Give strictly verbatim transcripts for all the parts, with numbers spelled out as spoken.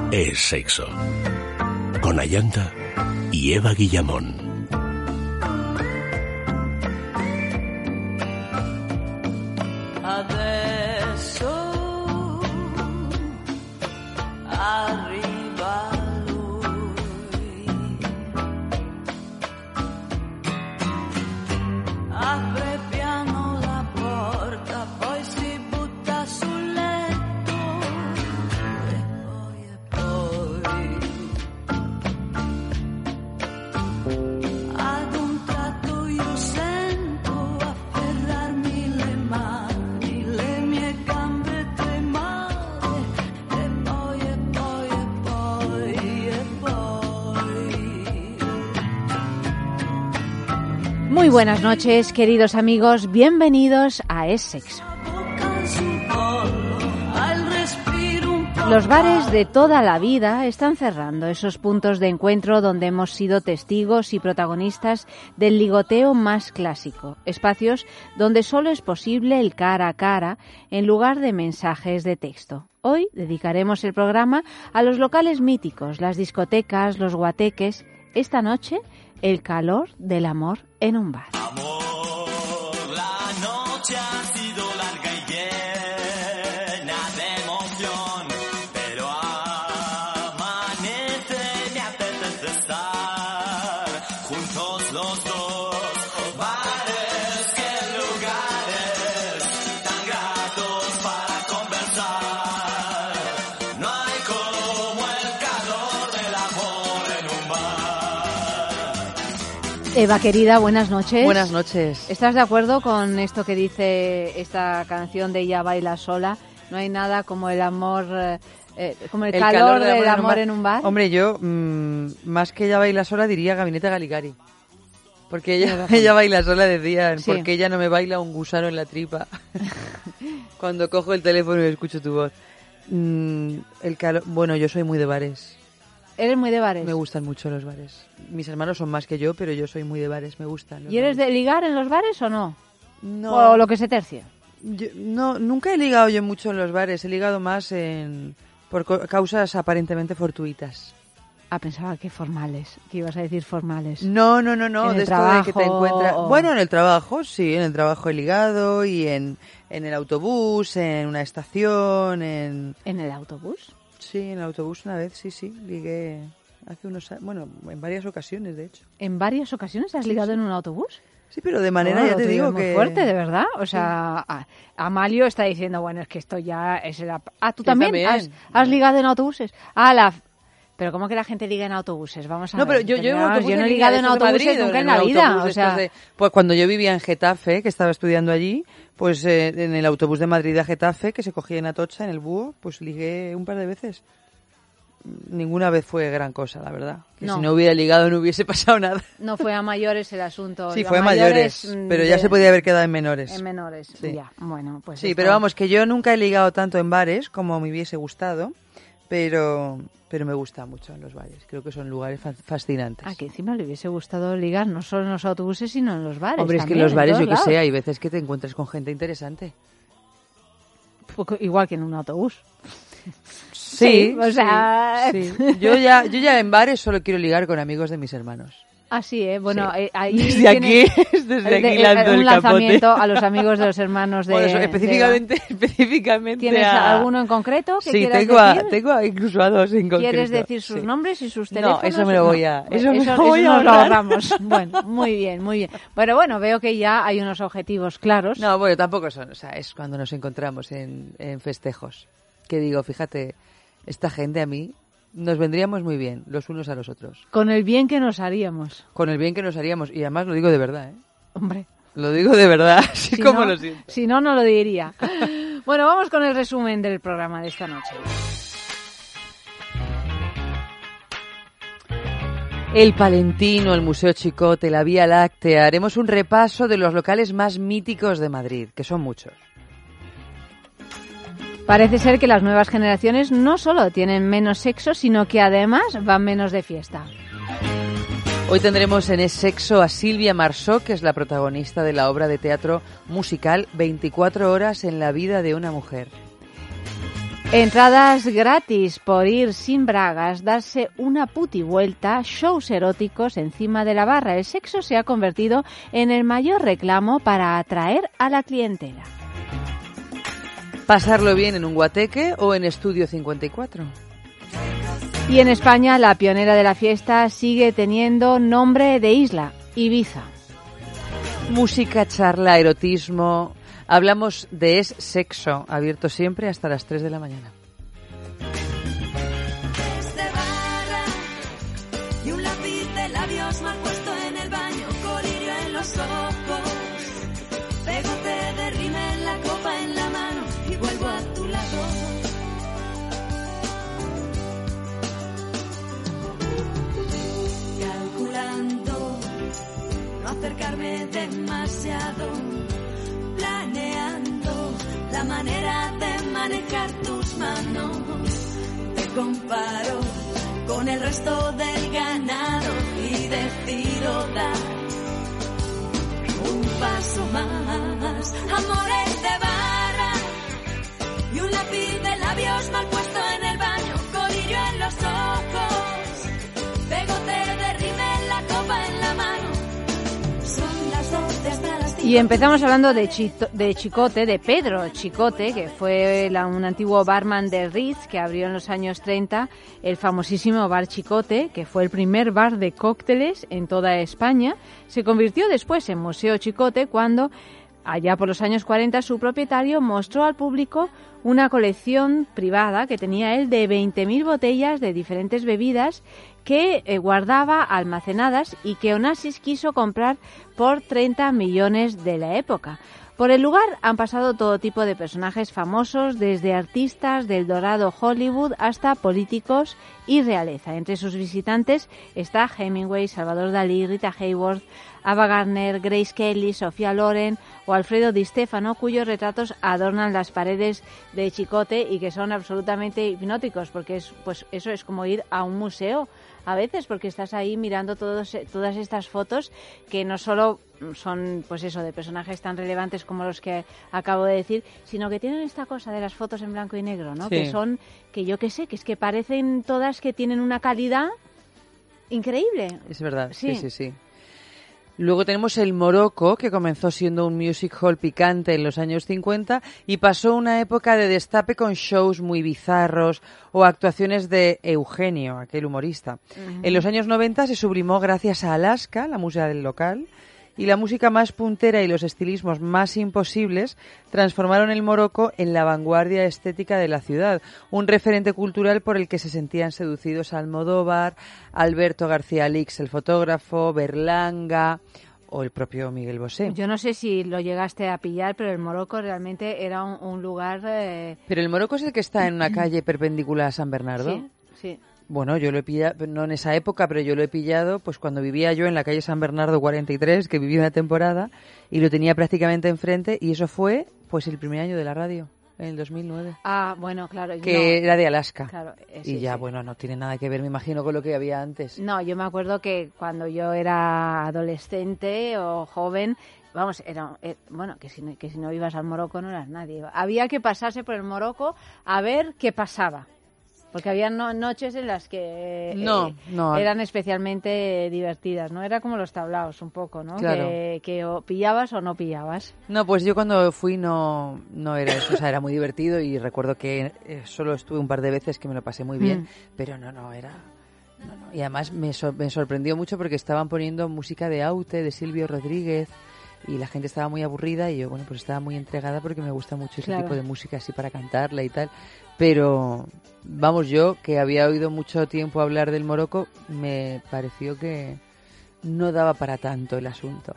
es sexo. Con Ayanta y Eva Guillamón. Muy buenas noches, queridos amigos, bienvenidos a Es Sexo. Los bares de toda la vida están cerrando, esos puntos de encuentro donde hemos sido testigos y protagonistas del ligoteo más clásico, espacios donde solo es posible el cara a cara en lugar de mensajes de texto. Hoy dedicaremos el programa a los locales míticos, las discotecas, los guateques. Esta noche, el calor del amor en un bar. Amor, la noche ha sido larga y llena de emoción, pero amanece, me apetece estar juntos los dos. Bares, qué lugares tan gratos para conversar. No hay como el calor del amor en un bar. Eva, querida, buenas noches. Buenas noches. ¿Estás de acuerdo con esto que dice esta canción de Ella baila sola? No hay nada como el amor, eh, como el, el calor, calor del amor, amor en un bar. Hombre, yo, mmm, más que Ella baila sola, diría Gabinete Galigari. Porque ella, ella baila sola, decían, sí. Porque ella no me baila un gusano en la tripa. Cuando cojo el teléfono y escucho tu voz. Mm, el calor, bueno, yo soy muy de bares. ¿Eres muy de bares? Me gustan mucho los bares. Mis hermanos son más que yo, pero yo soy muy de bares, me gustan. ¿Y eres bares. de ligar en los bares o no? No. ¿O lo que se tercia? Yo, no, nunca he ligado yo mucho en los bares, he ligado más en por co- causas aparentemente fortuitas. Ah, pensaba que formales, que ibas a decir formales. No, no, no, no, ¿En de el esto de que te encuentras... o... Bueno, en el trabajo, sí, en el trabajo he ligado y en, en el autobús, en una estación, en... ¿En el autobús? Sí, en el autobús una vez, sí, sí, ligué hace unos años, bueno, en varias ocasiones, de hecho. ¿En varias ocasiones has ligado sí, sí. en un autobús? Sí, pero de manera, no, ya te digo muy que... muy fuerte, de verdad. O sea, sí. Amalio está diciendo, bueno, es que esto ya es... La... Ah, ¿tú sí, también, también. Has, has ligado en autobuses? Ah, la... Pero ¿cómo que la gente liga en autobuses? Vamos a no, ver. pero yo, yo, en yo no he ligado en autobuses Madrid, nunca en la vida. O sea... de, pues cuando yo vivía en Getafe, que estaba estudiando allí, pues eh, en el autobús de Madrid a Getafe, que se cogía en Atocha, en el búho, pues ligué un par de veces. Ninguna vez fue gran cosa, la verdad. Que no. Si no hubiera ligado no hubiese pasado nada. No fue a mayores el asunto. Sí, fue a mayores, mayores pero ya de... se podía haber quedado en menores. En menores, sí. Ya. Bueno, pues sí, esto... pero vamos, que yo nunca he ligado tanto en bares como me hubiese gustado, pero pero me gusta mucho en los bares. Creo que son lugares fascinantes. Ah, que encima le hubiese gustado ligar no solo en los autobuses, sino en los bares. Hombre, es también, que en los bares, yo lados. que sé, hay veces que te encuentras con gente interesante. Igual que en un autobús. Sí, sí, o sea... Sí, sí. Yo ya yo ya en bares solo quiero ligar con amigos de mis hermanos. Ah, sí, ¿eh? Bueno, sí. eh, ahí desde aquí, desde aquí de, lanzo un el lanzamiento capote. A los amigos de los hermanos de... Bueno, eso, específicamente, de... específicamente ¿Tienes a... alguno en concreto que sí, quieras tengo decir? A, tengo a incluso a dos en concreto. ¿Quieres decir sus sí. nombres y sus teléfonos? No, eso me lo voy a... No, eso, eso, me lo voy eso a nos lo ahorramos. Bueno, muy bien, muy bien. Pero bueno, veo que ya hay unos objetivos claros. No, bueno, tampoco son, o sea, es cuando nos encontramos en, en festejos. Que digo, fíjate, esta gente a mí... Nos vendríamos muy bien, los unos a los otros. Con el bien que nos haríamos. Con el bien que nos haríamos. Y además lo digo de verdad, ¿eh? Hombre. Lo digo de verdad, así si como no, lo siento. Si no, no lo diría. Bueno, vamos con el resumen del programa de esta noche. El Palentino, el Museo Chicote, la Vía Láctea. Haremos un repaso de los locales más míticos de Madrid, que son muchos. Parece ser que las nuevas generaciones no solo tienen menos sexo, sino que además van menos de fiesta. Hoy tendremos en Es Sexo a Silvia Marsó, que es la protagonista de la obra de teatro musical veinticuatro horas en la vida de una mujer. Entradas gratis por ir sin bragas, darse una putivuelta, shows eróticos encima de la barra. El sexo se ha convertido en el mayor reclamo para atraer a la clientela. Pasarlo bien en un guateque o en Estudio cincuenta y cuatro. Y en España la pionera de la fiesta sigue teniendo nombre de isla, Ibiza. Música, charla, erotismo. Hablamos de Es Sexo, abierto siempre hasta las tres de la mañana. De barra y un lápiz de labios mal puesto en el baño, colirio en los ojos, pegote de rímel, la copa en la mano y vuelvo a tu lado. Calculando no acercarme demasiado, planeando la manera de manejar tus manos. Te comparo con el resto del ganado y decido dar un paso más. Amores de barra y un lápiz de labios mal puesto en el baño, colirio en los ojos, pegote de rímel, la copa en la mano. Son las doce hasta las cinco. Y empezamos hablando de, Chito, de Chicote, de Pedro Chicote, que fue la, un antiguo barman de Ritz que abrió en los años treinta el famosísimo bar Chicote, que fue el primer bar de cócteles en toda España. Se convirtió después en Museo Chicote cuando, allá por los años cuarenta, su propietario mostró al público una colección privada que tenía él de veinte mil botellas de diferentes bebidas que eh, guardaba almacenadas y que Onassis quiso comprar por treinta millones de la época. Por el lugar han pasado todo tipo de personajes famosos, desde artistas del dorado Hollywood hasta políticos y realeza. Entre sus visitantes está Hemingway, Salvador Dalí, Rita Hayworth, Ava Gardner, Grace Kelly, Sofía Loren o Alfredo Di Stefano, cuyos retratos adornan las paredes de Chicote y que son absolutamente hipnóticos, porque es, pues eso es como ir a un museo a veces, porque estás ahí mirando todos, todas estas fotos que no solo son, pues eso, de personajes tan relevantes como los que acabo de decir, sino que tienen esta cosa de las fotos en blanco y negro, ¿no? Sí. Que son, que yo qué sé, que es que parecen todas que tienen una calidad increíble. Es verdad, sí, Sí. sí, sí. Luego tenemos el Morocco, que comenzó siendo un music hall picante en los años cincuenta y pasó una época de destape con shows muy bizarros o actuaciones de Eugenio, aquel humorista. Uh-huh. En los años noventa se sublimó gracias a Alaska, la música del local, y la música más puntera y los estilismos más imposibles transformaron el Morocco en la vanguardia estética de la ciudad, un referente cultural por el que se sentían seducidos Almodóvar, Alberto García Lix, el fotógrafo, Berlanga o el propio Miguel Bosé. Yo no sé si lo llegaste a pillar, pero el Morocco realmente era un, un lugar... Eh... Pero el Morocco es el que está en una calle perpendicular a San Bernardo. Sí, sí. Bueno, yo lo he pillado, no en esa época, pero yo lo he pillado pues cuando vivía yo en la calle San Bernardo cuarenta y tres, que viví una temporada, y lo tenía prácticamente enfrente, y eso fue pues el primer año de la radio, en el dos mil nueve. Ah, bueno, claro. Que no, era de Alaska. Claro, eh, y sí, ya, sí. bueno, no tiene nada que ver, me imagino, con lo que había antes. No, yo me acuerdo que cuando yo era adolescente o joven... Vamos, era, eh, bueno, que si, que si no ibas al Morocco no eras nadie. Había que pasarse por el Morocco a ver qué pasaba. Porque había no, noches en las que no, eh, no. eran especialmente divertidas, ¿no? Era como los tablaos un poco, ¿no? Claro. Que, que o pillabas o no pillabas. No, pues yo cuando fui no, no era eso, o sea, era muy divertido y recuerdo que eh, solo estuve un par de veces que me lo pasé muy bien, mm. pero no, no, era... No, no. Y además me, so- me sorprendió mucho porque estaban poniendo música de Aute, de Silvio Rodríguez, y la gente estaba muy aburrida y yo, bueno, pues estaba muy entregada porque me gusta mucho ese Claro. tipo de música así para cantarla y tal. Pero, vamos, yo que había oído mucho tiempo hablar del Morocco, me pareció que no daba para tanto el asunto.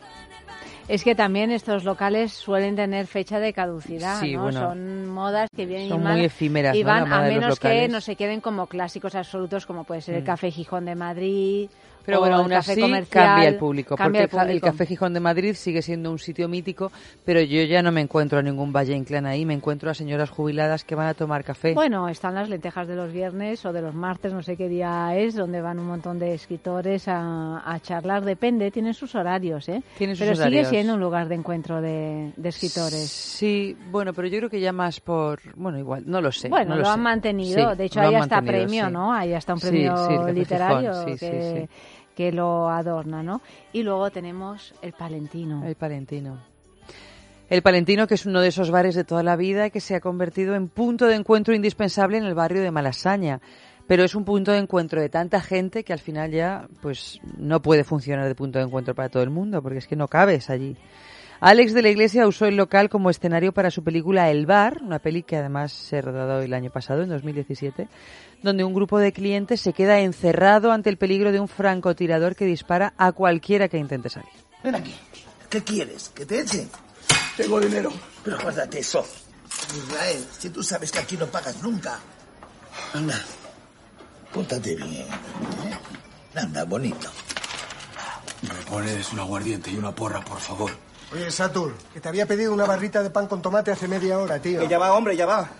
Es que también estos locales suelen tener fecha de caducidad, Sí, ¿no? bueno, son modas que vienen son y van, muy efímeras, y ¿no? van La moda a de los menos que locales. no se queden como clásicos absolutos como puede ser Mm. el Café Gijón de Madrid. Pero o bueno, el aún Café así Comercial. cambia el público, Cambia porque el el, público. el Café Gijón de Madrid sigue siendo un sitio mítico, pero yo ya no me encuentro a ningún Valle Inclán ahí, me encuentro a señoras jubiladas que van a tomar café. Bueno, están las lentejas de los viernes o de los martes, no sé qué día es, donde van un montón de escritores a, a charlar, depende, tienen sus horarios, ¿eh? Tienen sus Pero horarios. sigue siendo un lugar de encuentro de, de escritores. Sí, bueno, pero yo creo que ya más por... Bueno, igual, no lo sé. Bueno, no lo, lo han sé. mantenido. Sí, de hecho, lo hay han hasta mantenido, premio, sí. ¿no? Hay hasta un Sí, premio sí, el literario Café Gijón, sí, que, sí, sí. que lo adorna, ¿no? Y luego tenemos el Palentino. El Palentino. El Palentino, que es uno de esos bares de toda la vida que se ha convertido en punto de encuentro indispensable en el barrio de Malasaña. Pero es un punto de encuentro de tanta gente que al final ya pues no puede funcionar de punto de encuentro para todo el mundo, porque es que no cabes allí. Alex de la Iglesia usó el local como escenario para su película El Bar, una peli que además se rodó el año pasado, en dos mil diecisiete, donde un grupo de clientes se queda encerrado ante el peligro de un francotirador que dispara a cualquiera que intente salir. Ven aquí. ¿Qué quieres? ¿Que te echen? Tengo dinero. Pero guárdate eso. Israel, si tú sabes que aquí no pagas nunca. Anda, pórtate bien. ¿eh? Anda, bonito. Me pones un aguardiente y una porra, por favor. Oye, Satur, que te había pedido una barrita de pan con tomate hace media hora, tío. Que ya va, hombre, ya va.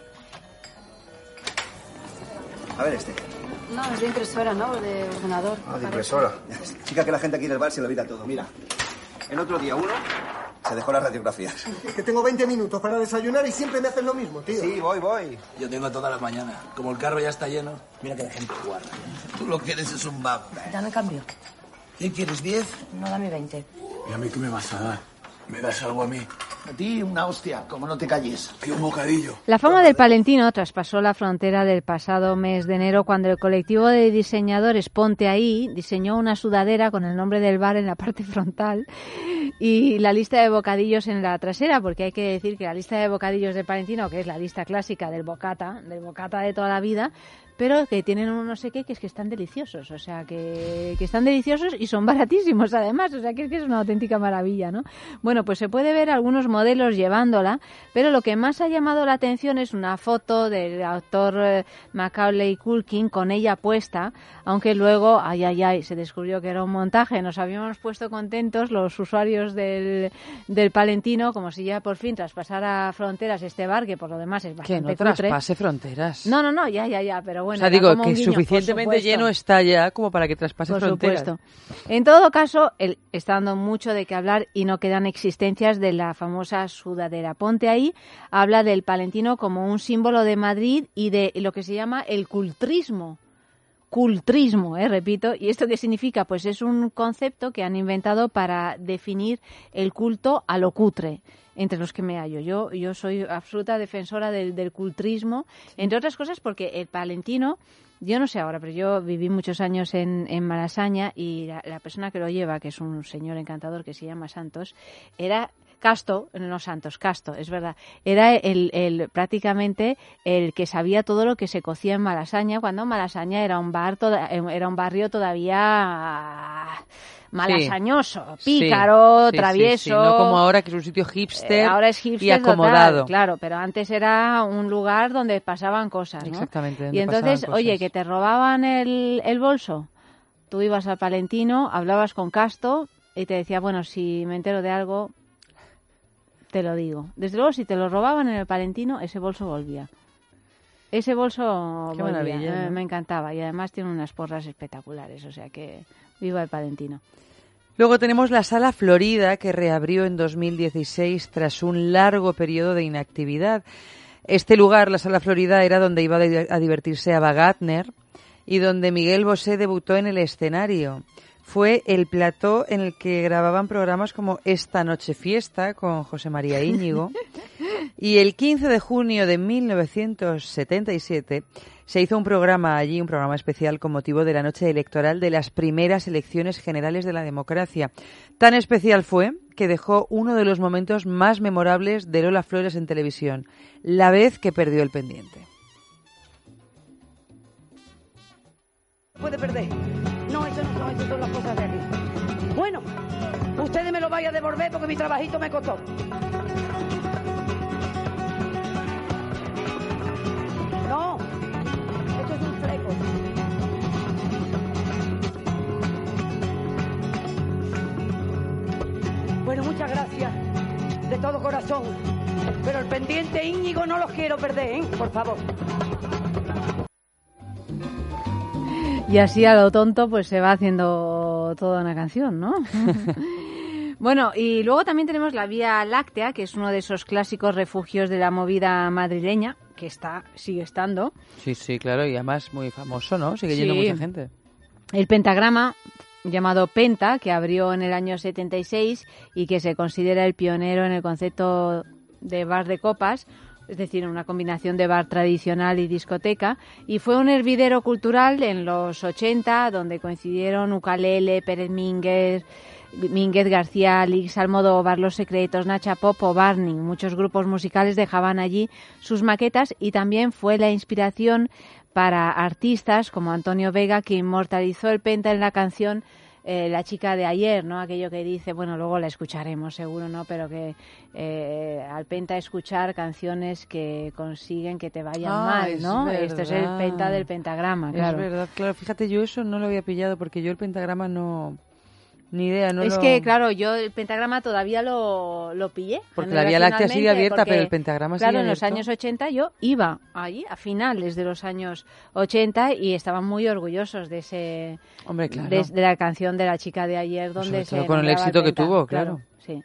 A ver este. No, es de impresora, ¿no? De ordenador. Ah, de impresora. Chica, que la gente aquí del bar se lo olvida todo. Mira, el otro día uno se dejó las radiografías. Que tengo veinte minutos para desayunar y siempre me haces lo mismo, tío. Sí, voy, voy. Yo tengo todas las mañanas. Como el carro ya está lleno, mira que la gente guarda. Tú lo que eres es un vago. Dame cambio. ¿Qué quieres, diez? No, dame veinte. ¿Y a mí qué me vas a dar? ¿Me das algo a mí? A ti una hostia, como no te calles. Y un bocadillo. La fama del Palentino traspasó la frontera del pasado mes de enero cuando el colectivo de diseñadores Ponte Ahí diseñó una sudadera con el nombre del bar en la parte frontal y la lista de bocadillos en la trasera, porque hay que decir que la lista de bocadillos del Palentino, que es la lista clásica del bocata, del bocata de toda la vida, pero que tienen un no sé qué, que es que están deliciosos, o sea, que, que están deliciosos y son baratísimos además, o sea, que es que es una auténtica maravilla, ¿no? Bueno, pues se puede ver algunos modelos llevándola, pero lo que más ha llamado la atención es una foto del actor eh, Macaulay Culkin con ella puesta, aunque luego, ay, ay, ay, se descubrió que era un montaje. Nos habíamos puesto contentos los usuarios del, del Palentino, como si ya por fin traspasara fronteras este bar, que por lo demás es bastante Que no cutre. traspase fronteras. No, no, no, ya, ya, ya, pero bueno. O sea, era digo como un que guiño, suficientemente por supuesto. lleno está ya como para que traspase Por fronteras. supuesto. En todo caso, el, está dando mucho de qué hablar y no quedan existencias de la famosa sudadera. Ponte Ahí habla del Palentino como un símbolo de Madrid y de lo que se llama el cultrismo. Cultrismo, eh, repito. ¿Y esto qué significa? Pues es un concepto que han inventado para definir el culto a lo cutre, entre los que me hallo. Yo, yo soy absoluta defensora del, del cultrismo, entre otras cosas porque el Palentino, yo no sé ahora, pero yo viví muchos años en, en Malasaña y la, la persona que lo lleva, que es un señor encantador que se llama Santos, era Casto, no Santos, Casto, es verdad, era el, el prácticamente el que sabía todo lo que se cocía en Malasaña, cuando Malasaña era un bar toda, era un barrio todavía malasañoso, Sí, pícaro, sí, travieso. sí, sí. No como ahora, que es un sitio hipster, Eh, ahora es hipster y acomodado. total, claro, pero antes era un lugar donde pasaban cosas, ¿no? Exactamente, donde Y entonces, pasaban oye, cosas. que te robaban el, el bolso, tú ibas al Palentino, hablabas con Casto y te decía, bueno, si me entero de algo, te lo digo. Desde luego, si te lo robaban en el Palentino, ese bolso volvía. Ese bolso Qué volvía. maravilla, Eh, ¿no? Me encantaba. Y además tiene unas porras espectaculares. O sea que viva el Palentino. Luego tenemos la Sala Florida, que reabrió en dos mil dieciséis tras un largo periodo de inactividad. Este lugar, la Sala Florida, era donde iba a divertirse Ava Gardner y donde Miguel Bosé debutó en el escenario. Fue el plató en el que grababan programas como Esta Noche Fiesta con José María Íñigo. Y el quince de junio de mil novecientos setenta y siete se hizo un programa allí, un programa especial con motivo de la noche electoral de las primeras elecciones generales de la democracia. Tan especial fue que dejó uno de los momentos más memorables de Lola Flores en televisión, la vez que perdió el pendiente. Puede perder. No, eso no son, eso son las cosas de aquí. Bueno, ustedes me lo vayan a devolver porque mi trabajito me costó. No, esto es un fleco. Bueno, muchas gracias de todo corazón. Pero el pendiente Íñigo no los quiero perder, ¿eh? Por favor. Y así a lo tonto pues se va haciendo toda una canción, ¿no? Bueno, y luego también tenemos la Vía Láctea, que es uno de esos clásicos refugios de la movida madrileña, que está, sigue estando. Sí, sí, claro, y además muy famoso, ¿no? Sigue Sí. yendo mucha gente. El Pentagrama, llamado Penta, que abrió en el año setenta y seis y que se considera el pionero en el concepto de bar de copas, es decir, una combinación de bar tradicional y discoteca, y fue un hervidero cultural en los ochenta, donde coincidieron Ukalele, Pérez Mínguez, Mínguez, García, Alix, Almodóvar, Los Secretos, Nacha Pop o Barning. Muchos grupos musicales dejaban allí sus maquetas y también fue la inspiración para artistas como Antonio Vega, que inmortalizó el Penta en la canción Eh, La chica de ayer, ¿no? Aquello que dice, bueno, luego la escucharemos seguro, ¿no? Pero que eh, al Penta escuchar canciones que consiguen que te vayan Ah, mal, ¿no? es Esto es el verdad. Penta del Pentagrama, claro. Es verdad, claro. Fíjate, yo eso no lo había pillado porque yo el pentagrama no... Ni idea, no es lo... que, claro, yo el Pentagrama todavía lo, lo pillé. Porque la Vía Láctea sigue abierta, porque, pero el Pentagrama sigue claro, en los abierto. años ochenta yo iba allí, a finales de los años ochenta, y estaban muy orgullosos de ese... Hombre, claro. de, de la canción de La chica de ayer, donde Sobre todo se con el nombraba éxito que Penta, tuvo, claro. Sí.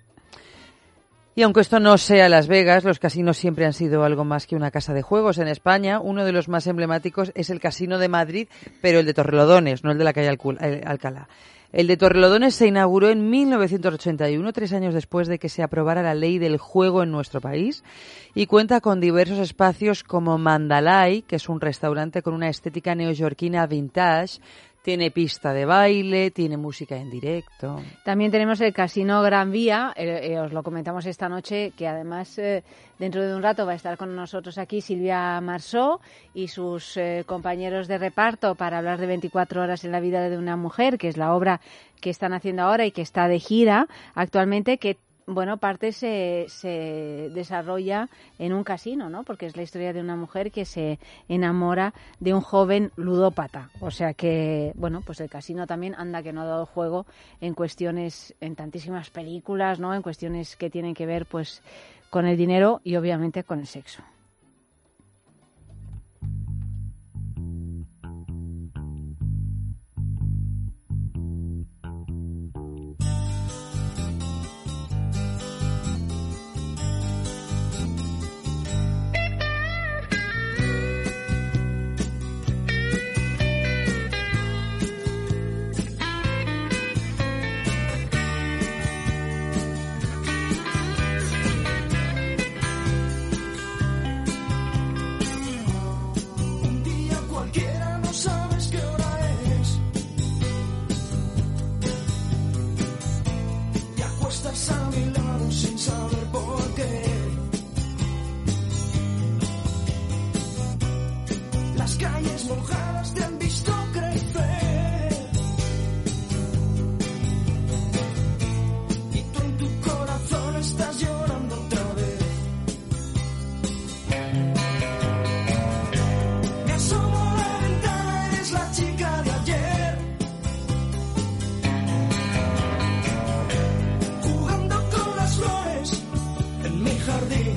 Y aunque esto no sea Las Vegas, los casinos siempre han sido algo más que una casa de juegos. En España, uno de los más emblemáticos es el Casino de Madrid, pero el de Torrelodones, no el de la calle Alcu- eh, Alcalá. El de Torrelodones se inauguró en mil novecientos ochenta y uno, tres años después de que se aprobara la ley del juego en nuestro país, y cuenta con diversos espacios como Mandalay, que es un restaurante con una estética neoyorquina vintage. Tiene pista de baile, tiene música en directo. También tenemos el Casino Gran Vía, eh, eh, os lo comentamos esta noche, que además eh, dentro de un rato va a estar con nosotros aquí Silvia Marsó y sus eh, compañeros de reparto para hablar de veinticuatro horas en la vida de una mujer, que es la obra que están haciendo ahora y que está de gira actualmente, que bueno, parte se, se desarrolla en un casino, ¿no? Porque es la historia de una mujer que se enamora de un joven ludópata. O sea que, bueno, pues el casino también anda que no ha dado juego en cuestiones, en tantísimas películas, ¿no? En cuestiones que tienen que ver, pues, con el dinero y obviamente con el sexo. A mi lado sin saber por qué. Las calles mojadas te han visto crecer y tú en tu corazón estás llorando otra vez. Me asomo a la ventana, eres la chica de ayer. En mi jardín,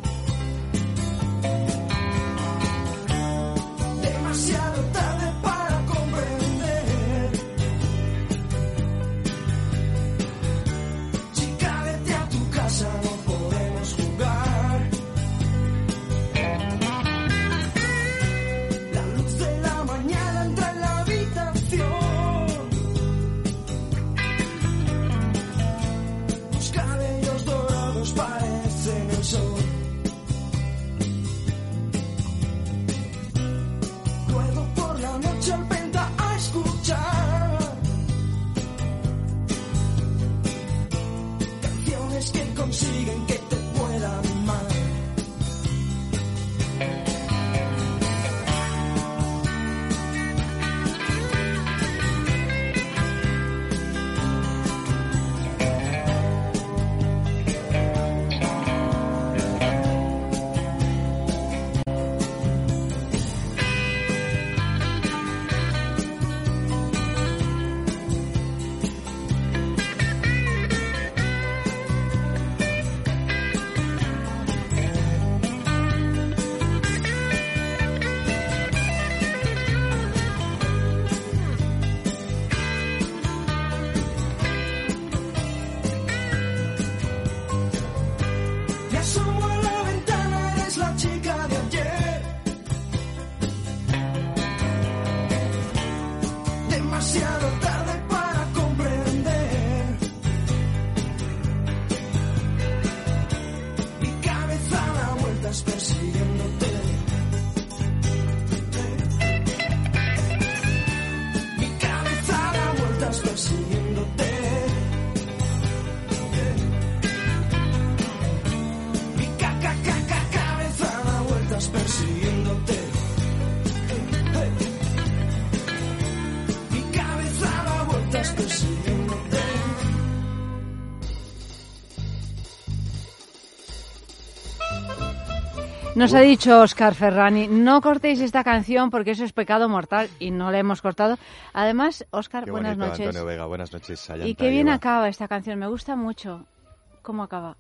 demasiado tarde para comprender. Chica, vete a tu casa, no podemos jugar. La luz de la mañana entra en la habitación. Tus cabellos dorados parecen el sol. Luego demasiado tarde para comprender. Mi cabeza da vueltas persiguiéndote. Mi cabeza da vueltas persiguiéndote. Mi ca ca ca ca cabeza da vueltas persiguiéndote. Mi cabeza da vueltas persiguiéndote. Nos ha dicho Óscar Ferrani, no cortéis esta canción porque eso es pecado mortal, y no la hemos cortado. Además, Óscar, Qué buenas bonito, noches. Antonio Vega, buenas noches. Ayanta Y qué bien Eva. acaba esta canción, me gusta mucho. ¿Cómo acaba?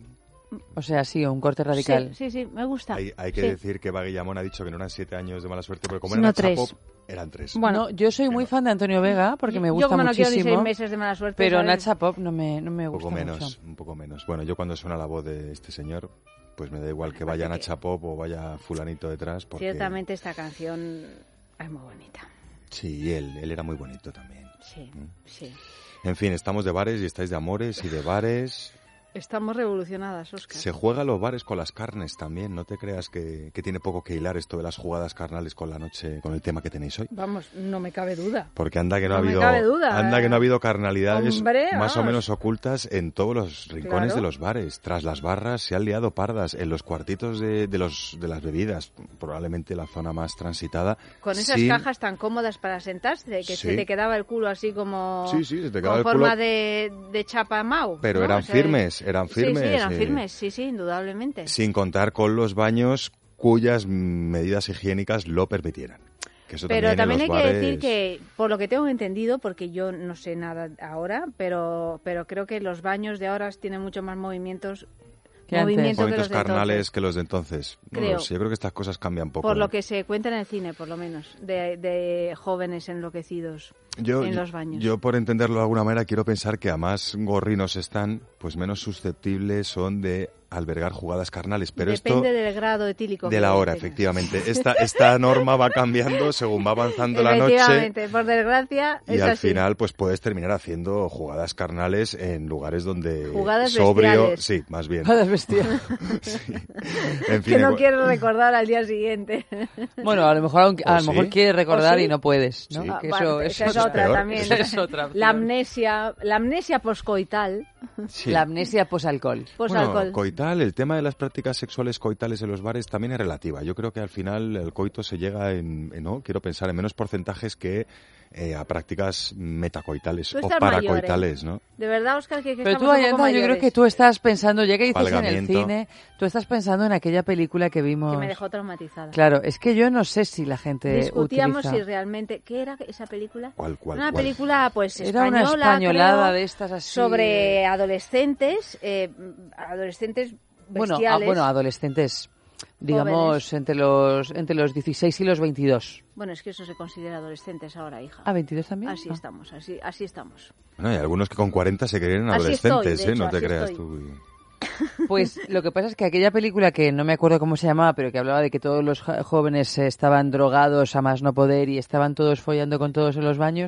O sea, sí, un corte radical. Sí, sí, sí, me gusta. Hay, hay que Sí. decir que Eva Guillamón ha dicho que no eran siete años de mala suerte, porque como No, eran tres. Chapop, eran tres. Bueno, yo soy muy fan de Antonio Vega porque me Yo gusta como no quiero muchísimo. ni seis meses de mala suerte, pero ¿sabes? Nacha Pop no me, no me Un gusta poco menos, mucho. un poco menos. Bueno, yo cuando suena la voz de este señor, pues me da igual que vaya Nacha Pop o vaya fulanito detrás, porque Ciertamente esta canción es muy bonita. sí, él, él era muy bonito también. Sí, sí. En fin, estamos de bares y estáis de amores y de bares. Estamos revolucionadas, Óscar. Se juega a los bares con las carnes también. No te creas que, que tiene poco que hilar esto de las jugadas carnales con la noche, con el tema que tenéis hoy. Vamos, no me cabe duda. Porque anda que no, No ha me habido, cabe duda. anda que no ha habido carnalidades Hombre, más o vamos. menos ocultas en todos los rincones Claro. de los bares. Tras las barras se han liado pardas en los cuartitos de, de los de las bebidas, probablemente la zona más transitada. Con esas sin- cajas tan cómodas para sentarse, que Sí. se te quedaba el culo así como... Sí, sí, se te quedaba con el forma culo. de, de chapa mau. Pero ¿no? eran O sea, firmes, eran firmes. Sí, sí, eran eh, firmes, sí, sí, indudablemente. Sin contar con los baños cuyas medidas higiénicas lo permitieran. Que eso Pero también hay en los que bares- decir que, por lo que tengo entendido, porque yo no sé nada ahora, pero pero creo que los baños de ahora tienen mucho más movimientos Que antes. movimiento que Movimientos los de carnales entonces. que los de entonces. No Creo. lo sé, yo creo que estas cosas cambian poco. Por lo que se cuenta en el cine, por lo menos, de, de jóvenes enloquecidos yo, en los baños. Yo, por entenderlo de alguna manera, quiero pensar que a más gorrinos están, pues menos susceptibles son de albergar jugadas carnales. Pero Depende esto del grado etílico. de que la hora, tengas. efectivamente. Esta, esta norma va cambiando según va avanzando la noche. Efectivamente, por desgracia, Y es al así. final, pues puedes terminar haciendo jugadas carnales en lugares donde Jugadas sobrio, bestiales. sí, más bien. Jugadas bestiales. Sí. En fin, que no igual- quiero recordar al día siguiente. Bueno, a lo mejor, aunque- a ¿O lo mejor sí? quieres recordar ¿O sí? y no puedes, ¿no? Sí. Ah, Que bueno, eso, esa eso es otra peor. también. Esa es otra opción. La amnesia, la amnesia poscoital. Sí. La amnesia posalcohol. Posalcohol. Bueno, coital, el tema de las prácticas sexuales coitales en los bares también es relativa. Yo creo que al final el coito se llega en, en- no, quiero pensar, en menos porcentajes que eh, a prácticas metacoitales Tú o estás mayor, paracoitales, ¿eh? ¿no? De verdad, Óscar, que, que Pero tú, estamos un poco Ayanta, yo creo mayores. que tú estás pensando, ya que dices en el Palgamiento. cine, tú estás pensando en aquella película que vimos. Que me dejó traumatizada. Claro, es que yo no sé si la gente Discutíamos utiliza. si realmente... ¿Qué era esa película? ¿Cuál, cuál, Una cuál? película, pues, Era una española, españolada creo, de estas así. sobre adolescentes, eh, adolescentes Bueno, a- bestiales. bueno, adolescentes, digamos, Jóvenes. entre los entre los dieciséis y los veintidós. Bueno, es que eso se considera adolescentes ahora, hija. ¿Ah, veintidós también? Así Ah. estamos, así, así estamos. Bueno, hay algunos que con cuarenta se creen Así estoy, adolescentes, de ¿eh? hecho, No te así creas estoy. tú. Pues lo que pasa es que aquella película que no me acuerdo cómo se llamaba, pero que hablaba de que todos los ja- jóvenes eh, estaban drogados a más no poder y estaban todos follando con todos en los baños,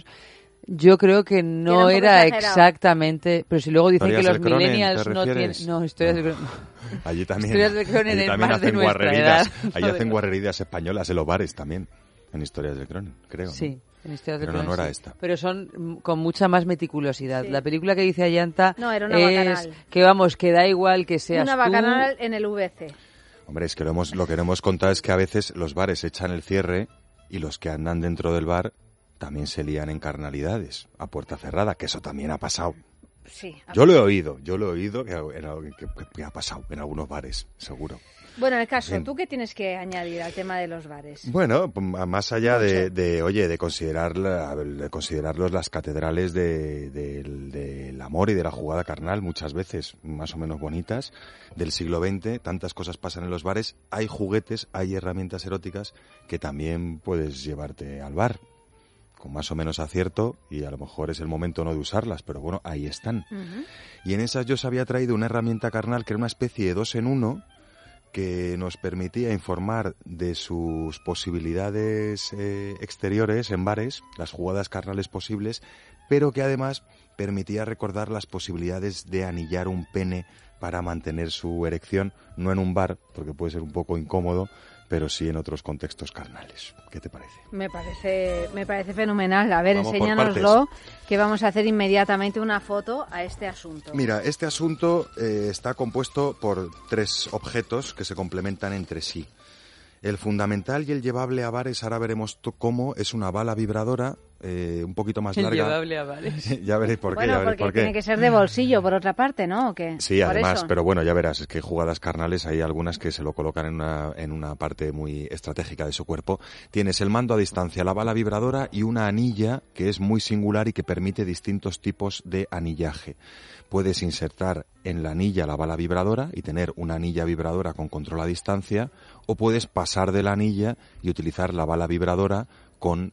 yo creo que no Era era, un poco exagerado. exactamente, pero si luego dicen que Historias los del Cronen, millennials ¿te no tienen, refieres? no, historias de Allí también, Historias de Cronen allí es también más de hacen nuestra guarrerías, edad. allí No de- hacen guarrerías españolas en los bares también, en historias de Cronen, creo. ¿no? Sí, en historias de Pero no, no Cronen, era sí. esta. Pero son mm, con mucha más meticulosidad. Sí. La película que dice Ayanta No, era una es bacanal. que vamos, que da igual que seas Una tú. bacanal en el V C. Hombre, es que lo, hemos, lo que hemos contado es que a veces los bares echan el cierre y los que andan dentro del bar también se lían en carnalidades a puerta cerrada, que eso también ha pasado. Sí. Yo lo he oído, yo lo he oído que, en- que- que ha pasado en algunos bares, seguro. Bueno, en el caso, Bien. ¿tú qué tienes que añadir al tema de los bares? Bueno, p- más allá de, de, oye, de, considerar la- de considerarlos las catedrales de- del, del amor y de la jugada carnal, muchas veces más o menos bonitas, del siglo veinte, tantas cosas pasan en los bares, hay juguetes, hay herramientas eróticas que también puedes llevarte al bar, con más o menos acierto, y a lo mejor es el momento no de usarlas, pero bueno, ahí están. Ujú. Y en esas yo os había traído una herramienta carnal que era una especie de dos en uno, que nos permitía informar de sus posibilidades eh, exteriores en bares, las jugadas carnales posibles, pero que además permitía recordar las posibilidades de anillar un pene para mantener su erección, no en un bar, porque puede ser un poco incómodo, pero sí en otros contextos carnales. ¿Qué te parece? Me parece, me parece fenomenal. A ver, Vamos enséñanoslo, que vamos a hacer inmediatamente una foto a este asunto. Mira, este asunto eh, está compuesto por tres objetos que se complementan entre sí. El fundamental y el llevable a bares, ahora veremos cómo, es una bala vibradora eh, un poquito más larga. El llevable a bares. Ya veréis por qué. Bueno, ya veréis porque por qué. tiene que ser de bolsillo, por otra parte, ¿no? ¿O qué? Sí, ¿Por además, eso? pero bueno, ya verás, es que jugadas carnales hay algunas que se lo colocan en una, en una parte muy estratégica de su cuerpo. Tienes el mando a distancia, la bala vibradora y una anilla que es muy singular y que permite distintos tipos de anillaje. Puedes insertar en la anilla la bala vibradora y tener una anilla vibradora con control a distancia, o puedes pasar de la anilla y utilizar la bala vibradora con,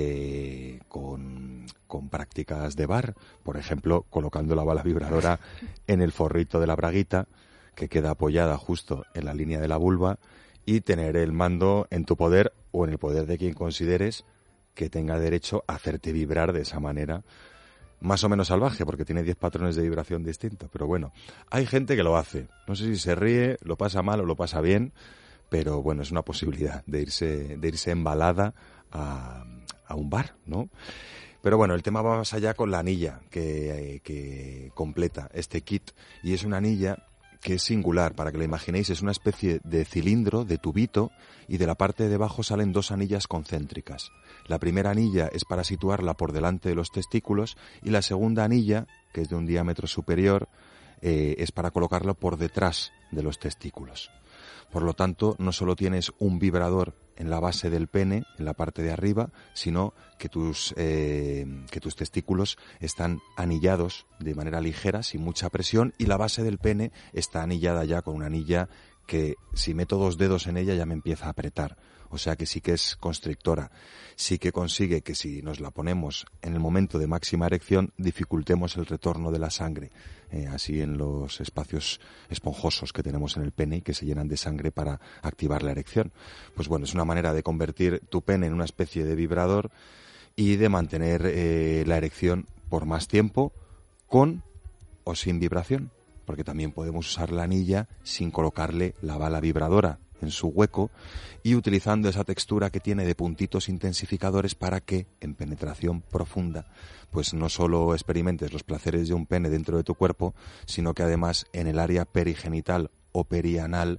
eh, con, con prácticas de bar. Por ejemplo, colocando la bala vibradora en el forrito de la braguita, que queda apoyada justo en la línea de la vulva, y tener el mando en tu poder o en el poder de quien consideres que tenga derecho a hacerte vibrar de esa manera. Más o menos salvaje, porque tiene diez patrones de vibración distintos. Pero bueno, hay gente que lo hace. No sé si se ríe, lo pasa mal o lo pasa bien, pero bueno, es una posibilidad de irse, de irse embalada a, a un bar, ¿no? Pero bueno, el tema va más allá con la anilla que, que completa este kit. Y es una anilla que es singular, para que la imaginéis, es una especie de cilindro, de tubito, y de la parte de abajo salen dos anillas concéntricas. La primera anilla es para situarla por delante de los testículos, y la segunda anilla, que es de un diámetro superior, eh, es para colocarla por detrás de los testículos. Por lo tanto, no solo tienes un vibrador en la base del pene, en la parte de arriba, sino que tus, eh, que tus testículos están anillados de manera ligera, sin mucha presión, y la base del pene está anillada ya con una anilla que, si meto dos dedos en ella, ya me empieza a apretar. O sea que sí que es constrictora. Sí que consigue que, si nos la ponemos en el momento de máxima erección, dificultemos el retorno de la sangre, eh, así en los espacios esponjosos que tenemos en el pene y que se llenan de sangre para activar la erección. Pues bueno, es una manera de convertir tu pene en una especie de vibrador y de mantener eh, la erección por más tiempo, con o sin vibración, porque también podemos usar la anilla sin colocarle la bala vibradora en su hueco, y utilizando esa textura que tiene de puntitos intensificadores para que, en penetración profunda, pues no solo experimentes los placeres de un pene dentro de tu cuerpo, sino que además en el área perigenital o perianal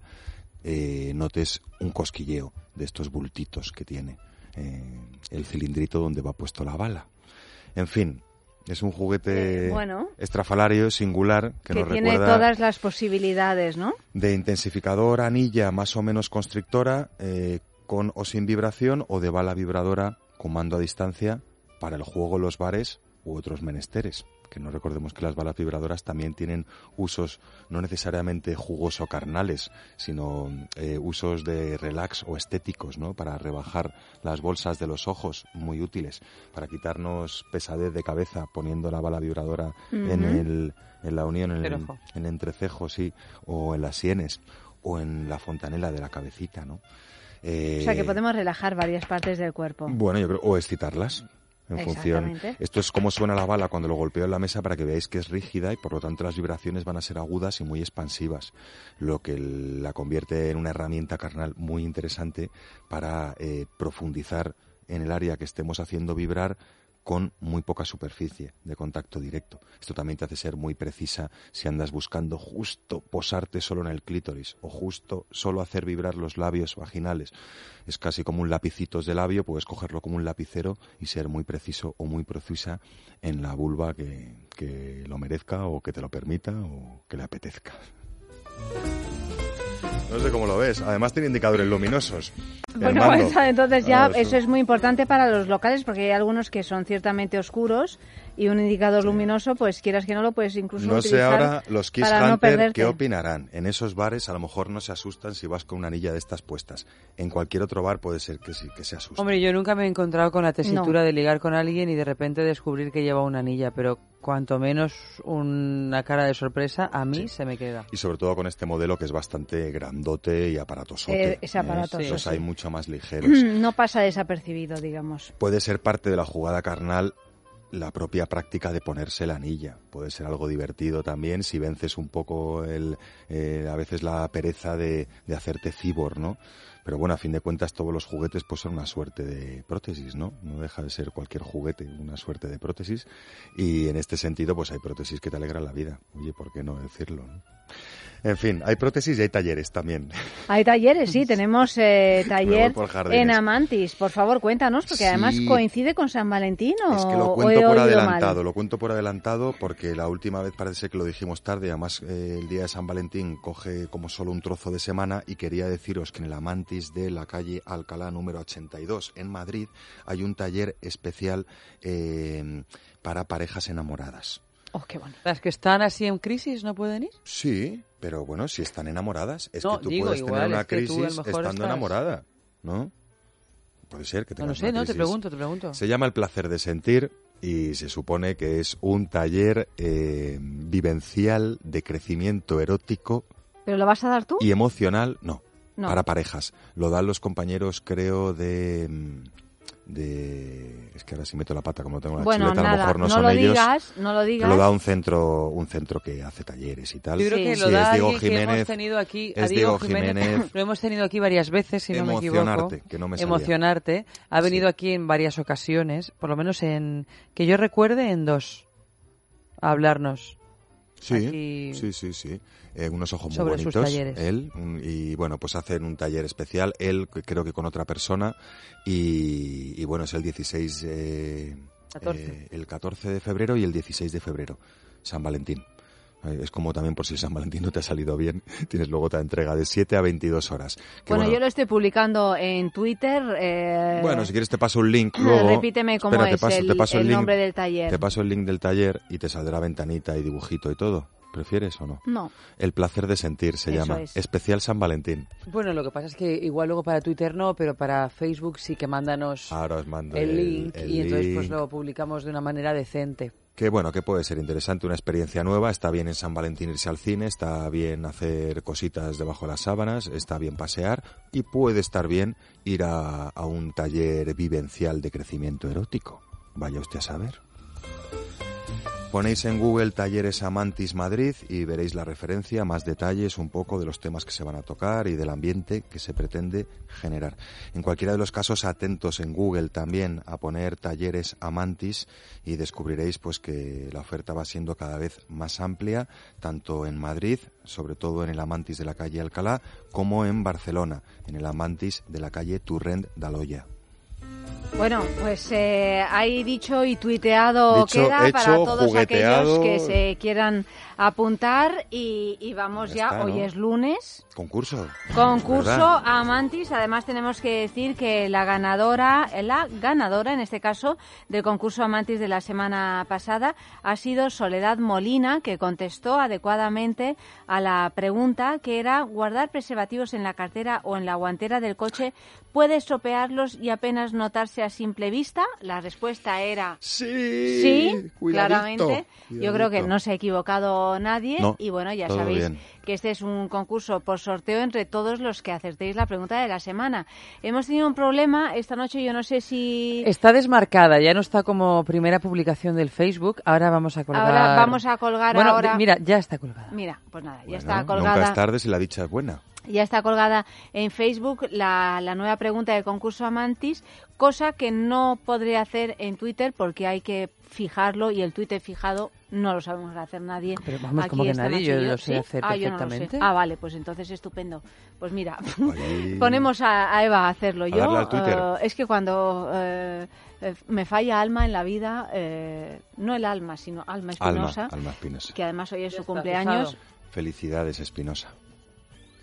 eh, notes un cosquilleo de estos bultitos que tiene eh, el cilindrito donde va puesto la bala. En fin, es un juguete eh, bueno, estrafalario, singular, que, que nos tiene recuerda todas las posibilidades, ¿no? De intensificador, anilla más o menos constrictora, eh, con o sin vibración, o de bala vibradora con mando a distancia para el juego en los bares u otros menesteres. Que no recordemos que las balas vibradoras también tienen usos no necesariamente jugoso-carnales, sino eh, usos de relax o estéticos, ¿no? Para rebajar las bolsas de los ojos, muy útiles. Para quitarnos pesadez de cabeza poniendo la bala vibradora uh-huh. en, el, en la unión, en el, en el entrecejo, sí, o en las sienes, o en la fontanela de la cabecita, ¿no? Eh, o sea, que podemos relajar varias partes del cuerpo. Bueno, yo creo, o excitarlas. En función. Esto es como suena la bala cuando lo golpeo en la mesa, para que veáis que es rígida y por lo tanto las vibraciones van a ser agudas y muy expansivas, lo que la convierte en una herramienta carnal muy interesante para eh, profundizar en el área que estemos haciendo vibrar, con muy poca superficie de contacto directo. Esto también te hace ser muy precisa si andas buscando justo posarte solo en el clítoris, o justo solo hacer vibrar los labios vaginales. Es casi como un lapicitos de labio, puedes cogerlo como un lapicero y ser muy preciso o muy precisa en la vulva que, que lo merezca, o que te lo permita, o que le apetezca. No sé cómo lo ves. Además tiene indicadores luminosos. Bueno, entonces ya ah, eso. eso es muy importante para los locales, porque hay algunos que son ciertamente oscuros y un indicador luminoso, pues quieras que no lo puedes incluso no utilizar. No sé ahora los Kiss para Hunter no qué opinarán. En esos bares a lo mejor no se asustan si vas con una anilla de estas puestas. En cualquier otro bar puede ser que sí, que se asusten. Hombre, yo nunca me he encontrado con la tesitura No. de ligar con alguien y de repente descubrir que lleva una anilla, pero cuanto menos una cara de sorpresa, a mí sí. se me queda. Y sobre todo con este modelo que es bastante grandote y aparatosote. Eh, es aparatoso, ¿eh? Los sí. hay mucho más ligeros. No pasa desapercibido, digamos. Puede ser parte de la jugada carnal la propia práctica de ponerse la anilla. Puede ser algo divertido también si vences un poco el, eh, a veces la pereza de, de hacerte cibor, ¿no? Pero bueno, a fin de cuentas todos los juguetes pues son una suerte de prótesis, ¿no? No deja de ser cualquier juguete una suerte de prótesis y en este sentido pues hay prótesis que te alegran la vida. Oye, ¿por qué no decirlo, no? En fin, hay prótesis y hay talleres también. Hay talleres, sí, tenemos eh, taller en Amantis. Amantis. Por favor, cuéntanos, porque Sí. además coincide con San Valentín, ¿o Es que lo o he cuento por oído adelantado, mal? lo cuento por adelantado porque la última vez parece ser que lo dijimos tarde, además eh, el día de San Valentín coge como solo un trozo de semana y quería deciros que en el Amantis de la calle Alcalá número ochenta y dos en Madrid hay un taller especial eh, para parejas enamoradas. Oh, qué bueno. Las que están así en crisis no pueden ir. Sí, pero bueno, si están enamoradas, es No, que tú digo, puedes igual, tener una es que tú a lo crisis mejor estando estás- enamorada, ¿no? Puede ser que No tengas lo sé, una no, te crisis. pregunto, te pregunto. Se llama El placer de sentir y se supone que es un taller eh, vivencial de crecimiento erótico ¿Pero lo vas a dar tú? y emocional, no, No. para parejas. Lo dan los compañeros, creo, de... mm, de es que ahora si meto la pata como tengo la Bueno, chuleta, a lo nada, mejor no, no son lo ellos. digas, no lo digas. Lo da un centro, un centro que hace talleres y tal. Yo creo que Sí, lo da es Diego alguien que hemos Jiménez. tenido aquí, a es Diego Diego Jiménez. Lo hemos tenido aquí varias veces, si no me equivoco. Emocionarte, que no me salía. Emocionarte. Ha venido aquí en varias ocasiones, por lo menos en, que yo recuerde, en dos, a hablarnos. Sí, Aquí sí, sí, sí. Eh, unos ojos muy sobre sus bonitos. talleres. Él, un- y bueno, pues hacen un taller especial, él que- creo que con otra persona, y, y bueno, es el dieciséis, eh, catorce. eh, el catorce de febrero y el dieciséis de febrero, San Valentín. Eh, Es como también por si San Valentín no te ha salido bien, tienes luego otra entrega de siete a veintidós horas. Que Bueno, yo lo estoy publicando en Twitter. Eh, Bueno, si quieres te paso un link luego. Repíteme cómo Espera, te es paso- el, te paso el link- nombre del taller. Te paso el link del taller y te saldrá ventanita y dibujito y todo. ¿Prefieres o no? No. El placer de sentir se Eso llama. es. Especial San Valentín. Bueno, lo que pasa es que igual luego para Twitter no, pero para Facebook sí que mándanos Ahora os mando el, el- link el y entonces pues link. lo publicamos de una manera decente. Que bueno, que puede ser interesante, una experiencia nueva. Está bien en San Valentín irse al cine, está bien hacer cositas debajo de las sábanas, está bien pasear y puede estar bien ir a, a un taller vivencial de crecimiento erótico. Vaya usted a saber. Ponéis en Google Talleres Amantis Madrid y veréis la referencia, más detalles un poco de los temas que se van a tocar y del ambiente que se pretende generar. En cualquiera de los casos, atentos en Google también a poner Talleres Amantis y descubriréis pues que la oferta va siendo cada vez más amplia, tanto en Madrid, sobre todo en el Amantis de la calle Alcalá, como en Barcelona, en el Amantis de la calle Torrent d'Aloia. Bueno, pues eh, hay dicho y tuiteado Dicho, queda hecho, para todos jugueteado. aquellos que se quieran apuntar y, y vamos ya, está, hoy ¿no? es lunes. Concurso. Concurso ¿Verdad? Amantis. Además tenemos que decir que la ganadora, la ganadora en este caso del concurso Amantis de la semana pasada ha sido Soledad Molina, que contestó adecuadamente a la pregunta que era: guardar preservativos en la cartera o en la guantera del coche puede estropearlos y apenas notarse a simple vista. La respuesta era sí, sí, cuidadito, claramente. Yo creo que cuidadito. no se ha equivocado nadie No, y bueno, ya todo sabéis bien. que este es un concurso por sorteo entre todos los que acertéis la pregunta de la semana. Hemos tenido un problema esta noche, yo no sé si... Está desmarcada, ya no está como primera publicación del Facebook. Ahora vamos a colgar. Ahora vamos a colgar bueno, ahora... de- mira, ya está colgada. Mira, pues nada, ya Bueno, está nunca colgada. es tarde si la dicha es buena. Ya está colgada en Facebook la, la nueva pregunta del concurso Amantis, cosa que no podré hacer en Twitter porque hay que fijarlo y el Twitter fijado no lo sabemos hacer nadie. Pero vamos, aquí como que esta nadie, noche. yo lo sé ¿Sí? hacer Ah, yo no lo sé. perfectamente. Ah, vale, pues entonces estupendo. Pues mira, Ahí. ponemos a, a Eva a hacerlo. A Yo darle al Twitter. eh, es que cuando eh, eh, me falla Alma en la vida, eh, no el alma, sino Alma Alma, Espinosa, Alma Espinosa. que además hoy es Ya su está cumpleaños. fijado. Felicidades, Espinosa.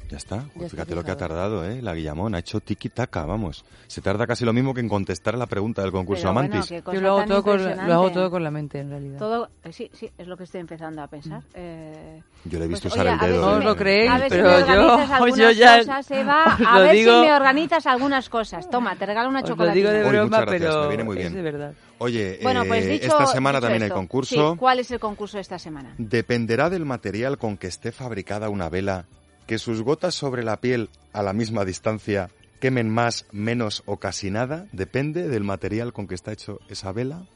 Ya está. Ya Pues está fíjate lo que ha fijado. tardado, ¿eh? La Guillamón ha hecho tiki-taka, vamos. Se tarda casi lo mismo que en contestar a la pregunta del concurso Pero bueno, Amantis. qué cosa Yo lo hago, tan todo con, impresionante. lo hago todo con la mente, en realidad. Todo, eh, sí, sí, es lo que estoy empezando a pensar. Mm. Eh, Yo le he visto pues, usar oye, el a ver dedo. si ¿eh? No os lo creéis, a ver pero si me yo- organizas algunas yo ya cosas, Eva. os A lo ver digo- si me organizas algunas cosas. Toma, te regalo una Os lo chocolatina. digo de Uy, broma, muchas gracias, pero me viene muy bien. es de verdad. Oye, Bueno, pues eh, dicho, esta semana dicho también esto, hay concurso. sí, ¿cuál es el concurso de esta semana? Dependerá del material con que esté fabricada una vela, que sus gotas sobre la piel a la misma distancia quemen más, menos o casi nada. Depende del material con que está hecho esa vela.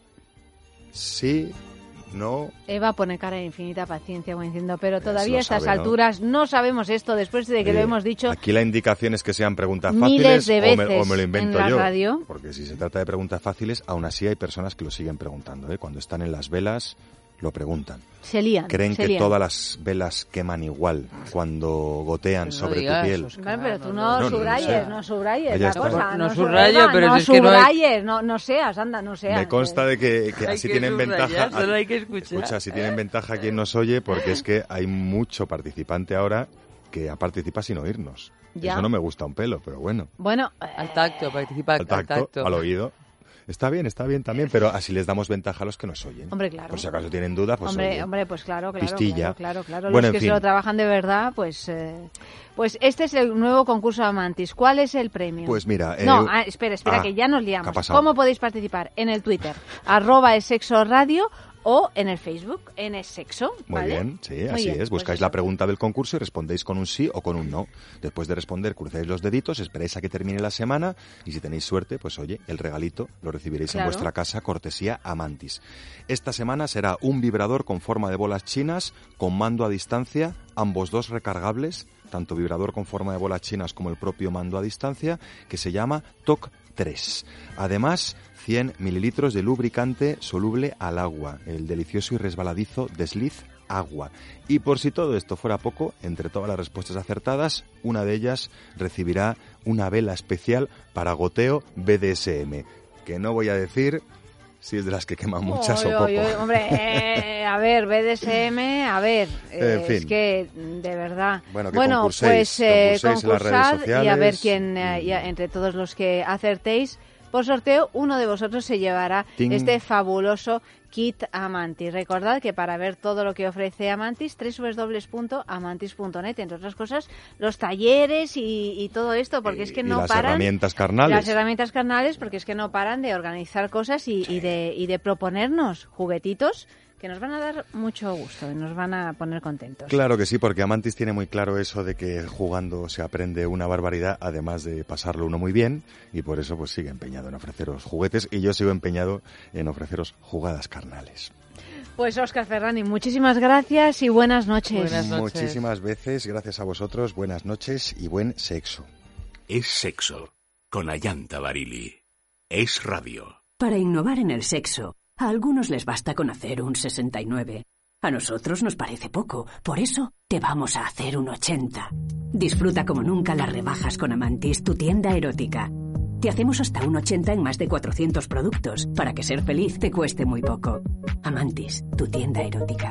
Sí, no. Eva pone cara de infinita paciencia, como diciendo, pero todavía a lo estas sabe, ¿no? alturas no sabemos esto, después de que lo Oye, hemos dicho. Aquí la indicación es que sean preguntas Miles fáciles de o, me, veces o me lo invento en la yo. radio. Porque si se trata de preguntas fáciles, aún así hay personas que lo siguen preguntando, ¿eh? Cuando están en las velas, lo preguntan. Se lían. Creen se que lían. todas las velas queman igual cuando gotean Pero no sobre digas, tu piel. Oscar. Claro, pero tú No, no, no, no, no subrayes, sé. no subrayes Ya la está. cosa. No su- subrayo, Eva, pero no es que no hay- subrayes, no, no seas, anda, no seas. Me consta de que, que Hay así que tienen subrayar, ventaja. solo hay que escuchar. Escucha, si tienen ventaja quien nos oye, porque es que hay mucho participante ahora que participa sin oírnos. Ya. Eso no me gusta un pelo, pero bueno. Bueno, Al tacto, participa Al tacto, al oído. Está bien, está bien también, pero así les damos ventaja a los que nos oyen. Hombre, claro. Por si acaso tienen dudas, pues hombre, oye. hombre, pues claro, claro, Pistilla. claro, claro, claro. Bueno, Los en que fin. se lo trabajan de verdad, pues, eh, pues este es el nuevo concurso Amantis. ¿Cuál es el premio? Pues mira, eh, no, ah, espera, espera, ah, que ya nos ¿qué liamos. ha pasado? ¿Cómo podéis participar? En el Twitter, arroba es sexo radio, o en el Facebook, en es sexo. Muy ¿vale? bien, sí, Muy así bien, es. pues Buscáis eso. la pregunta del concurso y respondéis con un sí o con un no. Después de responder, cruzáis los deditos, esperáis a que termine la semana y si tenéis suerte, pues oye, el regalito lo recibiréis Claro. en vuestra casa, cortesía Amantis. Esta semana será un vibrador con forma de bolas chinas, con mando a distancia, ambos dos recargables, tanto vibrador con forma de bolas chinas como el propio mando a distancia, que se llama T O C tres. Además, cien mililitros de lubricante soluble al agua, el delicioso y resbaladizo Desliz Agua. Y por si todo esto fuera poco, entre todas las respuestas acertadas, una de ellas recibirá una vela especial para goteo B D S M, que no voy a decir si es de las que queman muchas Oy, o poco. oy, oy, hombre, eh, a ver, B D S M, a ver, eh, En fin. es que de verdad. Bueno, que bueno concurséis, pues eh, concurséis en las redes concursad y a ver sociales. quién, eh, y a- entre todos los que acertéis, por sorteo, uno de vosotros se llevará Ting. este fabuloso kit Amantis. Recordad que para ver todo lo que ofrece Amantis, doble u doble u doble u punto amantis punto net, entre otras cosas, los talleres y, y todo esto, porque es que Y no las paran... herramientas carnales. Las herramientas carnales, porque es que no paran de organizar cosas y, y de, y de proponernos juguetitos que nos van a dar mucho gusto y nos van a poner contentos. Claro que sí, porque Amantis tiene muy claro eso de que jugando se aprende una barbaridad, además de pasarlo uno muy bien, y por eso pues sigue empeñado en ofreceros juguetes y yo sigo empeñado en ofreceros jugadas carnales. Pues Óscar Ferrani, muchísimas gracias y buenas noches. Buenas noches. Muchísimas veces, gracias a vosotros, buenas noches y buen sexo. Es sexo, con Ayanta Barili. Es radio. Para innovar en el sexo, a algunos les basta con hacer un sesenta y nueve. A nosotros nos parece poco, por eso te vamos a hacer un ochenta. Disfruta como nunca las rebajas con Amantis, tu tienda erótica. Te hacemos hasta un ochenta en más de cuatrocientos productos, para que ser feliz te cueste muy poco. Amantis, tu tienda erótica.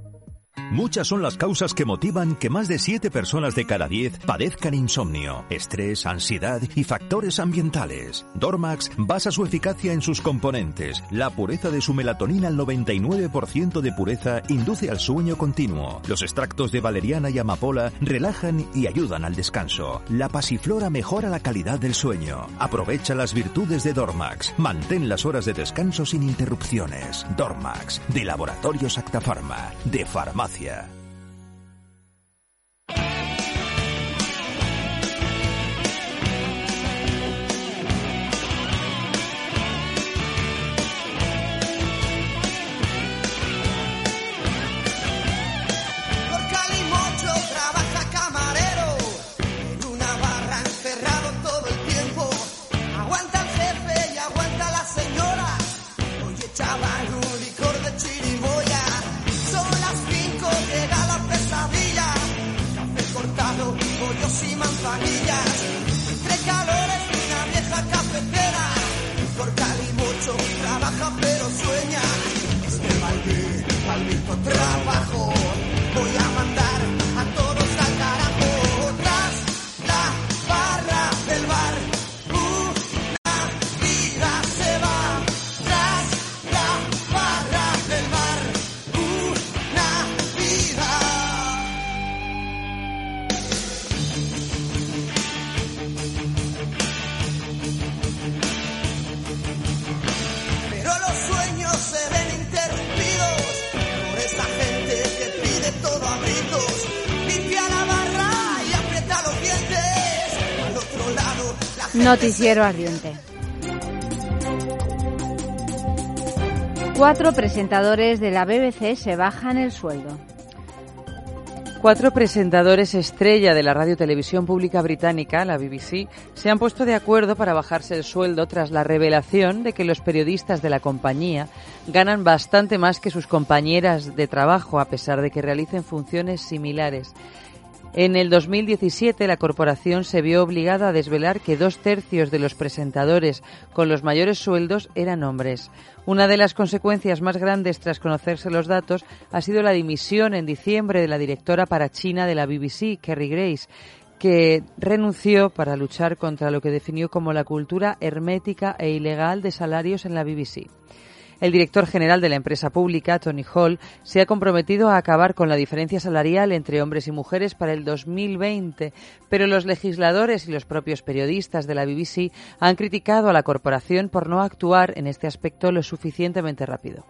Muchas son las causas que motivan que más de siete personas de cada diez padezcan insomnio, estrés, ansiedad y factores ambientales. Dormax basa su eficacia en sus componentes. La pureza de su melatonina al noventa y nueve por ciento de pureza induce al sueño continuo. Los extractos de valeriana y amapola relajan y ayudan al descanso. La pasiflora mejora la calidad del sueño. Aprovecha las virtudes de Dormax. Mantén las horas de descanso sin interrupciones. Dormax, de Laboratorios Acta Pharma, de Farmacia. Por Calimocho trabaja camarero, en una barra encerrado todo el tiempo. Aguanta el jefe y aguanta la señora. Oye chaval, un licor de chirimoya. Son las cinco, llega la pesadilla. Café cortado, pollos y manzanillas. Entre calores y una vieja cafetera. Por Calimocho trabaja pero sueña. Este maldito, maldito trabajo. Voy a mandar a todos al carajo. Otra Noticiero ardiente. Cuatro presentadores de la B B C se bajan el sueldo. Cuatro presentadores estrella de la radio-televisión pública británica, la B B C, se han puesto de acuerdo para bajarse el sueldo tras la revelación de que los periodistas de la compañía ganan bastante más que sus compañeras de trabajo, a pesar de que realicen funciones similares. En el dos mil diecisiete, la corporación se vio obligada a desvelar que dos tercios de los presentadores con los mayores sueldos eran hombres. Una de las consecuencias más grandes tras conocerse los datos ha sido la dimisión en diciembre de la directora para China de la B B C, Kerry Grace, que renunció para luchar contra lo que definió como la cultura hermética e ilegal de salarios en la B B C. El director general de la empresa pública, Tony Hall, se ha comprometido a acabar con la diferencia salarial entre hombres y mujeres para el dos mil veinte, pero los legisladores y los propios periodistas de la B B C han criticado a la corporación por no actuar en este aspecto lo suficientemente rápido.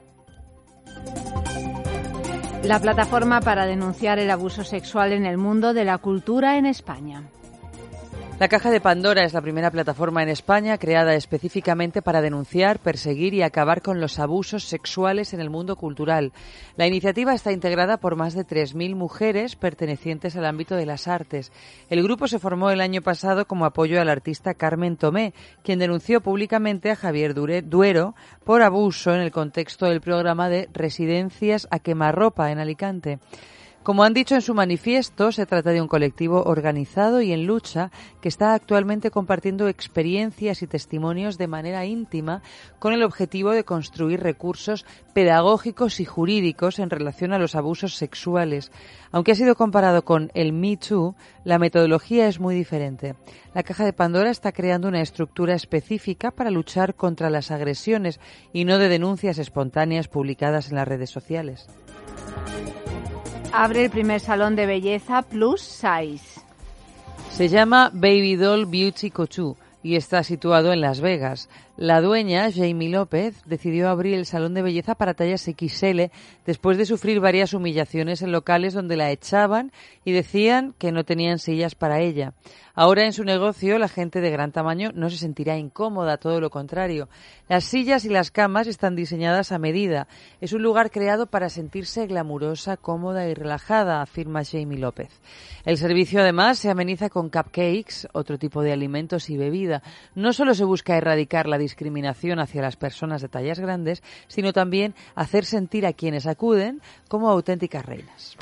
La plataforma para denunciar el abuso sexual en el mundo de la cultura en España. La Caja de Pandora es la primera plataforma en España creada específicamente para denunciar, perseguir y acabar con los abusos sexuales en el mundo cultural. La iniciativa está integrada por más de tres mil mujeres pertenecientes al ámbito de las artes. El grupo se formó el año pasado como apoyo al artista Carmen Tomé, quien denunció públicamente a Javier Duero por abuso en el contexto del programa de Residencias a Quemarropa en Alicante. Como han dicho en su manifiesto, se trata de un colectivo organizado y en lucha que está actualmente compartiendo experiencias y testimonios de manera íntima con el objetivo de construir recursos pedagógicos y jurídicos en relación a los abusos sexuales. Aunque ha sido comparado con el Me Too, la metodología es muy diferente. La Caja de Pandora está creando una estructura específica para luchar contra las agresiones y no de denuncias espontáneas publicadas en las redes sociales. Abre el primer salón de belleza Plus Size. Se llama Baby Doll Beauty Couture y está situado en Las Vegas. La dueña, Jamie López, decidió abrir el salón de belleza para tallas equis ele después de sufrir varias humillaciones en locales donde la echaban y decían que no tenían sillas para ella. Ahora en su negocio la gente de gran tamaño no se sentirá incómoda, todo lo contrario. Las sillas y las camas están diseñadas a medida. Es un lugar creado para sentirse glamurosa, cómoda y relajada, afirma Jamie López. El servicio además se ameniza con cupcakes, otro tipo de alimentos y bebida. No solo se busca erradicar la discriminación hacia las personas de tallas grandes, sino también hacer sentir a quienes acuden como auténticas reinas.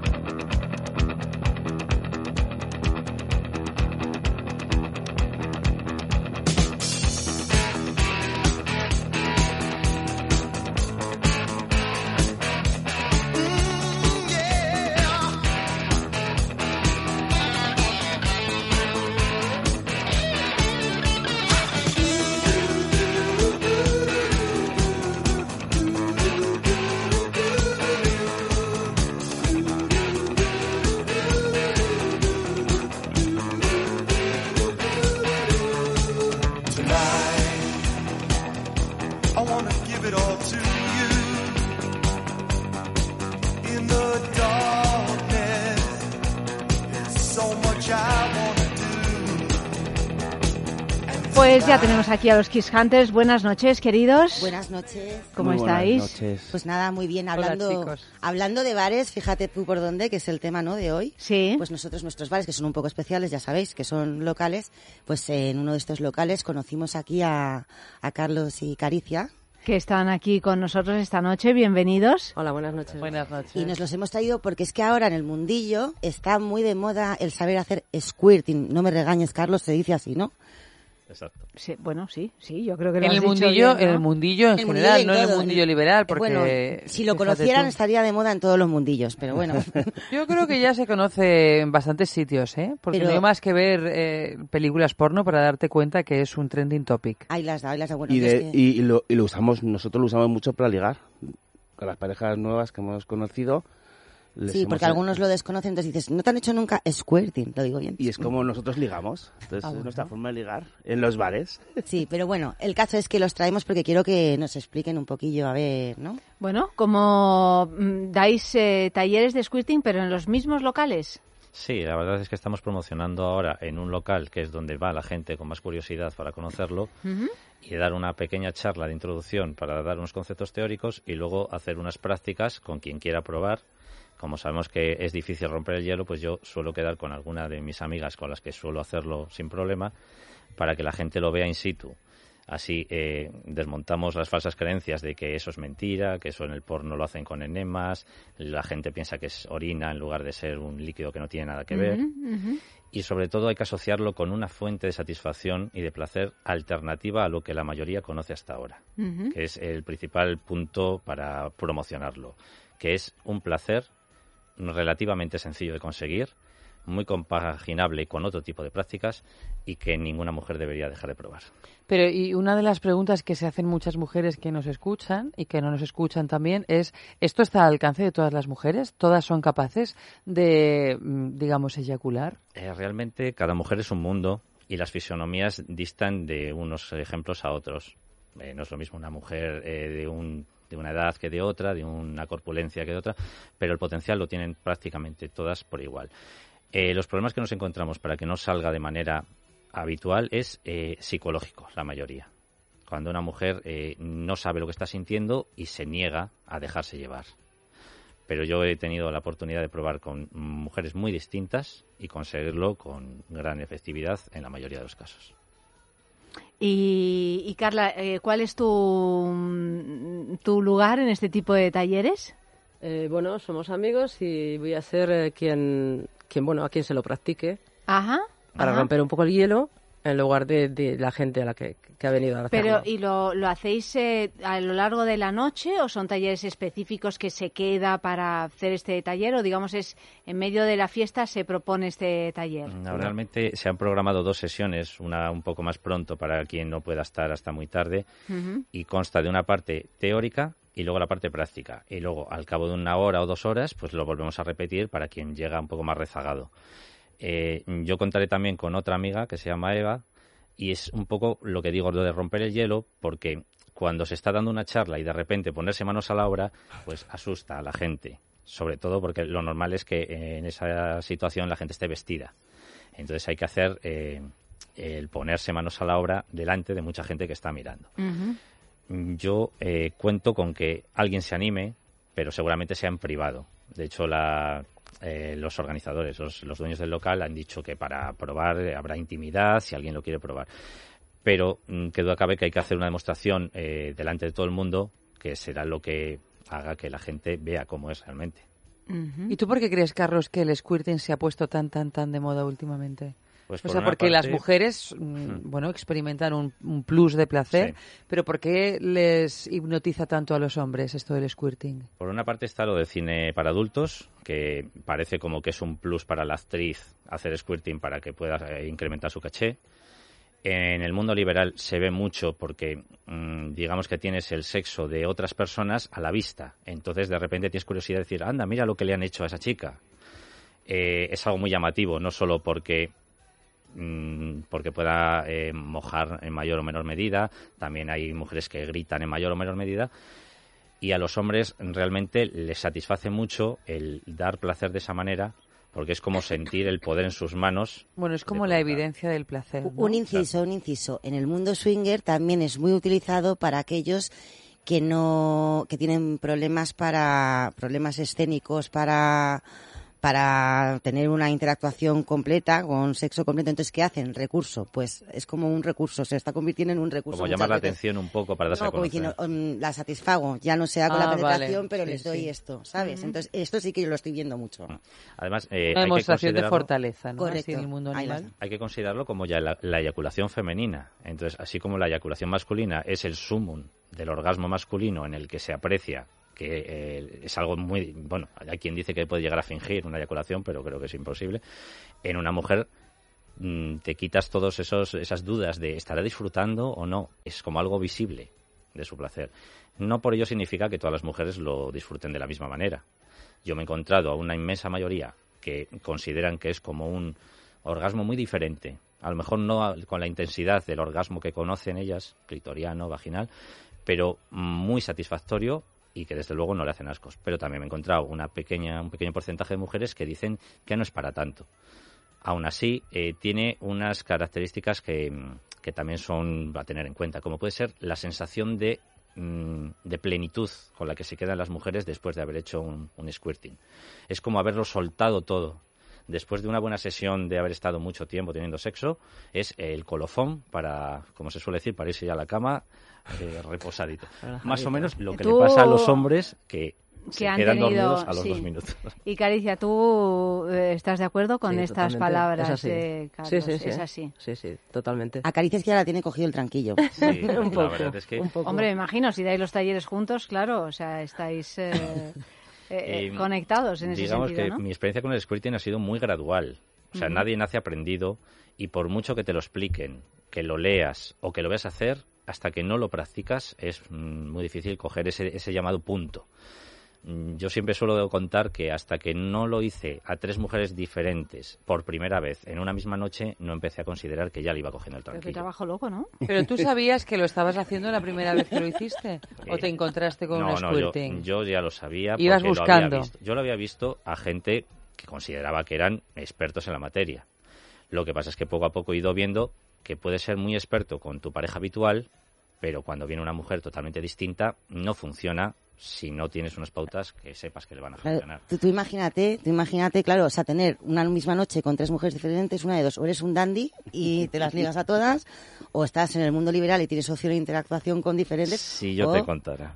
Pues ya tenemos aquí a los Kiss Hunters. Buenas noches, queridos. Buenas noches. ¿Cómo muy estáis? Buenas noches. Pues nada, muy bien. Hablando, Hola, chicos. Hablando de bares, fíjate tú por dónde, que es el tema, ¿no?, de hoy. Sí. Pues nosotros, nuestros bares, que son un poco especiales, ya sabéis, que son locales, pues eh, en uno de estos locales conocimos aquí a, a Carlos y Caricia, que están aquí con nosotros esta noche. Bienvenidos. Hola, buenas noches. Buenas noches. Y nos los hemos traído porque es que ahora en el mundillo está muy de moda el saber hacer squirting. No me regañes, Carlos, se dice así, ¿no? Exacto. Sí, bueno, sí, sí, yo creo que lo en has el dicho mundillo, bien, ¿no? en el mundillo en El general, mundillo en no en el todo, mundillo en el- liberal, porque Bueno, si lo fíjate conocieran tú. estaría de moda en todos los mundillos, pero bueno. Yo creo que ya se conoce en bastantes sitios, ¿eh? Porque Pero- no hay más que ver eh, películas porno para darte cuenta que es un trending topic. Ahí las da, ahí las da. Bueno, Y, yo de- es que- y, y lo, y lo usamos, nosotros lo usamos mucho para ligar. Con las parejas nuevas que hemos conocido. les Sí, hemos- porque algunos lo desconocen, entonces dices, ¿no te han hecho nunca squirting? Lo digo bien. Y es como nosotros ligamos. Entonces Ah, es bueno. nuestra forma de ligar en los bares. Sí, pero bueno, el caso es que los traemos porque quiero que nos expliquen un poquillo, a ver, ¿no? Bueno, como mm, dais eh, talleres de squirting, pero en los mismos locales. Sí, la verdad es que estamos promocionando ahora en un local que es donde va la gente con más curiosidad para conocerlo uh-huh. y dar una pequeña charla de introducción para dar unos conceptos teóricos y luego hacer unas prácticas con quien quiera probar. Como sabemos que es difícil romper el hielo, pues yo suelo quedar con alguna de mis amigas con las que suelo hacerlo sin problema para que la gente lo vea in situ. Así eh, desmontamos las falsas creencias de que eso es mentira, que eso en el porno lo hacen con enemas, la gente piensa que es orina en lugar de ser un líquido que no tiene nada que ver. Uh-huh, uh-huh. Y sobre todo hay que asociarlo con una fuente de satisfacción y de placer alternativa a lo que la mayoría conoce hasta ahora, uh-huh. que es el principal punto para promocionarlo, que es un placer relativamente sencillo de conseguir, muy compaginable con otro tipo de prácticas y que ninguna mujer debería dejar de probar. Pero y una de las preguntas que se hacen muchas mujeres que nos escuchan y que no nos escuchan también es, ¿esto está al alcance de todas las mujeres? ¿Todas son capaces de, digamos, eyacular? Eh, realmente cada mujer es un mundo y las fisonomías distan de unos ejemplos a otros. Eh, no es lo mismo una mujer eh, de un de una edad que de otra, de una corpulencia que de otra, pero el potencial lo tienen prácticamente todas por igual. Eh, los problemas que nos encontramos para que no salga de manera habitual es eh, psicológico, la mayoría. Cuando una mujer eh, no sabe lo que está sintiendo y se niega a dejarse llevar. Pero yo he tenido la oportunidad de probar con mujeres muy distintas y conseguirlo con gran efectividad en la mayoría de los casos. Y, y Carla, eh, ¿cuál es tu, tu lugar en este tipo de talleres? Eh, bueno, somos amigos y voy a ser eh, quien, quien, bueno, a quien se lo practique. Ajá. Para ajá. romper un poco el hielo en lugar de, de la gente a la que, que ha venido a hacerlo. Pero, ¿y lo, lo hacéis eh, a lo largo de la noche o son talleres específicos que se queda para hacer este taller o, digamos, es en medio de la fiesta se propone este taller? No, realmente se han programado dos sesiones, una un poco más pronto para quien no pueda estar hasta muy tarde uh-huh. y consta de una parte teórica y luego la parte práctica. Y luego, al cabo de una hora o dos horas, pues lo volvemos a repetir para quien llega un poco más rezagado. Eh, yo contaré también con otra amiga que se llama Eva y es un poco lo que digo, lo de romper el hielo, porque cuando se está dando una charla y de repente ponerse manos a la obra, pues asusta a la gente. Sobre todo porque lo normal es que eh, en esa situación la gente esté vestida. Entonces hay que hacer eh, el ponerse manos a la obra delante de mucha gente que está mirando. Uh-huh. Yo eh, cuento con que alguien se anime, pero seguramente sea en privado. De hecho, la, eh, los organizadores, los, los dueños del local han dicho que para probar eh, habrá intimidad si alguien lo quiere probar. Pero mm, que duda cabe que hay que hacer una demostración eh, delante de todo el mundo, que será lo que haga que la gente vea cómo es realmente. Uh-huh. ¿Y tú por qué crees, Carlos, que el squirting se ha puesto tan, tan, tan de moda últimamente? Pues o sea, porque parte... las mujeres, mm, bueno, experimentan un, un plus de placer, sí. Pero ¿por qué les hipnotiza tanto a los hombres esto del squirting? Por una parte está lo del cine para adultos, que parece como que es un plus para la actriz hacer squirting para que pueda eh, incrementar su caché. En el mundo liberal se ve mucho porque, mmm, digamos que tienes el sexo de otras personas a la vista. Entonces, de repente tienes curiosidad de decir, anda, mira lo que le han hecho a esa chica. Eh, es algo muy llamativo, no solo porque... porque pueda eh, mojar en mayor o menor medida, también hay mujeres que gritan en mayor o menor medida, y a los hombres realmente les satisface mucho el dar placer de esa manera, porque es como sentir el poder en sus manos. Bueno, es como la evidencia del placer, ¿no? Un inciso, un inciso. En el mundo swinger también es muy utilizado para aquellos que no, que tienen problemas para, problemas escénicos para... para tener una interactuación completa, con sexo completo. Entonces, ¿qué hacen? Recurso. Pues es como un recurso, se está convirtiendo en un recurso. Como llamar la atención un poco para darse no, a conocer. Como diciendo, um, la satisfago, ya no sea con ah, la penetración, vale. pero sí, les doy sí. esto, ¿sabes? Uh-huh. Entonces, esto sí que yo lo estoy viendo mucho. Además, eh, una hay demostración que de fortaleza, ¿no? Correcto. Así en el mundo animal. Hay que considerarlo como ya la, la eyaculación femenina. Entonces, así como la eyaculación masculina es el sumum del orgasmo masculino en el que se aprecia que eh, es algo muy... Bueno, hay quien dice que puede llegar a fingir una eyaculación, pero creo que es imposible. En una mujer mmm, te quitas todas esas dudas de ¿estará disfrutando o no? Es como algo visible de su placer. No por ello significa que todas las mujeres lo disfruten de la misma manera. Yo me he encontrado a una inmensa mayoría que consideran que es como un orgasmo muy diferente. A lo mejor no con la intensidad del orgasmo que conocen ellas, clitoriano, vaginal, pero muy satisfactorio y que desde luego no le hacen ascos. Pero también me he encontrado una pequeña, un pequeño porcentaje de mujeres que dicen que no es para tanto. Aún así, eh, tiene unas características que, que también son a tener en cuenta, como puede ser la sensación de, mm, de plenitud con la que se quedan las mujeres después de haber hecho un, un squirting. Es como haberlo soltado todo. Después de una buena sesión de haber estado mucho tiempo teniendo sexo, es el colofón para, como se suele decir, para irse ya a la cama eh, reposadito. Más o menos lo que Tú... le pasa a los hombres que, que se han quedan tenido, dormidos a los sí. dos minutos. Y Caricia, ¿tú eh, estás de acuerdo con Sí, estas totalmente. palabras Es así. de Carlos? Sí, sí, sí. Es así. Sí, sí, totalmente. A Caricia es que ya la tiene cogido el tranquillo. Sí, un poco, la verdad es que... un poco. Hombre, me imagino, si dais los talleres juntos, claro, o sea, estáis eh, eh, Eh, conectados en ese digamos sentido, que ¿no? mi experiencia con el squirting ha sido muy gradual. O sea, Ujú. nadie nace aprendido y por mucho que te lo expliquen, que lo leas o que lo veas hacer, hasta que no lo practicas es mm, muy difícil coger ese, ese llamado punto. Mm, Yo siempre suelo contar que hasta que no lo hice a tres mujeres diferentes por primera vez en una misma noche, no empecé a considerar que ya le iba cogiendo el Pero qué tranquillo. trabajo loco, ¿no? ¿Pero tú sabías que lo estabas haciendo la primera vez que lo hiciste? ¿O te encontraste con no, un no, yo, squirting? yo ya lo sabía porque Ibas lo buscando. había visto. Yo lo había visto a gente que consideraba que eran expertos en la materia. Lo que pasa es que poco a poco he ido viendo que puedes ser muy experto con tu pareja habitual, pero cuando viene una mujer totalmente distinta, no funciona si no tienes unas pautas que sepas que le van a Claro, funcionar. tú, tú imagínate, tú imagínate, claro, o sea, tener una misma noche con tres mujeres diferentes, una de dos, o eres un dandy y te las ligas a todas, o estás en el mundo liberal y tienes opción de interactuación con diferentes. Si yo o... te contara.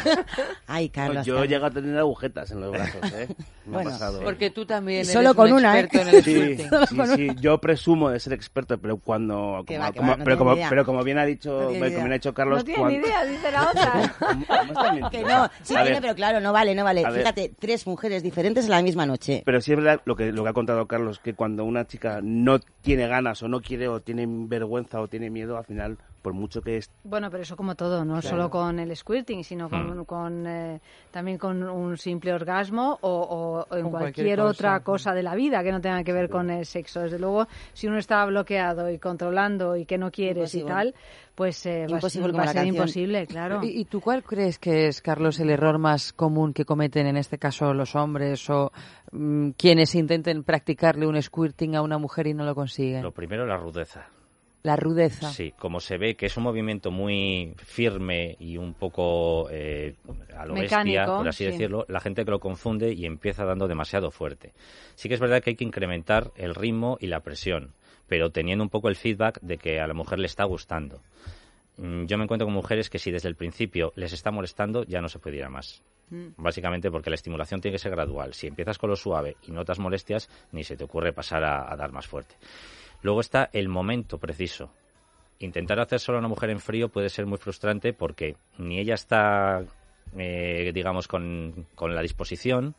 Ay, Carlos. Yo Carlos. llego a tener agujetas en los brazos, ¿eh? Me Bueno, ha pasado. Porque tú también eres Solo con un una, ¿eh? experto en el Sí, squirting. sí, sí, yo presumo de ser experto, pero cuando... Que Como, va, que como- va, no pero, tiene como, ni idea. pero como bien ha dicho, No tiene como ni bien idea. ha dicho Carlos... No tiene cuando- ni idea, dice la otra. No está mintiendo. Que no, sí A tiene, ver, pero claro, no vale, no vale. A ver. Fíjate, tres mujeres diferentes en la misma noche. Pero sí es verdad lo que, lo que ha contado Carlos, que cuando una chica no tiene ganas o no quiere o tiene vergüenza o tiene miedo, al final, por mucho que es... Bueno, pero eso como todo, no Claro. solo con el squirting, sino con, Mm. con, eh, también con un simple orgasmo o, o- o en Con cualquier, cualquier otra cosa. cosa de la vida que no tenga que ver con el sexo. Desde luego, si uno está bloqueado y controlando y que no quieres Imposible. y tal, pues eh, va, a- Imposible va como a la ser canción. imposible, claro. ¿Y, y tú cuál crees que es, Carlos, el error más común que cometen en este caso los hombres o mm, quienes intenten practicarle un squirting a una mujer y no lo consiguen? Lo primero, la rudeza. La rudeza. Sí, como se ve que es un movimiento muy firme y un poco eh, a lo bestia, Mecánico, por así sí. decirlo, la gente que lo confunde y empieza dando demasiado fuerte. Sí que es verdad que hay que incrementar el ritmo y la presión, pero teniendo un poco el feedback de que a la mujer le está gustando. Mm, Yo me encuentro con mujeres que si desde el principio les está molestando, ya no se puede ir a más. Mm. Básicamente porque la estimulación tiene que ser gradual. Si empiezas con lo suave y notas molestias, ni se te ocurre pasar a, a dar más fuerte. Luego está el momento preciso. Intentar hacer solo a una mujer en frío puede ser muy frustrante porque ni ella está, eh, digamos, con, con la disposición,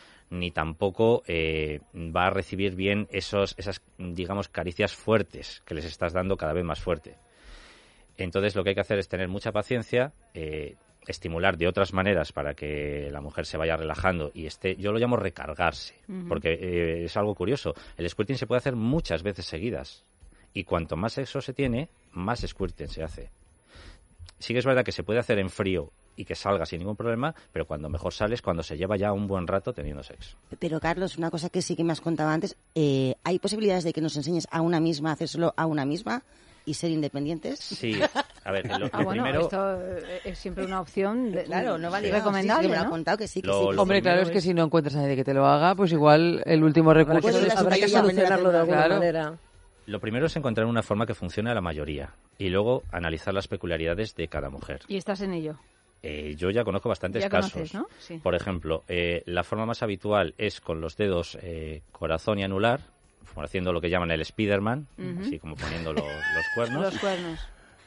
ni tampoco eh, va a recibir bien esos, esas, digamos, caricias fuertes que les estás dando cada vez más fuerte. Entonces lo que hay que hacer es tener mucha paciencia, eh, estimular de otras maneras para que la mujer se vaya relajando y esté, yo lo llamo recargarse, Ujú. porque eh, es algo curioso. El squirting se puede hacer muchas veces seguidas y cuanto más sexo se tiene, más squirting se hace. Sí que es verdad que se puede hacer en frío y que salga sin ningún problema, pero cuando mejor sale es cuando se lleva ya un buen rato teniendo sexo. Pero, Carlos, una cosa que sí que me has contado antes, eh, ¿hay posibilidades de que nos enseñes a una misma, a hacer solo a una misma y ser independientes? Sí, a ver, lo, lo Ah, bueno, primero... esto eh, es siempre una opción de, Claro, no vale. recomendable, Sí, sí, me lo ¿no? ha contado que sí, que Lo- sí. lo Hombre, claro, es primero que es- si no encuentras a nadie que te lo haga, pues igual el último Habrá recurso que, Pues es... la habrá que superioridad solucionarlo de alguna Claro. manera. Lo primero es encontrar una forma que funcione a la mayoría y luego analizar las peculiaridades de cada mujer. Y estás en ello. Eh, yo ya conozco bastantes Ya casos. conoces, ¿no? Sí. Por ejemplo, eh, la forma más habitual es con los dedos eh, corazón y anular, como haciendo lo que llaman el Spiderman, Ujú. así como poniendo lo- los cuernos. Los cuernos.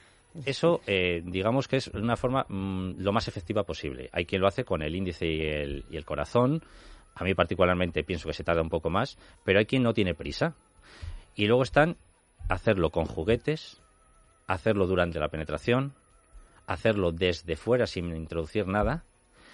Eso, eh, digamos que es una forma mm, lo más efectiva posible. Hay quien lo hace con el índice y el, y el corazón. A mí particularmente pienso que se tarda un poco más, pero hay quien no tiene prisa. Y luego están hacerlo con juguetes, hacerlo durante la penetración, hacerlo desde fuera sin introducir nada,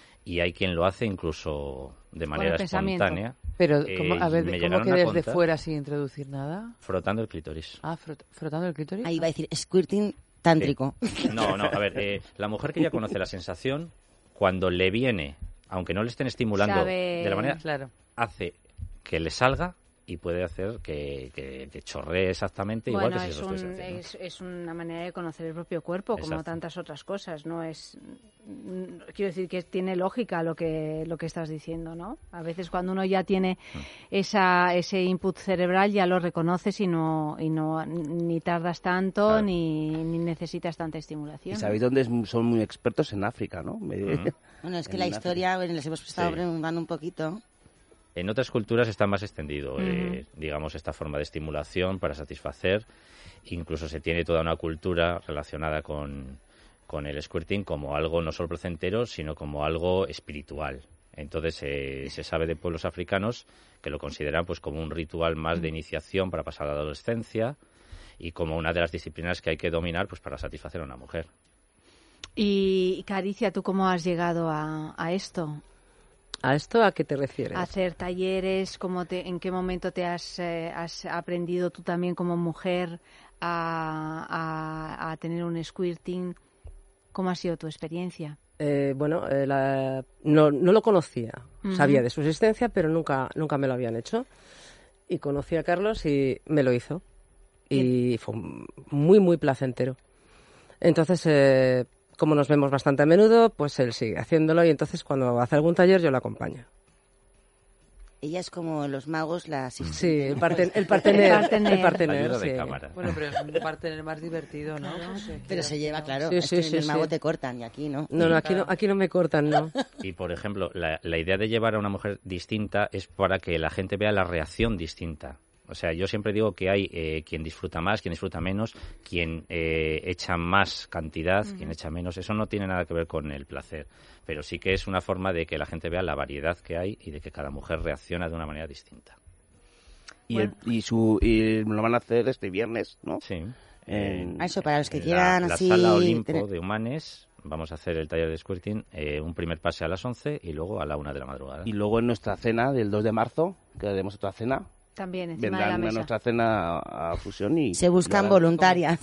y hay quien lo hace incluso de manera el pensamiento. espontánea. Pero, Eh, ¿cómo, a ver, me ¿cómo llegaron que a desde contar- fuera sin introducir nada? Frotando el clítoris. Ah, frot- frotando el clítoris. Ahí va a decir squirting tántrico. No, no, a ver, eh, la mujer que ya conoce la sensación, cuando le viene, aunque no le estén estimulando Sabe... de la manera, claro. hace que le salga y puede hacer que, que, que chorree exactamente bueno, igual que si es eso un, estoy haciendo. es, es una manera de conocer el propio cuerpo, como Exacto. tantas otras cosas, no es... Quiero decir que tiene lógica lo que lo que estás diciendo, ¿no? A veces cuando uno ya tiene esa ese input cerebral ya lo reconoces y no y no ni tardas tanto Claro. ni, ni necesitas tanta estimulación. Y sabéis dónde es- son muy expertos en África, ¿no? Me- Bueno, es que en la África. historia, bueno, les hemos estado Sí. preguntando un poquito. En otras culturas está más extendido, Ujú. eh, digamos, esta forma de estimulación para satisfacer. Incluso se tiene toda una cultura relacionada con, con el squirting como algo no solo placentero, sino como algo espiritual. Entonces eh, se sabe de pueblos africanos que lo consideran pues como un ritual más de iniciación para pasar a la adolescencia y como una de las disciplinas que hay que dominar pues para satisfacer a una mujer. Y Caricia, ¿tú cómo has llegado a, a esto? ¿A esto a qué te refieres? A hacer talleres, ¿cómo te, ¿en qué momento te has, eh, has aprendido tú también como mujer a, a, a tener un squirting? ¿Cómo ha sido tu experiencia? Eh, bueno, eh, la- no, no lo conocía. Ujú. Sabía de su existencia, pero nunca, nunca me lo habían hecho. Y conocí a Carlos y me lo hizo. Y fue muy, muy placentero. Entonces, eh, como nos vemos bastante a menudo, pues él sigue haciéndolo y entonces cuando hace algún taller yo lo acompaño. Ella es como los magos, la asistente. Sí, el, parten, el partener. El partener. El partener, Ayuda de sí. cámara. Bueno, pero es un partener más divertido, ¿no? Pues, eh, Pero se lleva, claro, Sí, es sí, que sí, en el mago sí. te cortan y aquí no. No, no, aquí no, aquí no me cortan, no. Y, por ejemplo, la, la idea de llevar a una mujer distinta es para que la gente vea la reacción distinta. O sea, yo siempre digo que hay eh, quien disfruta más, quien disfruta menos, quien eh, echa más cantidad, Ujú. quien echa menos. Eso no tiene nada que ver con el placer, pero sí que es una forma de que la gente vea la variedad que hay y de que cada mujer reacciona de una manera distinta. Y, el- y, su, y lo van a hacer este viernes, ¿no? Sí. En- Ah, eso, para los que En quieran la, así... La sala Olimpo tener- de Humanes vamos a hacer el taller de squirting, eh, un primer pase a las once y luego a la una de la madrugada. Y luego en nuestra cena del dos de marzo, que haremos otra cena, También encima de la vendrán a mesa. nuestra cena a fusión y... Se buscan y harán- voluntarias.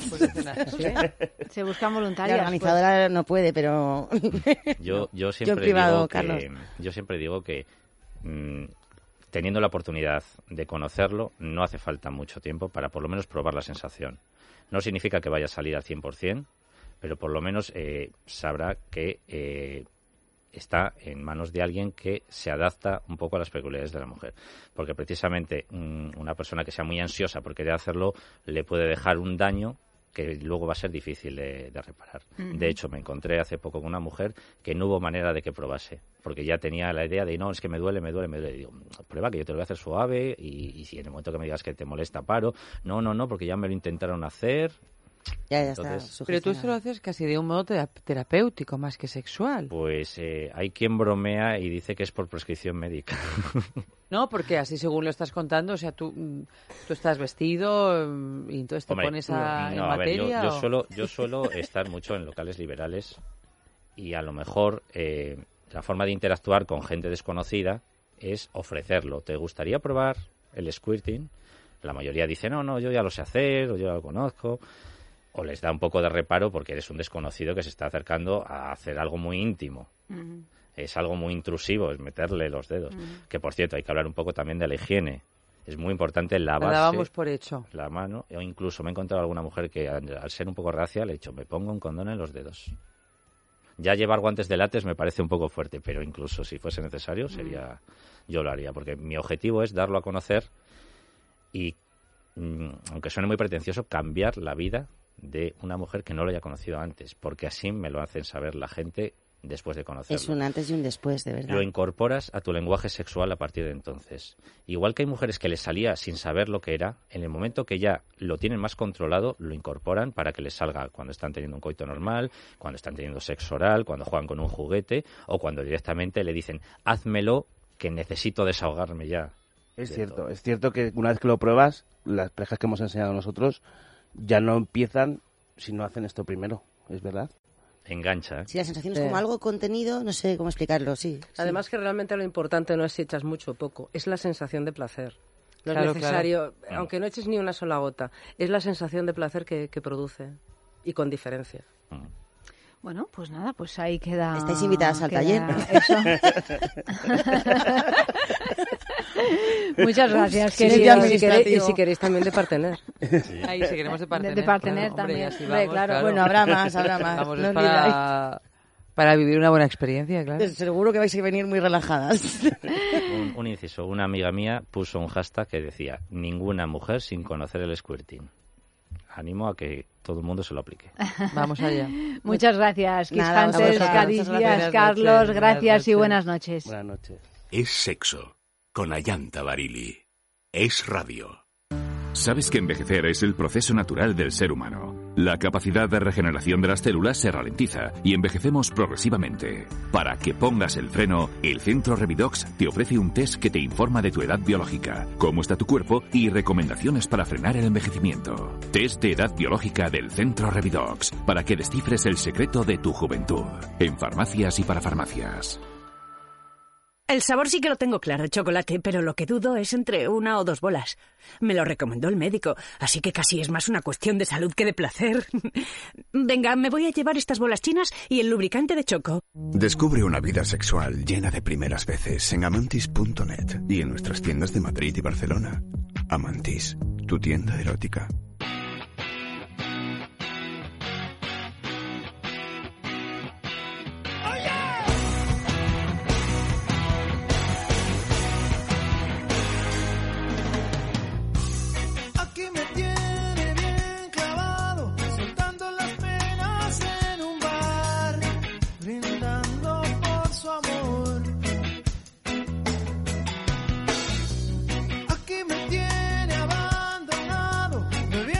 Se buscan La voluntarias. organizadora no puede, pero... Yo, yo Yo siempre en privado, digo Carlos. que, yo siempre digo que mm, teniendo la oportunidad de conocerlo, no hace falta mucho tiempo para por lo menos probar la sensación. No significa que vaya a salir al cien por ciento, pero por lo menos eh, sabrá que eh, está en manos de alguien que se adapta un poco a las peculiaridades de la mujer. Porque precisamente mm, una persona que sea muy ansiosa por querer hacerlo le puede dejar un daño que luego va a ser difícil de, de reparar. Ujú. De hecho, me encontré hace poco con una mujer que no hubo manera de que probase, porque ya tenía la idea de, no, es que me duele, me duele, me duele. Y digo, prueba, que yo te lo voy a hacer suave, y, y si en el momento que me digas que te molesta, paro. No, no, no, porque ya me lo intentaron hacer. Ya, ya Entonces, está. Pero tú esto lo haces casi de un modo tera- terapéutico más que sexual. Pues eh, hay quien bromea y dice que es por prescripción médica. No, porque así según lo estás contando, o sea, tú, mm, tú estás vestido mm, y entonces te Hombre, pones a, en no, a ver, yo, materia. yo ¿o? suelo, yo suelo estar mucho en locales liberales y a lo mejor eh, la forma de interactuar con gente desconocida es ofrecerlo. ¿Te gustaría probar el squirting? La mayoría dice, no, no, yo ya lo sé hacer, o yo ya lo conozco. O les da un poco de reparo porque eres un desconocido que se está acercando a hacer algo muy íntimo. Ujú. Es algo muy intrusivo, es meterle los dedos. Ujú. Que, por cierto, hay que hablar un poco también de la higiene. Es muy importante La lavarse dábamos por hecho. la mano. O incluso me he encontrado alguna mujer que, al al ser un poco reacia, le he dicho, me pongo un condón en los dedos. Ya llevar guantes de látex me parece un poco fuerte, pero incluso si fuese necesario, sería yo lo haría. Porque mi objetivo es darlo a conocer y, mm, aunque suene muy pretencioso, cambiar la vida de una mujer que no lo haya conocido antes, porque así me lo hacen saber la gente después de conocerlo. Es un antes y un después, de verdad. Lo incorporas a tu lenguaje sexual a partir de entonces. Igual que hay mujeres que les salía sin saber lo que era, en el momento que ya lo tienen más controlado, lo incorporan para que les salga cuando están teniendo un coito normal, cuando están teniendo sexo oral, cuando juegan con un juguete o cuando directamente le dicen, házmelo, que necesito desahogarme ya. Es de cierto, todo". es cierto que una vez que lo pruebas, las parejas que hemos enseñado nosotros ya no empiezan si no hacen esto primero, ¿es verdad? Engancha, ¿eh? Si la sensación es Sí. como algo contenido, no sé cómo explicarlo, sí. sí. Además que realmente lo importante no es si echas mucho o poco, es la sensación de placer. No Claro, es necesario, claro. aunque no eches ni una sola gota, es la sensación de placer que, que produce y con diferencia. Bueno, pues nada, pues ahí queda... Estáis invitadas al queda taller. Eso. Muchas gracias, Sí, queridos. y, si queréis, y si queréis también de partener. Sí. Ahí, si queremos de partener. De, de partener claro, hombre, también. así Hombre, vamos, claro. claro. Bueno, habrá más, habrá más. Vamos no es para, para vivir una buena experiencia, claro. Seguro que vais a venir muy relajadas. Un, un inciso, una amiga mía puso un hashtag que decía ninguna mujer sin conocer el squirting. Animo a que todo el mundo se lo aplique. Vamos allá. Muchas gracias, Kiss Nada, Hunters, vosotras. Caricias, Buenas Carlos, noches, gracias buenas y noches. buenas noches. Buenas noches. Es sexo con Ayanta Barili. Es radio. Sabes que envejecer es el proceso natural del ser humano. La capacidad de regeneración de las células se ralentiza y envejecemos progresivamente. Para que pongas el freno, el Centro Revidox te ofrece un test que te informa de tu edad biológica, cómo está tu cuerpo y recomendaciones para frenar el envejecimiento. Test de edad biológica del Centro Revidox, para que descifres el secreto de tu juventud. En farmacias y para farmacias. El sabor sí que lo tengo claro, chocolate, pero lo que dudo es entre una o dos bolas. Me lo recomendó el médico, así que casi es más una cuestión de salud que de placer. Venga, me voy a llevar estas bolas chinas y el lubricante de choco. Descubre una vida sexual llena de primeras veces en amantis punto net y en nuestras tiendas de Madrid y Barcelona. Amantis, tu tienda erótica. Aquí me tiene bien clavado, soltando las penas en un bar, brindando por su amor. Aquí me tiene abandonado, bebiendo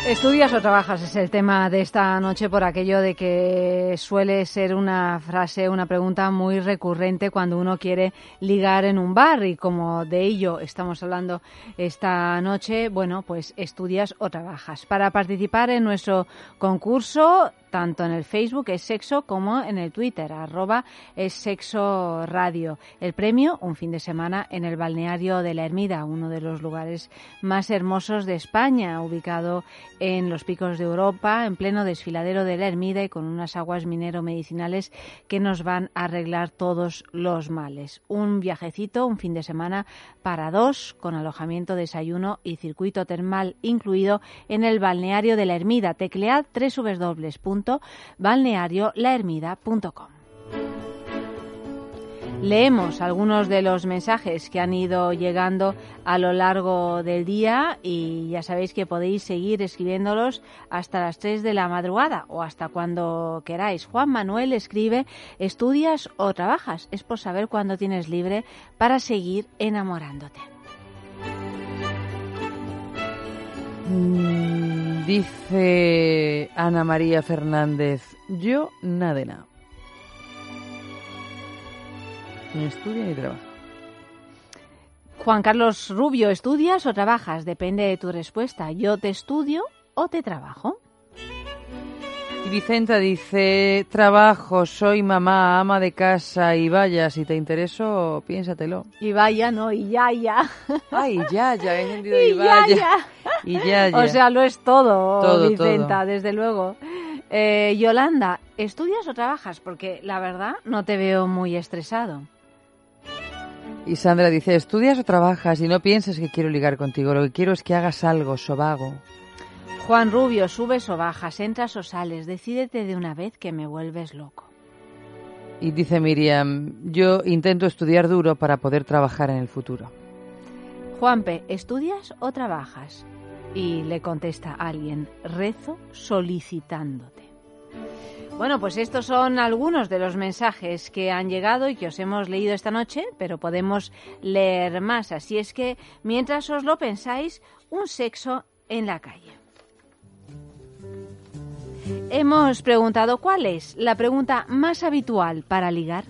¿Estudias o trabajas? Es el tema de esta noche por aquello de que suele ser una frase, una pregunta muy recurrente cuando uno quiere ligar en un bar y como de ello estamos hablando esta noche, bueno, pues ¿estudias o trabajas? Para participar en nuestro concurso, tanto en el Facebook es Sexo como en el Twitter, arroba es Sexo Radio. El premio, un fin de semana en el balneario de la Ermida, uno de los lugares más hermosos de España, ubicado en los picos de Europa, en pleno desfiladero de la Ermida y con unas aguas minero-medicinales que nos van a arreglar todos los males. Un viajecito, un fin de semana para dos, con alojamiento, desayuno y circuito termal incluido en el balneario de la Ermida. Teclead doble u doble u doble u punto balneario la ermida punto com. Leemos algunos de los mensajes que han ido llegando a lo largo del día y ya sabéis que podéis seguir escribiéndolos hasta las tres de la madrugada o hasta cuando queráis. Juan Manuel escribe: ¿estudias o trabajas? Es por saber cuándo tienes libre para seguir enamorándote. Mm, dice Ana María Fernández: yo nada de nada. Ni estudia ni trabaja. Juan Carlos Rubio: ¿estudias o trabajas? Depende de tu respuesta. Yo te estudio o te trabajo. Y Vicenta dice: trabajo, soy mamá, ama de casa y vaya, si te intereso, piénsatelo. Y vaya, no, y ya, ya. Ay, ya, ya, he entendido y, y vaya. Ya, ya. Y ya, ya. O sea, lo es todo, todo Vicenta, todo. Desde luego. Eh, Yolanda: ¿estudias o trabajas? Porque la verdad no te veo muy estresado. Y Sandra dice: ¿estudias o trabajas? Y no pienses que quiero ligar contigo, lo que quiero es que hagas algo, sobago. Juan Rubio: ¿subes o bajas? ¿Entras o sales? Decídete de una vez que me vuelves loco. Y dice Miriam: yo intento estudiar duro para poder trabajar en el futuro. Juanpe: ¿estudias o trabajas? Y le contesta alguien: rezo solicitándote. Bueno, pues estos son algunos de los mensajes que han llegado y que os hemos leído esta noche, pero podemos leer más. Así es que, mientras os lo pensáis, un sexo en la calle. Hemos preguntado: ¿cuál es la pregunta más habitual para ligar?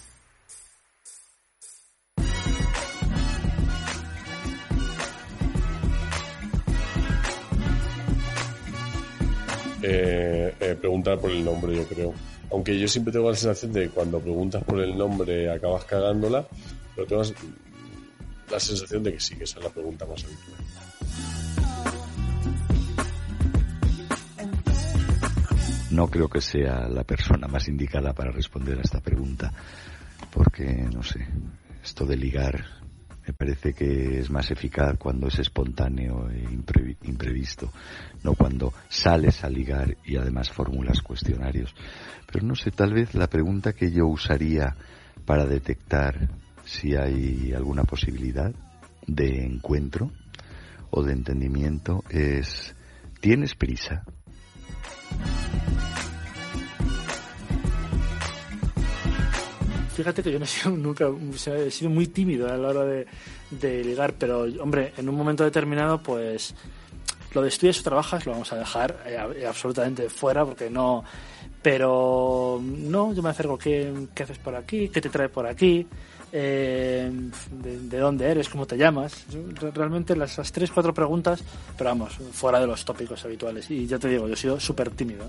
Eh, eh, preguntar por el nombre, yo creo. Aunque yo siempre tengo la sensación de que cuando preguntas por el nombre acabas cagándola, pero tengo la sensación de que sí, que esa es la pregunta más habitual. No creo que sea la persona más indicada para responder a esta pregunta, porque, no sé, esto de ligar me parece que es más eficaz cuando es espontáneo e imprevi- imprevisto, no cuando sales a ligar y además formulas cuestionarios. Pero no sé, tal vez la pregunta que yo usaría para detectar si hay alguna posibilidad de encuentro o de entendimiento es: ¿tienes prisa? Fíjate que yo no he sido nunca, o sea, he sido muy tímido a la hora de, de ligar, pero hombre, en un momento determinado, pues lo de estudias o trabajas lo vamos a dejar eh, absolutamente fuera, porque no, pero no, yo me acerco: ¿qué, qué haces por aquí? ¿Qué te trae por aquí? Eh, de, ¿De dónde eres? ¿Cómo te llamas? Yo, realmente las, las tres, cuatro preguntas, pero vamos, fuera de los tópicos habituales. Y ya te digo, yo he sido súper tímido.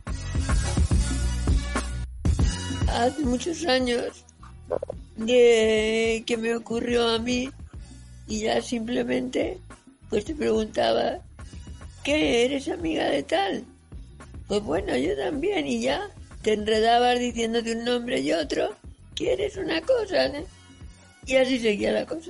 Hace muchos años de que me ocurrió a mí y ya simplemente pues te preguntaba: ¿qué eres amiga de tal? Pues bueno, yo también, y ya te enredabas diciéndote un nombre y otro, ¿quieres una cosa? ¿Eh? Y así seguía la cosa.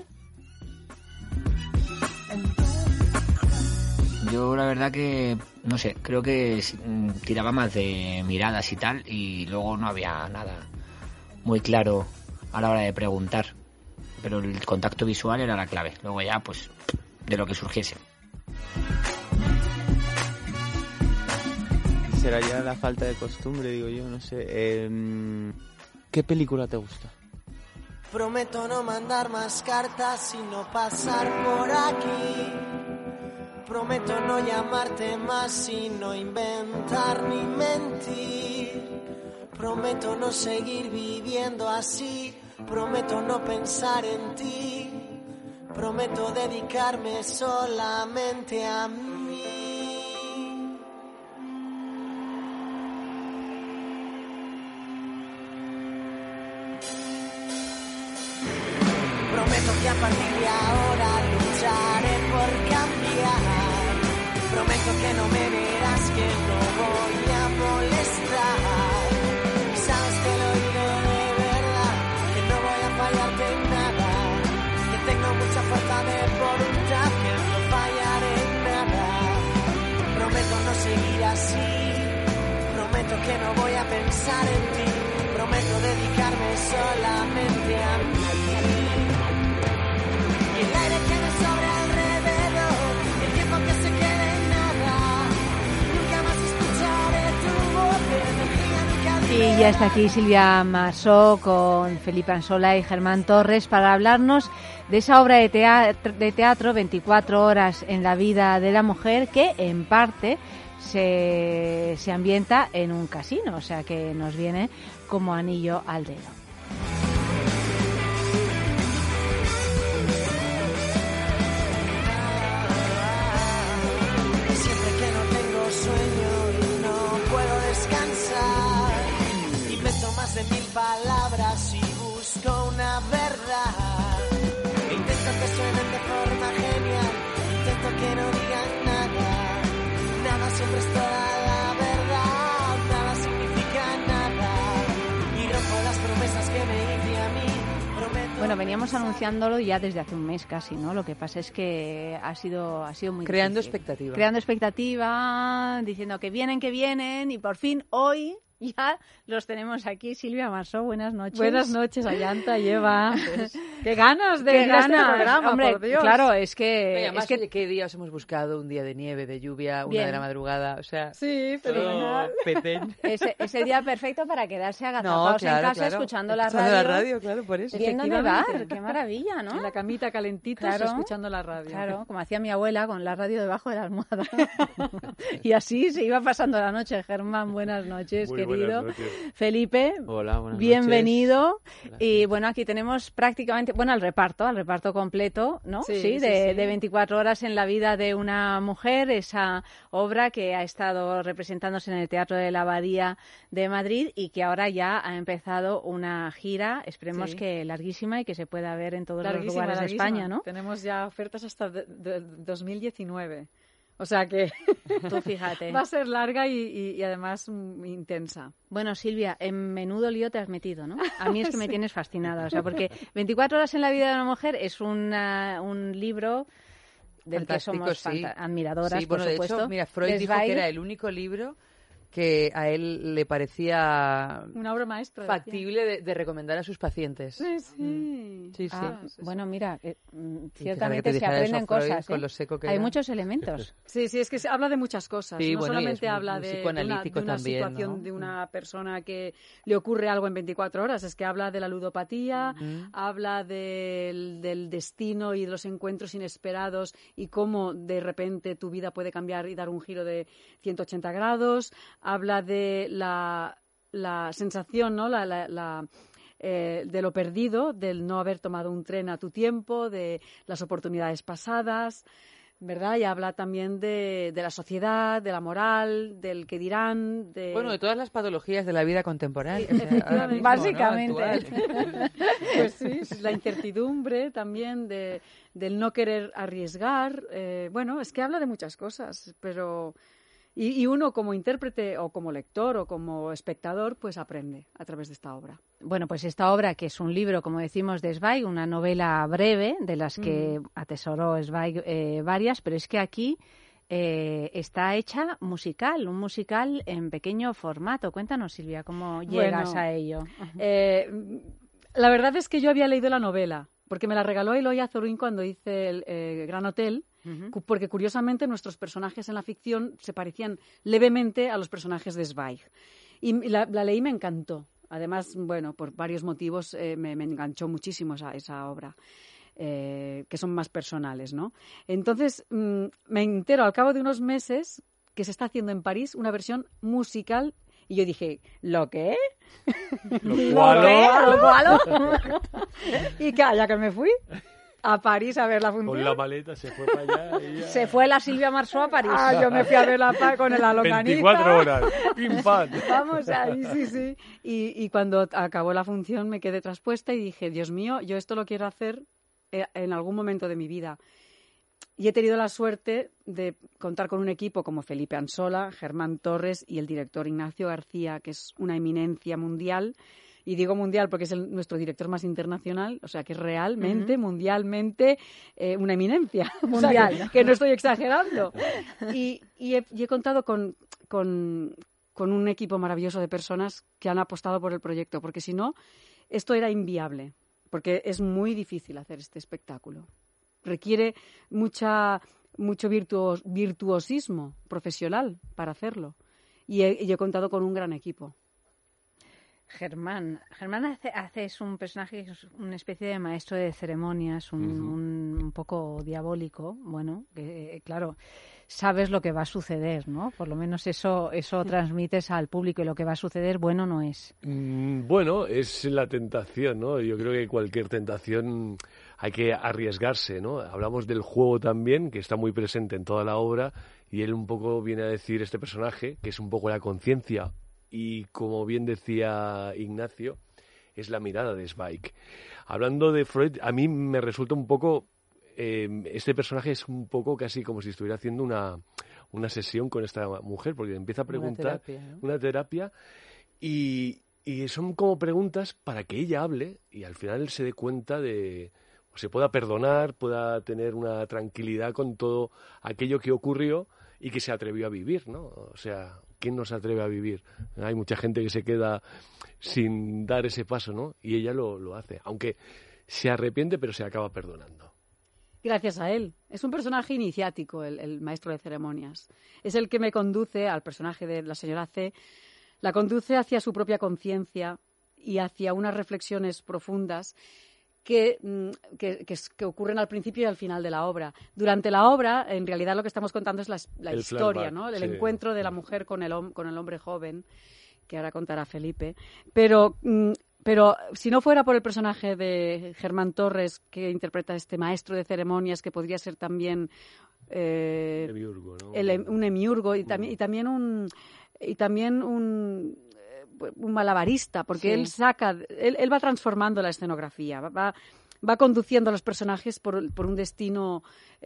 Yo la verdad que, no sé, creo que tiraba más de miradas y tal, y luego no había nada muy claro a la hora de preguntar. Pero el contacto visual era la clave. Luego ya, pues, de lo que surgiese. Será ya la falta de costumbre, digo yo, no sé. Eh, ¿Qué película te gusta? Prometo no mandar más cartas y no pasar por aquí. Prometo no llamarte más y no inventar ni mentir. Prometo no seguir viviendo así. Prometo no pensar en ti. Prometo dedicarme solamente a mí. Prometo que a partir de ahora lucharé por cambiar. Prometo que no me verás, que no voy a molestar. Sabes que lo digo de verdad, que no voy a fallarte en nada. Que tengo mucha fuerza de voluntad, que no fallaré en nada. Prometo no seguir así. Prometo que no voy a pensar en ti. Prometo dedicarme solamente a mí. Y el aire que me sobra alrededor, el tiempo que se quede en nada. Nunca más escucharé tu voz, pero energía nunca. Y ya está aquí Silvia Massó con Felipe Ansola y Germán Torres para hablarnos de esa obra de teatro, de teatro veinticuatro horas en la vida de la mujer, que en parte se, se ambienta en un casino, o sea que nos viene como anillo al dedo. Siempre que no tengo sueño y no puedo descansar, invento más de mil palabras y busco una verdad. Intento que suenen de forma genial, intento que no digan nada. Nada siempre es toda la verdad, nada significa nada. Y rompo las promesas que me hice a mí. Prometo. Bueno, veníamos anunciándolo ya desde hace un mes casi, ¿no? Lo que pasa es que ha sido, ha sido muy Creando difícil. expectativa. Creando expectativa, diciendo que vienen, que vienen, y por fin hoy ya los tenemos aquí. Silvia Massó, buenas noches. Buenas noches, Ayanta y Eva. Qué ganas de Qué ir a este ganas, programa, hombre, por Dios. claro, es que... Oye, además, es que oye, ¿qué día os hemos buscado? Un día de nieve, de lluvia, Bien. una de la madrugada, o sea... Sí, fenomenal. Petén. es, es el día perfecto para quedarse agazapados No, claro, en casa, claro. escuchando la Escuchando radio. la radio, claro, por eso. Viendo Efectivamente. nevar, qué maravilla, ¿no? En la camita calentitos, Claro. escuchando la radio. Claro, como hacía mi abuela con la radio debajo de la almohada. Y así se iba pasando la noche. Germán, buenas noches, Muy querido. buenas noches. Felipe, Hola, buenas bienvenido. noches. Y bueno, aquí tenemos prácticamente, bueno, al reparto, al reparto completo, ¿no? Sí, sí, sí, de, sí. de veinticuatro horas en la vida de una mujer, esa obra que ha estado representándose en el Teatro de la Abadía de Madrid y que ahora ya ha empezado una gira, esperemos Sí. que larguísima y que se pueda ver en todos los Larguísima, lugares de larguísima. España, ¿no? Tenemos ya ofertas hasta de, de- dos mil diecinueve. O sea que Tú fíjate. va a ser larga y, y- y además mm, intensa. Bueno, Silvia, en menudo lío te has metido, ¿no? A mí es que me Sí. tienes fascinada, o sea, porque veinticuatro horas en la vida de una mujer es una, un libro del que Fantástico, somos sí. fanta- admiradoras, Sí, bueno, por de supuesto. hecho, mira, Freud de dijo Zweig. que era el único libro que a él le parecía Una obra maestra. factible de, de recomendar a sus pacientes. Sí, sí. Sí, sí. Ah, bueno, mira, eh, mm, fíjate ciertamente que te se dijera aprenden eso, Freud, cosas, con ¿eh? lo seco que Hay era. muchos elementos. Sí, sí, es que se habla de muchas cosas. Sí, no bueno, y solamente es muy- habla muy de, de una, psicoanalítico de una también, situación ¿no? de una persona que le ocurre algo en veinticuatro horas, es que habla de la ludopatía, Ujú. habla del, del destino y de los encuentros inesperados y cómo de repente tu vida puede cambiar y dar un giro de ciento ochenta grados, habla de la, la sensación, ¿no? La, la, la, eh, de lo perdido, del no haber tomado un tren a tu tiempo, de las oportunidades pasadas, ¿verdad? Y habla también de, de la sociedad, de la moral, del que dirán, de... Bueno, de todas las patologías de la vida contemporánea. o sea, ahora mismo, ¿no? Básicamente. Actual. Pues sí, la incertidumbre también de, del no querer arriesgar. eh, bueno, es que habla de muchas cosas, pero... Y, y uno como intérprete o como lector o como espectador, pues aprende a través de esta obra. Bueno, pues esta obra, que es un libro, como decimos, de Zweig, una novela breve, de las que Mm. atesoró Zweig eh, varias, pero es que aquí eh, está hecha musical, un musical en pequeño formato. Cuéntanos, Silvia, cómo llegas Bueno, a ello. Eh, la verdad es que yo había leído la novela, porque me la regaló Eloy Azorín cuando hice el eh, Gran Hotel, cu- porque curiosamente nuestros personajes en la ficción se parecían levemente a los personajes de Zweig. Y la, la leí y me encantó. Además, bueno, por varios motivos eh, me, me enganchó muchísimo esa, esa obra. eh, que son más personales, ¿no? Entonces, mmm, me entero al cabo de unos meses que se está haciendo en París una versión musical y yo dije, ¿lo qué? ¿Lo cualo? ¿Lo cualo? Y calla que me fui a París a ver la función. Con la maleta se fue para allá. Y ya... Se fue la Silvia Marsó a París. Ah, yo me fui a ver la pa con el alocaniza. veinticuatro horas, pim pam. Vamos ahí, sí, sí. Y, y cuando acabó la función me quedé traspuesta y dije, Dios mío, yo esto lo quiero hacer en algún momento de mi vida. Y he tenido la suerte de contar con un equipo como Felipe Ansola, Germán Torres y el director Ignacio García, que es una eminencia mundial. Y digo mundial porque es el, nuestro director más internacional, o sea que es realmente, uh-huh. mundialmente, eh, una eminencia mundial, o sea, que, que no estoy exagerando. Y, y, he, y he contado con, con, con un equipo maravilloso de personas que han apostado por el proyecto, porque si no, esto era inviable, porque es muy difícil hacer este espectáculo. Requiere mucha, mucho virtuos, virtuosismo profesional para hacerlo. Y he, y he contado con un gran equipo. Germán. Germán hace, hace es un personaje que es una especie de maestro de ceremonias, un, uh-huh. un, un poco diabólico. Bueno, que, claro, sabes lo que va a suceder, ¿no? Por lo menos eso, eso transmites al público y lo que va a suceder, bueno, no es. Mm, bueno, es la tentación, ¿no? Yo creo que cualquier tentación hay que arriesgarse, ¿no? Hablamos del juego también, que está muy presente en toda la obra, y él un poco viene a decir, este personaje, que es un poco la conciencia, y como bien decía Ignacio, es la mirada de Zweig. Hablando de Freud, a mí me resulta un poco, eh, este personaje es un poco casi como si estuviera haciendo una, una sesión con esta mujer, porque empieza a preguntar, una terapia, ¿no? Una terapia y, y son como preguntas para que ella hable y al final él se dé cuenta de... o se pueda perdonar, pueda tener una tranquilidad con todo aquello que ocurrió y que se atrevió a vivir, ¿no? O sea, ¿quién no se atreve a vivir? Hay mucha gente que se queda sin dar ese paso, ¿no? Y ella lo, lo hace, aunque se arrepiente, pero se acaba perdonando. Gracias a él. Es un personaje iniciático, el, el maestro de ceremonias. Es el que me conduce al personaje de la señora C, la conduce hacia su propia conciencia y hacia unas reflexiones profundas Que, que, que, que ocurren al principio y al final de la obra. Durante la obra, en realidad, lo que estamos contando es la, la historia, ¿no? El sí. encuentro de la mujer con el, con el hombre joven, que ahora contará Felipe. Pero, pero si no fuera por el personaje de Germán Torres, que interpreta a este maestro de ceremonias, que podría ser también eh, emiurgo, ¿no? el, un emiurgo y, mm. también, y también un... Y también un un malabarista, porque sí. él saca, él, él va transformando la escenografía, va, va conduciendo a los personajes por, por un destino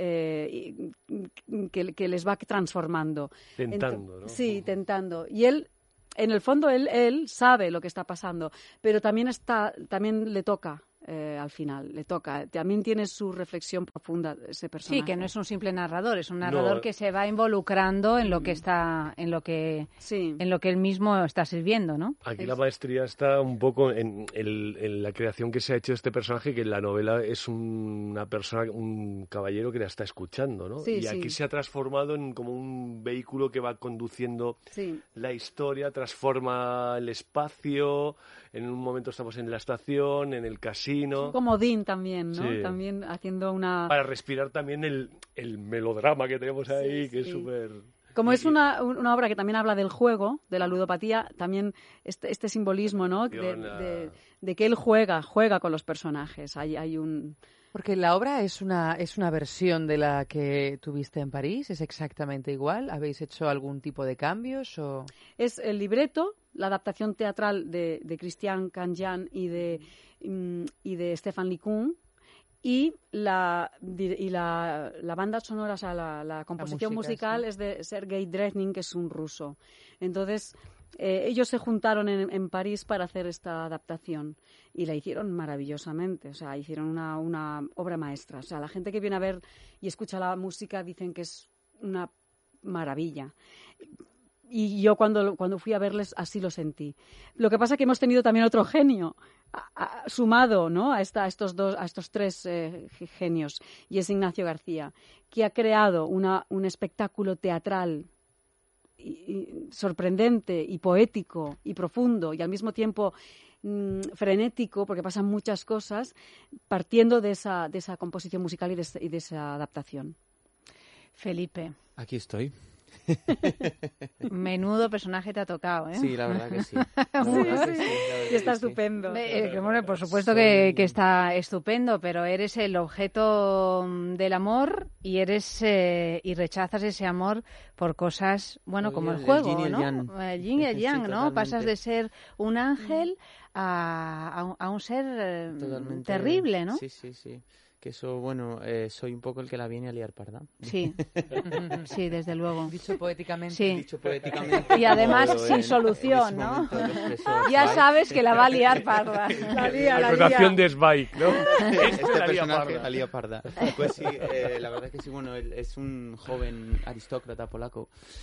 eh, que, que les va transformando. Tentando, Ent- ¿no? Sí, tentando. Y él, en el fondo, él, él sabe lo que está pasando, pero también está, también le toca. Eh, al final, le toca. También tiene su reflexión profunda ese personaje. Sí, que no es un simple narrador, es un narrador no. que se va involucrando en lo que está, en lo que, sí. en lo que él mismo está sirviendo, ¿no? Aquí es... la maestría está un poco en, el, en la creación que se ha hecho de este personaje, que en la novela es un, una persona, un caballero que la está escuchando, ¿no? Sí, y aquí sí. se ha transformado en como un vehículo que va conduciendo sí. la historia, transforma el espacio. En un momento estamos en la estación, en el casino. Como Dean también, ¿no? Sí. También haciendo una... Para respirar también el, el melodrama que tenemos ahí, sí, que sí. es súper... Como es una, una obra que también habla del juego, de la ludopatía, también este, este simbolismo, ¿no? De, de, de que él juega, juega con los personajes. Hay, hay un... Porque la obra es una, es una versión de la que tuviste en París, ¿es exactamente igual? ¿Habéis hecho algún tipo de cambios? O... Es el libreto, la adaptación teatral de, de Christian Canjan y de, y de Stéphane Licun, y la, y la, la banda sonora, o sea, la, la composición la música, musical sí. es de Sergei Drezhnin, que es un ruso. Entonces, eh, ellos se juntaron en, en París para hacer esta adaptación y la hicieron maravillosamente, o sea, hicieron una, una obra maestra. O sea, la gente que viene a ver y escucha la música dicen que es una maravilla. Y yo cuando, cuando fui a verles así lo sentí. Lo que pasa es que hemos tenido también otro genio a, a, sumado, ¿no? a, esta, a estos dos, a estos tres eh, genios, y es Ignacio García, que ha creado una, un espectáculo teatral y, y sorprendente y poético y profundo y al mismo tiempo mmm, frenético, porque pasan muchas cosas, partiendo de esa, de esa composición musical y de, y de esa adaptación. Felipe. Aquí estoy. Menudo personaje te ha tocado, ¿eh? Sí, la verdad que sí. La Sí, verdad que sí. sí, la verdad Y está que sí. estupendo. Eh, que, bueno, por supuesto Soy- que, que está estupendo, pero eres el objeto mm, del amor y eres eh, y rechazas ese amor por cosas, bueno, Soy como el, el- el juego, yin y el ¿no? yang. El yin y el Sí, yang, ¿no? totalmente. Pasas de ser un ángel a, a un- a un ser eh, Totalmente. terrible, ¿no? Sí, sí, sí. Que eso, bueno, eh, soy un poco el que la viene a liar parda. Sí, sí, desde luego. Dicho poéticamente. Sí. Dicho poéticamente. Y además como sin en- solución, en ese ¿no? momento lo expresó Ya Zweig. sabes que la va a liar parda. La lía, la Acotación lía. de Zweig, ¿no? Este Este la lía personaje parda. la lía parda. Pues sí, eh, la verdad que sí, bueno, él es un joven aristócrata polaco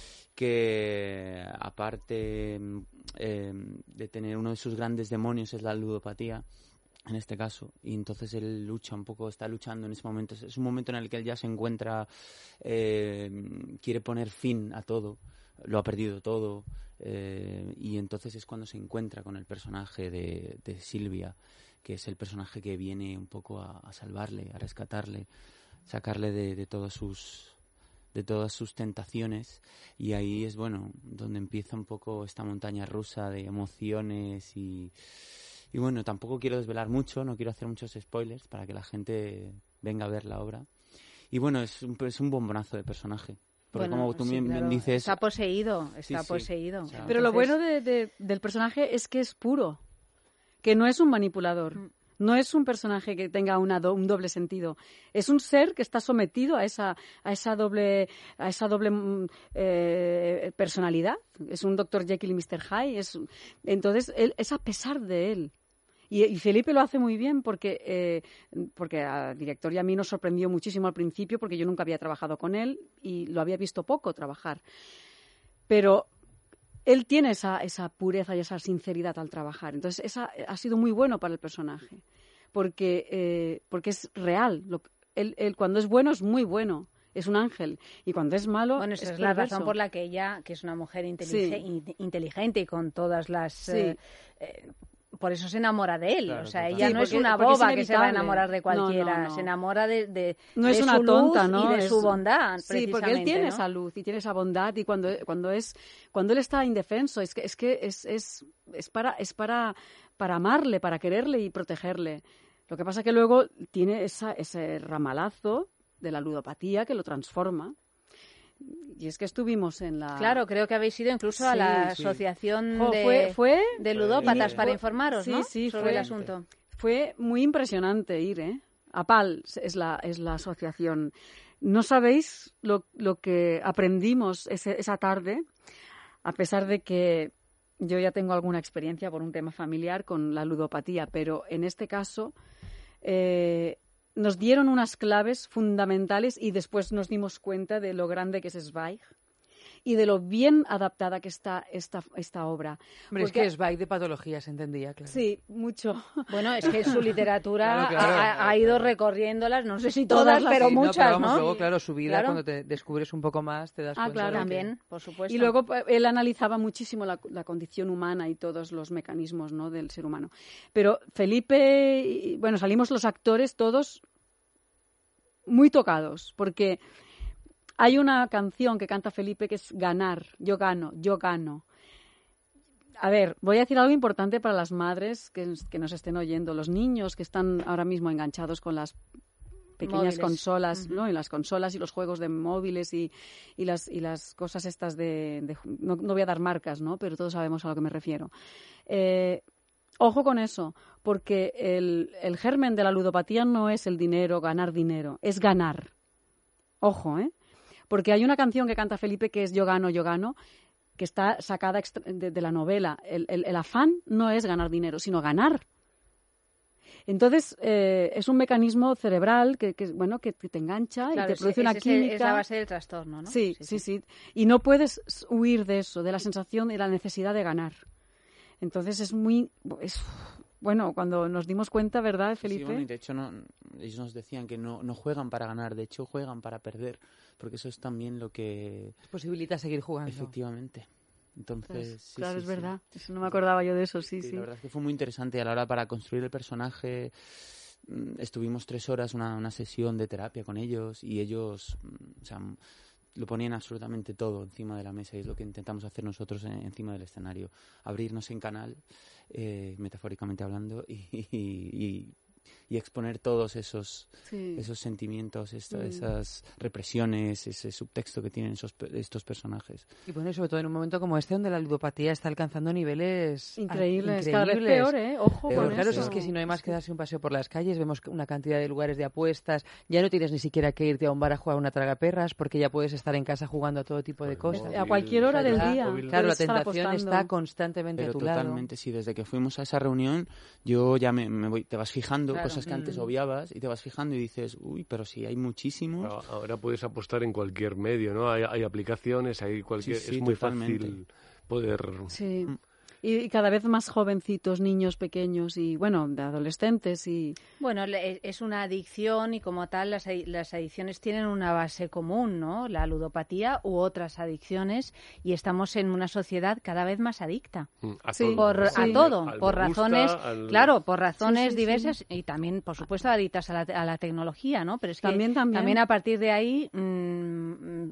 que, aparte eh, de tener uno de sus grandes demonios, es la ludopatía, en este caso, y entonces él lucha un poco, está luchando en ese momento. Es un momento en el que él ya se encuentra, eh, quiere poner fin a todo, lo ha perdido todo, eh, y entonces es cuando se encuentra con el personaje de, de Silvia, que es el personaje que viene un poco a, a salvarle, a rescatarle, sacarle de, de todos sus de todas sus tentaciones, y ahí es, bueno, donde empieza un poco esta montaña rusa de emociones y Y bueno, tampoco quiero desvelar mucho, no quiero hacer muchos spoilers para que la gente venga a ver la obra. Y bueno, es un, es un bombonazo de personaje. Porque Bueno, como tú sí, bien, bien claro. dices... Está poseído, está Sí, sí. poseído. O sea, Pero lo Entonces- bueno de, de- del personaje es que es puro, que no es un manipulador. Mm. No es un personaje que tenga una do- un doble sentido. Es un ser que está sometido a esa, a esa doble, a esa doble mm, eh, personalidad. Es un doctor Jekyll y mister Hyde. Es, entonces, él, es a pesar de él. Y, y Felipe lo hace muy bien porque, eh, porque al director y a mí nos sorprendió muchísimo al principio porque yo nunca había trabajado con él y lo había visto poco trabajar. Pero él tiene esa, esa pureza y esa sinceridad al trabajar. Entonces, esa ha sido muy bueno para el personaje, porque, eh, porque es real. Lo, él, él cuando es bueno es muy bueno, es un ángel. Y cuando es malo Bueno, esa es es la perverso. razón por la que ella, que es una mujer intelige- in- inteligente y con todas las... Sí. eh, eh, por eso se enamora de él. Claro, o sea, total. ella Sí, no es porque- una porque es boba que se va a inevitable. enamorar de No, cualquiera. no, no. Se enamora de, de, No de es una su tonta, luz ¿no? y de Es- su bondad, Sí, porque él tiene precisamente, ¿no? esa luz y tiene esa bondad y cuando, cuando es cuando él está indefenso es que es que es, es, es para es para para amarle, para quererle y protegerle. Lo que pasa que luego tiene esa, ese ramalazo de la ludopatía que lo transforma. Y es que estuvimos en la... Claro, creo que habéis ido incluso a Sí, la sí. asociación Jo, de, fue, fue, de ludópatas y- para fue- informaros, sí, ¿no? sí, sobre fue, el asunto. Fue muy impresionante ir, ¿eh? APAL es la, es la asociación. No sabéis lo, lo que aprendimos ese- esa tarde, a pesar de que yo ya tengo alguna experiencia por un tema familiar con la ludopatía, pero en este caso eh, nos dieron unas claves fundamentales y después nos dimos cuenta de lo grande que es Zweig y de lo bien adaptada que está esta, esta obra. Hombre, es Porque- que es Zweig de patologías, entendía, claro. Sí, mucho. Bueno, es que su literatura Claro, claro. ha, ha ido recorriéndolas, no sé si Todas todas, las- pero sí, no, muchas, pero ¿no? vamos, luego, claro, su vida, Claro. cuando te descubres un poco más, te das Ah, cuenta claro. de que- También, por supuesto. Y luego pues, él analizaba muchísimo la, la condición humana y todos los mecanismos, ¿no?, del ser humano. Pero Felipe, y- bueno, salimos los actores todos muy tocados, porque hay una canción que canta Felipe que es ganar, yo gano, yo gano. A ver, voy a decir algo importante para las madres que, que nos estén oyendo, los niños que están ahora mismo enganchados con las pequeñas Móviles. consolas, Ujú. ¿no? Y las consolas y los juegos de móviles y, y las y las cosas estas de, de- no, no voy a dar marcas, ¿no? Pero todos sabemos a lo que me refiero. Eh, ojo con eso, porque el, el germen de la ludopatía no es el dinero, ganar dinero, es ganar. Ojo, ¿eh? Porque hay una canción que canta Felipe que es Yo gano, yo gano, que está sacada extra- de, de la novela. El, el- el afán no es ganar dinero, sino ganar. Entonces, eh, es un mecanismo cerebral que, que, bueno, que, que te engancha Claro, y te ese- produce una ese es el- química. es la base del trastorno, ¿no? Sí, sí, sí, Y no puedes huir de eso, de la sensación y la necesidad de ganar. Entonces, es muy... Es, bueno, cuando nos dimos cuenta, ¿verdad, Sí, Felipe? bueno, y de hecho no, ellos nos decían que no, no juegan para ganar, de hecho juegan para perder, porque eso es también lo que... Posibilita seguir jugando. Efectivamente. Entonces, Pues, sí, claro, sí, es sí. verdad. Eso no me acordaba yo de eso, sí, Sí, sí. la verdad es que fue muy interesante. A la hora para construir el personaje mm, estuvimos tres horas, una, una sesión de terapia con ellos y ellos, mm, o sea, m- lo ponían absolutamente todo encima de la mesa y es lo que intentamos hacer nosotros en- encima del escenario. Abrirnos en canal, eh, metafóricamente hablando, y, y, y- y exponer todos esos, Sí. esos sentimientos, esta- Mm. esas represiones, ese subtexto que tienen esos, pe- estos personajes. Y bueno, y sobre todo en un momento como este donde la ludopatía está alcanzando niveles Increíbles, ah, cada vez increíbles. peor, ¿eh? Ojo Pero con claro, eso. si es que si no hay más que darse un paseo por las calles, vemos que una cantidad de lugares de apuestas, ya no tienes ni siquiera que irte a un bar a jugar una tragaperras, porque ya puedes estar en casa jugando a todo tipo de cosas. A cualquier hora del día. Claro, la puedes estar tentación apostando. está constantemente Pero a tu lado. totalmente, sí. Desde que fuimos a esa reunión, yo ya me, me voy, te vas fijando, Claro. cosas que antes Mm. obviabas, y te vas fijando y dices, uy, pero sí, hay muchísimos. Ahora- Ahora puedes apostar en cualquier medio, ¿no? Hay, hay aplicaciones, hay cualquier... Sí, sí, es muy totalmente. fácil poder... Sí. Y, y cada vez más jovencitos, niños pequeños y, bueno, de adolescentes y... Bueno, le- es una adicción y como tal las, adi- las adicciones tienen una base común, ¿no? La ludopatía u otras adicciones y estamos en una sociedad cada vez más adicta. Mm, a Sí. todo. Por, Sí. a todo, Al por me gusta, razones, al- claro, por razones Sí, sí, sí. diversas y también, por supuesto, adictas a la, a la tecnología, ¿no? Pero es que También, también. a partir de ahí mm,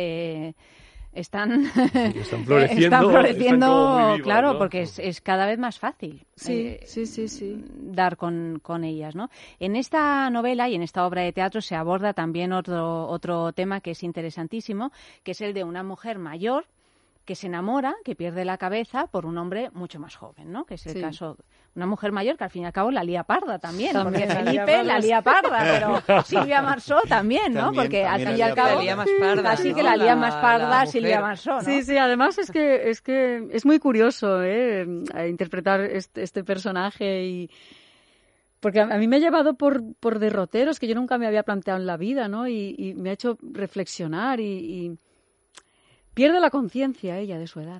se están, Están floreciendo, están floreciendo, están como muy vivas, claro, ¿no? porque es, es cada vez más fácil. Sí, eh, sí, sí, sí. dar con, con ellas, ¿no? En esta novela y en esta obra de teatro se aborda también otro, otro tema que es interesantísimo, que es el de una mujer mayor que se enamora, que pierde la cabeza por un hombre mucho más joven, ¿no? Que es el Sí. caso, una mujer mayor que al fin y al cabo la lía parda también, También, porque la lía Felipe la parda. lía parda, pero Silvia Marsó también, ¿no? También, porque al también fin y la al lía cabo parda. La lía más parda, así ¿no? que la lía La- más la parda mujer. Silvia Marsó, ¿no? Sí, sí, además es que es que es muy curioso, ¿eh? Eh, interpretar este, este personaje y porque a a mí me ha llevado por, por derroteros que yo nunca me había planteado en la vida, ¿no? Y, y me ha hecho reflexionar y, y pierde la conciencia ella de su edad.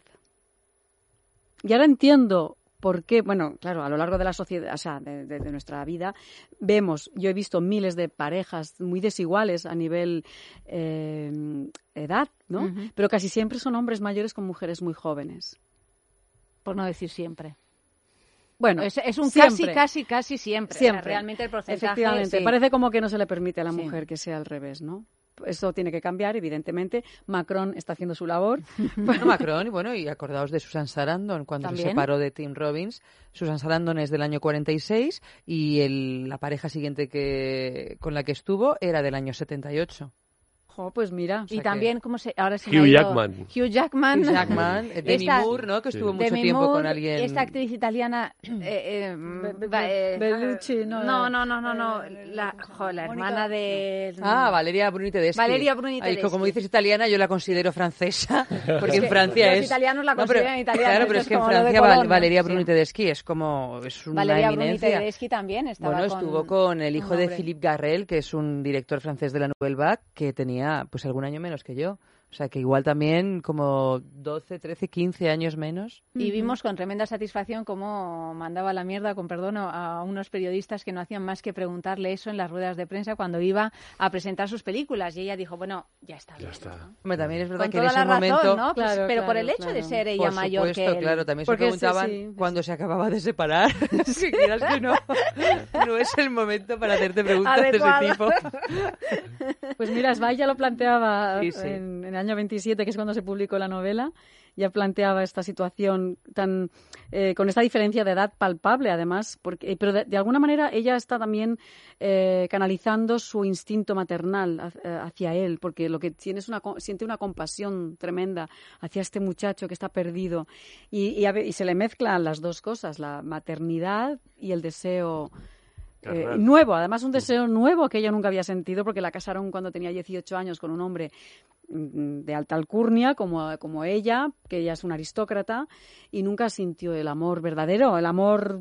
Y ahora entiendo por qué, bueno, claro, a lo largo de la sociedad, o sea, de, de- de nuestra vida, vemos, yo he visto miles de parejas muy desiguales a nivel eh, edad, ¿no? Ujú. Pero casi siempre son hombres mayores con mujeres muy jóvenes. Por no decir siempre. Bueno, es, es un siempre. casi, casi, casi siempre. Siempre. O sea, realmente el porcentaje... Efectivamente, sí. parece como que no se le permite a la Sí. mujer que sea al revés, ¿no? Eso tiene que cambiar, evidentemente. Macron está haciendo su labor. Bueno, Macron, y bueno, y acordaos de Susan Sarandon, cuando se También. separó de Tim Robbins. Susan Sarandon es del año cuarenta y seis y el, la pareja siguiente que con la que estuvo era del año setenta y ocho. Jo, pues mira. Y también, ¿cómo se...? Ahora se Hugh me ha ido- Jackman. Hugh Jackman. Hugh Jackman, eh, Demi Esta- Moore, ¿no? Que estuvo mucho Demi tiempo Moore, con alguien... Esta actriz italiana... eh, eh, Be- va, eh, Bellucci, no, no, no, no, no, no, la, jo, la hermana de... Ah, Valeria Bruni Tedeschi. Valeria Bruni Ay, Tedeschi. como dices italiana, yo la considero francesa, porque Es en que Francia los es... italianos la No, pero- consideran italiana, Claro, esto pero es es que en como lo de Francia Colón, Val- ¿no? Valeria Sí. Bruni Tedeschi es como... es una Valeria Bruni eminencia. Tedeschi también estaba Bueno, con estuvo con el hijo un de hombre. Philippe Garrel, que es un director francés de la Nouvelle Vague, que tenía pues algún año menos que yo. O sea, que igual también como doce, trece, quince años menos. Y vimos con tremenda satisfacción cómo mandaba la mierda, con perdón, a unos periodistas que no hacían más que preguntarle eso en las ruedas de prensa cuando iba a presentar sus películas. Y ella dijo, bueno, ya está. Ya está. Hombre, también es verdad Con que en toda ese la razón, momento... ¿no? Pues, Claro, pero por claro, el hecho claro. de ser ella Por mayor supuesto, que él. claro, también Porque se sí, preguntaban sí. cuando se acababa de separar. Si quieras que no, no es el momento para hacerte preguntas Adecuada. de ese tipo. Pues mira, Zweig ya lo planteaba Sí, sí. En, en el año veintisiete, que es cuando se publicó la novela, ya planteaba esta situación tan eh, con esta diferencia de edad palpable, además, porque, pero de, de alguna manera ella está también eh, canalizando su instinto maternal hacia, hacia él, porque lo que tiene es una, co- siente una compasión tremenda hacia este muchacho que está perdido y, y, a ve- y se le mezclan las dos cosas, la maternidad y el deseo eh, Carnal. nuevo, además un deseo nuevo que ella nunca había sentido porque la casaron cuando tenía dieciocho años con un hombre mm, de alta alcurnia como, como ella, que ella es una aristócrata y nunca sintió el amor verdadero, el amor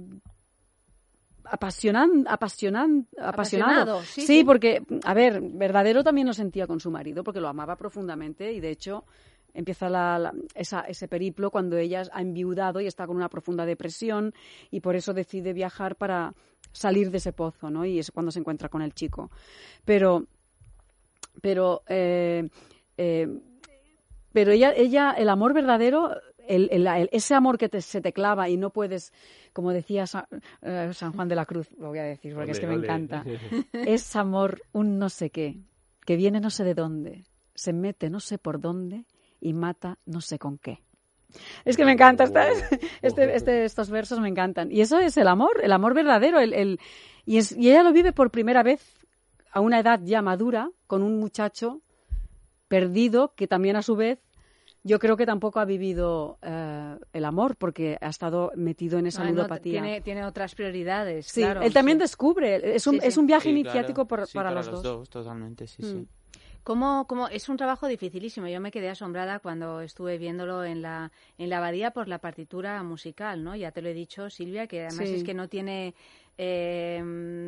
apasionan, apasionan, apasionado. Apasionado, sí, sí, sí. porque, a ver, verdadero también lo sentía con su marido porque lo amaba profundamente y de hecho empieza la, la- esa, ese periplo cuando ella ha enviudado y está con una profunda depresión y por eso decide viajar para salir de ese pozo, ¿no? Y es cuando se encuentra con el chico. Pero, pero, eh, eh, pero ella, ella, el amor verdadero el, el, el, ese amor que te, se te clava y no puedes, como decía San, uh, San Juan de la Cruz, lo voy a decir porque ole, es que me ole. encanta, es amor un no sé qué, que viene no sé de dónde, se mete no sé por dónde y mata no sé con qué. Es que me encanta, esta, este, este, estos versos me encantan. Y eso es el amor, el amor verdadero. El, el, y, es, y ella lo vive por primera vez a una edad ya madura, con un muchacho perdido que también a su vez yo creo que tampoco ha vivido uh, el amor porque ha estado metido en esa no, ludopatía. No, tiene, tiene otras prioridades, sí, claro. Él también sí. descubre, es un, sí, sí. Es un viaje sí, iniciático claro. por, sí, para, para los, los dos. dos. Totalmente, sí, mm. sí. ¿Cómo, cómo? Es un trabajo dificilísimo. Yo me quedé asombrada cuando estuve viéndolo en la en la abadía por la partitura musical, ¿no? Ya te lo he dicho, Silvia, que además sí. es que no tiene eh,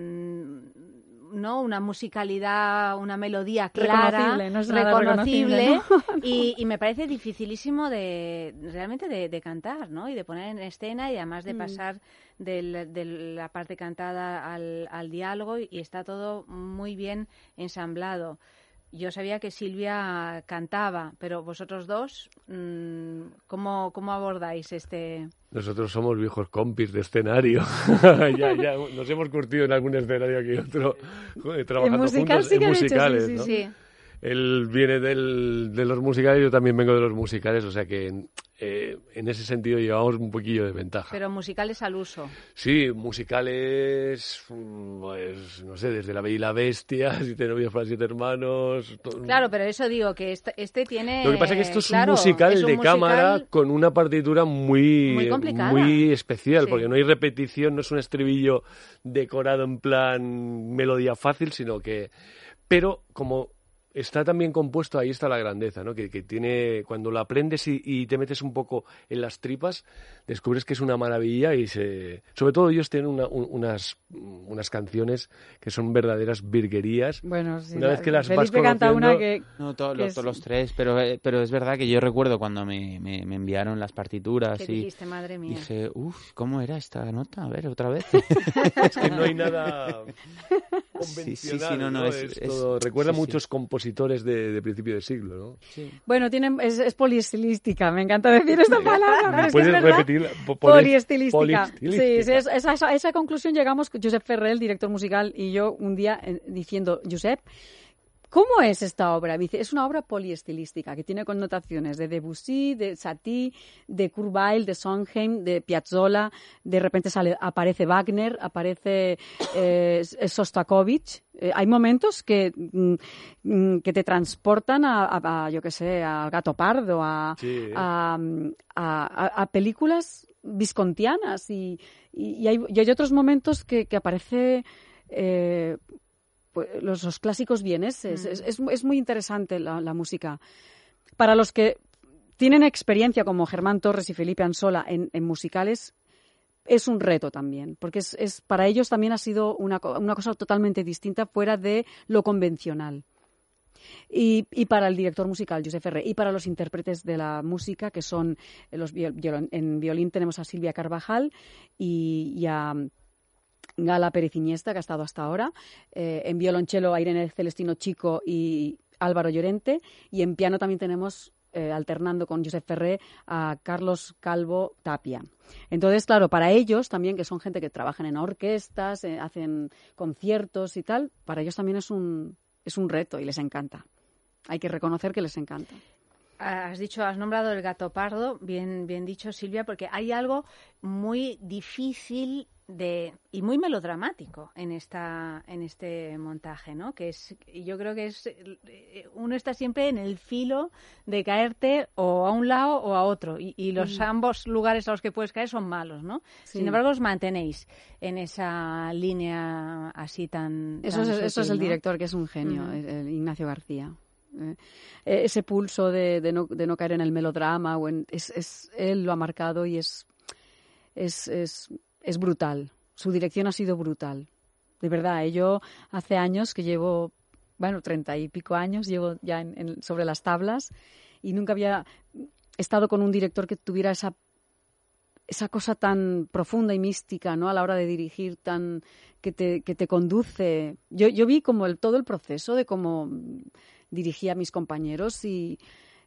no una musicalidad, una melodía clara, reconocible, no es reconocible, reconocible ¿no? y, y me parece dificilísimo de realmente de, de cantar, ¿no? Y de poner en escena y además de mm. pasar del, de la parte cantada al, al diálogo y está todo muy bien ensamblado. Yo sabía que Silvia cantaba, pero vosotros dos, ¿cómo, cómo abordáis este...? Nosotros somos viejos compis de escenario. ya, ya nos hemos curtido en algún escenario que otro, trabajando en musical, juntos sí en musicales, hecho, sí, ¿no? sí, sí. Él viene del, de los musicales, yo también vengo de los musicales, o sea que eh, en ese sentido llevamos un poquillo de ventaja. Pero musicales al uso. Sí, musicales, pues no sé, desde La Bella y la Bestia, Siete novios para siete hermanos... Todo. Claro, pero eso digo, que este, este tiene... Lo que pasa es que esto es claro, un musical es un de musical cámara con una partitura muy, muy, complicada. muy especial, sí. porque no hay repetición, no es un estribillo decorado en plan melodía fácil, sino que... Pero como... está tan bien compuesto, ahí está la grandeza, ¿no? Que, que tiene, cuando lo aprendes y, y te metes un poco en las tripas, descubres que es una maravilla y se... Sobre todo ellos tienen una, un, unas, unas canciones que son verdaderas virguerías. Bueno, sí. Una vez que las Felipe vas conociendo... canta una que... No, to, que los, es... todos los tres, pero, pero es verdad que yo recuerdo cuando me, me, me enviaron las partituras ¿Qué y dijiste, madre mía? dije, uff, ¿cómo era esta nota? A ver, otra vez. Es que no hay nada convencional, sí, sí, sí, no, no, ¿no? es, Es es, todo... Recuerda sí, muchos sí. compositores de, de principio de siglo, ¿no? Sí. Bueno, tiene, es, es poliestilística, me encanta decir esta palabra. ¿Puedes es repetirla? Po- poliestilística. poliestilística. Sí, sí, es, es, a, esa, a esa conclusión llegamos Josep Ferrer, el director musical, y yo un día eh, diciendo, Josep, ¿cómo es esta obra? Dice, es una obra poliestilística que tiene connotaciones de Debussy, de Satie, de Kurt Weill, de Sondheim, de Piazzolla, de repente sale, aparece Wagner, aparece eh, Sostakovich. Eh, hay momentos que, mm, que te transportan a, a, a yo qué sé, a Gato Pardo, a, Sí. a, a, a películas viscontianas y, y, y, hay, y hay otros momentos que, que aparece... Eh, pues, los, los clásicos vieneses. Mm. Es, es, es muy interesante la, la música. Para los que tienen experiencia como Germán Torres y Felipe Ansola en, en musicales, es un reto también, porque es, es para ellos también ha sido una, una cosa totalmente distinta fuera de lo convencional. Y, y para el director musical, Josep Ferrer, y para los intérpretes de la música, que son los violín, en violín tenemos a Silvia Carvajal y, y a Gala Pérez Iniesta, que ha estado hasta ahora, eh, en violonchelo a Irene Celestino Chico y Álvaro Llorente, y en piano también tenemos, eh, alternando con Josep Ferrer, a Carlos Calvo Tapia. Entonces, claro, para ellos también, que son gente que trabajan en orquestas, eh, hacen conciertos y tal, para ellos también es un, es un reto y les encanta. Hay que reconocer que les encanta. Has dicho, has nombrado el Gato Pardo, bien, bien dicho, Silvia, porque hay algo muy difícil de y muy melodramático en esta en este montaje, ¿no? Que es, yo creo que es uno está siempre en el filo de caerte o a un lado o a otro y, y los mm. ambos lugares a los que puedes caer son malos, ¿no? Sí. Sin embargo, os mantenéis en esa línea así tan, eso tan es sutil, eso es el ¿no? director, que es un genio, Mm. el, el Ignacio García. Eh, ese pulso de, de, no, de no caer en el melodrama o en, es, es él lo ha marcado y es es, es es brutal. Su dirección ha sido brutal. De verdad, ¿eh? Yo hace años que llevo, bueno, treinta y pico años, llevo ya en, en, sobre las tablas y nunca había estado con un director que tuviera esa esa cosa tan profunda y mística, ¿no? A la hora de dirigir, tan que te, que te conduce. Yo, yo vi como el, todo el proceso de cómo dirigía a mis compañeros y,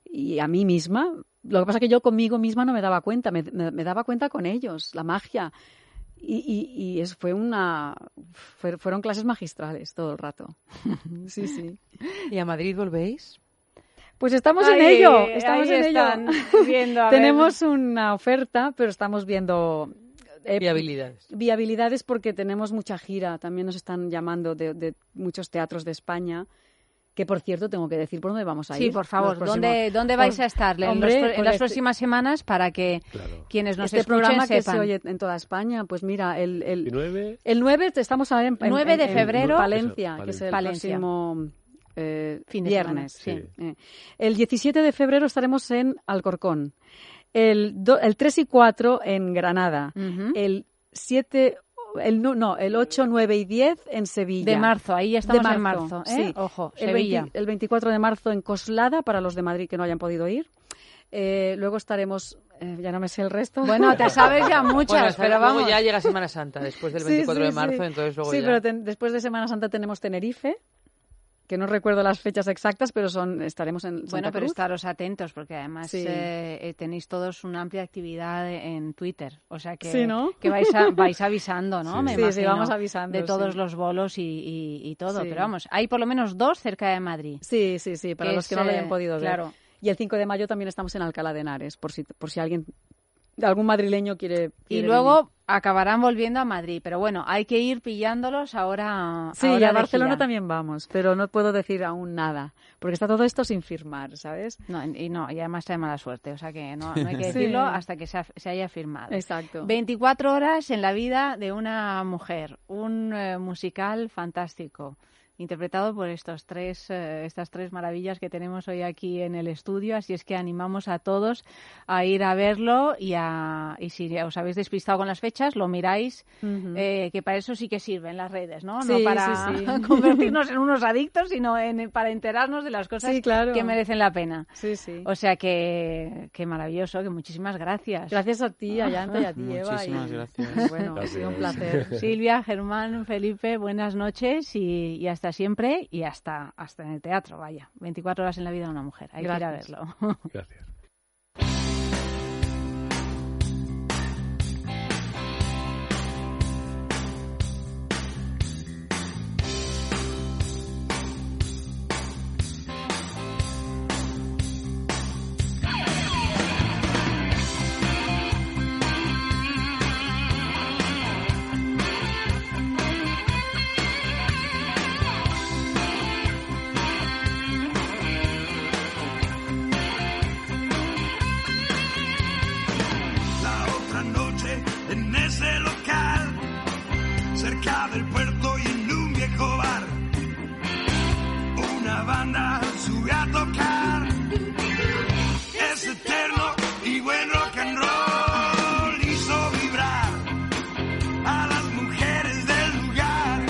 y a mí misma. Lo que pasa es que yo conmigo misma no me daba cuenta, me, me, me daba cuenta con ellos, la magia. Y, y, y es, fue una, fue, fueron clases magistrales todo el rato. Sí, sí. ¿Y a Madrid volvéis? Pues estamos Ay, en ello, estamos ahí en están ello. viendo, a Tenemos ver. una oferta, pero estamos viendo... Eh, viabilidades. Viabilidades porque tenemos mucha gira. También nos están llamando de, de muchos teatros de España. Que, por cierto, tengo que decir por dónde vamos a ir. Sí, por favor, próximos... ¿dónde, dónde vais por... a estar en, Hombre, los, en las este... próximas semanas para que claro. quienes nos este escuchen programa sepan? Que se oye en toda España, pues mira, el, el, ¿El nueve? El nueve estamos en, en, nueve de febrero, en Palencia, Eso, que es el Palencia. próximo eh, fin de viernes. Semana, sí. Eh. El diecisiete de febrero estaremos en Alcorcón. El, do, el tres y cuatro en Granada. Uh-huh. El siete... El, no, el ocho, nueve y diez en Sevilla. De marzo, ahí ya estamos marzo, en marzo. ¿eh? Sí. Ojo, el Sevilla. veinte, el veinticuatro de marzo en Coslada, para los de Madrid que no hayan podido ir. Eh, luego estaremos, eh, ya no me sé el resto. Bueno, te sabes ya muchas, bueno, pero vamos. Luego ya llega Semana Santa, después del veinticuatro sí, sí, de marzo, sí. entonces luego Sí, ya... pero ten, después de Semana Santa tenemos Tenerife, que no recuerdo las fechas exactas, pero son estaremos en Santa Bueno, pero Cruz. estaros atentos, porque además Sí. eh, tenéis todos una amplia actividad en Twitter, o sea que, Sí, ¿no? que vais, a, vais avisando, ¿no? Sí. Me Sí, imagino, sí, vamos avisando, de todos sí. los bolos y, y, y todo, Sí. pero vamos, hay por lo menos dos cerca de Madrid. Sí, sí, sí, para que los es, que no lo hayan eh, podido ver. claro. Y el cinco de mayo también estamos en Alcalá de Henares, por si, por si alguien, algún madrileño quiere, Y quiere luego venir. acabarán volviendo a Madrid, pero bueno, hay que ir pillándolos ahora. Sí, ahora y a de Barcelona gira. también vamos, pero no puedo decir aún nada, porque está todo esto sin firmar, ¿sabes? No, y no, y además trae mala suerte, o sea que no, no hay que Sí. decirlo hasta que se, ha- se haya firmado. Exacto. veinticuatro horas en la vida de una mujer, un eh, musical fantástico, interpretado por estos tres, eh, estas tres maravillas que tenemos hoy aquí en el estudio, así es que animamos a todos a ir a verlo y a y si os habéis despistado con las fechas, lo miráis, Ujú. eh, que para eso sí que sirven las redes, ¿no? Sí, no para sí, sí. convertirnos en unos adictos, sino en, para enterarnos de las cosas Sí, claro. que merecen la pena. Sí, sí. O sea que, que maravilloso, que muchísimas gracias. Gracias a ti, a Yanta y a ti, Eva. Muchísimas y- gracias. Bueno, ha sido un Gracias. placer. Silvia, Germán, Felipe, buenas noches y, y hasta siempre y hasta, hasta en el teatro, vaya. veinticuatro horas en la vida de una mujer, hay Gracias. que ir a verlo. Gracias. La otra noche en ese local, cerca del puerto y en un viejo bar, una banda sube a tocar. Es eterno y buen rock and roll, hizo vibrar a las mujeres del lugar.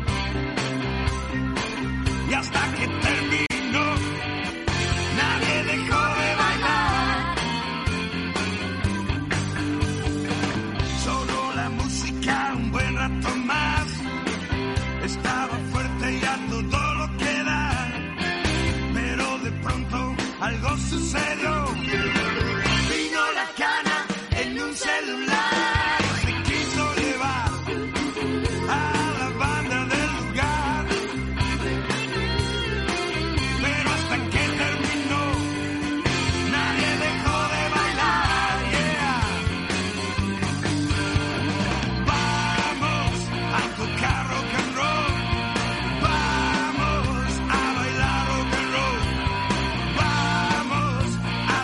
Y hasta que terminó, nadie dejó de bailar. Solo la música un buen rato más, estaba fuerte y a todo lo que da, pero de pronto algo sucedió. Vino la cana en un celular, se quiso llevar a la banda del lugar, pero hasta que terminó nadie dejó de bailar. Yeah. Vamos a tocar rock and roll, vamos a bailar rock and roll, vamos a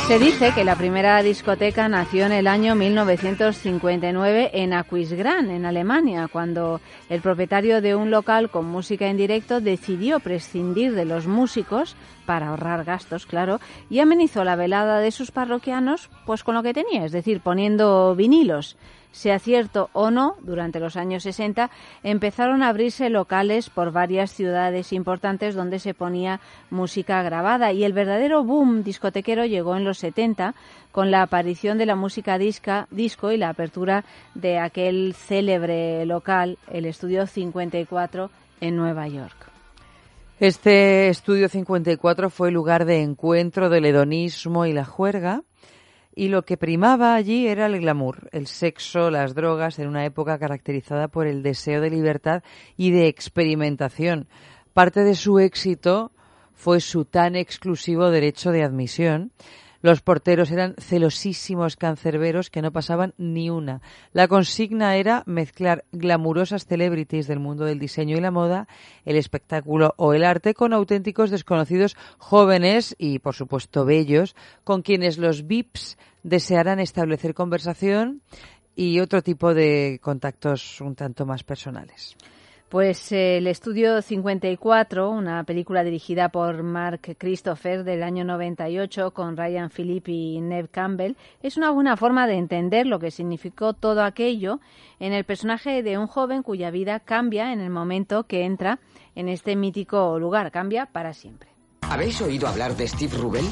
Se dice que la primera discoteca nació en el año mil novecientos cincuenta y nueve en Aquisgrán, en Alemania, cuando el propietario de un local con música en directo decidió prescindir de los músicos para ahorrar gastos, claro, y amenizó la velada de sus parroquianos pues con lo que tenía, es decir, poniendo vinilos. Sea cierto o no, durante los años sesenta empezaron a abrirse locales por varias ciudades importantes donde se ponía música grabada y el verdadero boom discotequero llegó en los setenta con la aparición de la música disca, disco y la apertura de aquel célebre local, el Estudio cincuenta y cuatro en Nueva York. Este Estudio cincuenta y cuatro fue lugar de encuentro del hedonismo y la juerga. Y lo que primaba allí era el glamour, el sexo, las drogas, en una época caracterizada por el deseo de libertad y de experimentación. Parte de su éxito fue su tan exclusivo derecho de admisión. Los porteros eran celosísimos cancerberos que no pasaban ni una. La consigna era mezclar glamurosas celebrities del mundo del diseño y la moda, el espectáculo o el arte con auténticos desconocidos jóvenes y, por supuesto, bellos, con quienes los V I Ps desearan establecer conversación y otro tipo de contactos un tanto más personales. Pues eh, el Estudio cincuenta y cuatro, una película dirigida por Mark Christopher del año noventa y ocho con Ryan Phillippe y Neve Campbell, es una buena forma de entender lo que significó todo aquello en el personaje de un joven cuya vida cambia en el momento que entra en este mítico lugar, cambia para siempre. ¿Habéis oído hablar de Steve Rubel?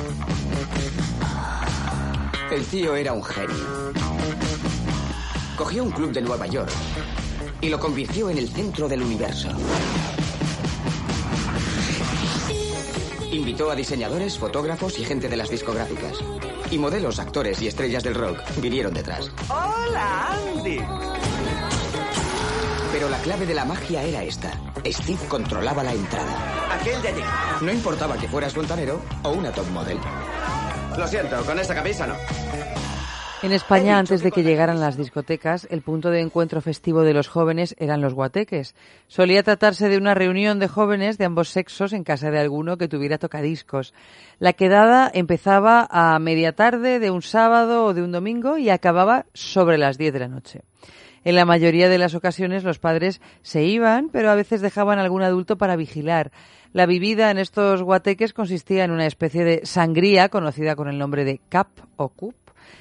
El tío era un genio. Cogió un club de Nueva York y lo convirtió en el centro del universo. Invitó a diseñadores, fotógrafos y gente de las discográficas. Y modelos, actores y estrellas del rock vinieron detrás. ¡Hola, Andy! Pero la clave de la magia era esta. Steve controlaba la entrada. Aquel de allí. No importaba que fueras fontanero o una top model. Lo siento, con esta camisa no. En España, antes de que llegaran las discotecas, el punto de encuentro festivo de los jóvenes eran los guateques. Solía tratarse de una reunión de jóvenes de ambos sexos en casa de alguno que tuviera tocadiscos. La quedada empezaba a media tarde de un sábado o de un domingo y acababa sobre las diez de la noche. En la mayoría de las ocasiones los padres se iban, pero a veces dejaban a algún adulto para vigilar. La bebida en estos guateques consistía en una especie de sangría conocida con el nombre de cap o cup,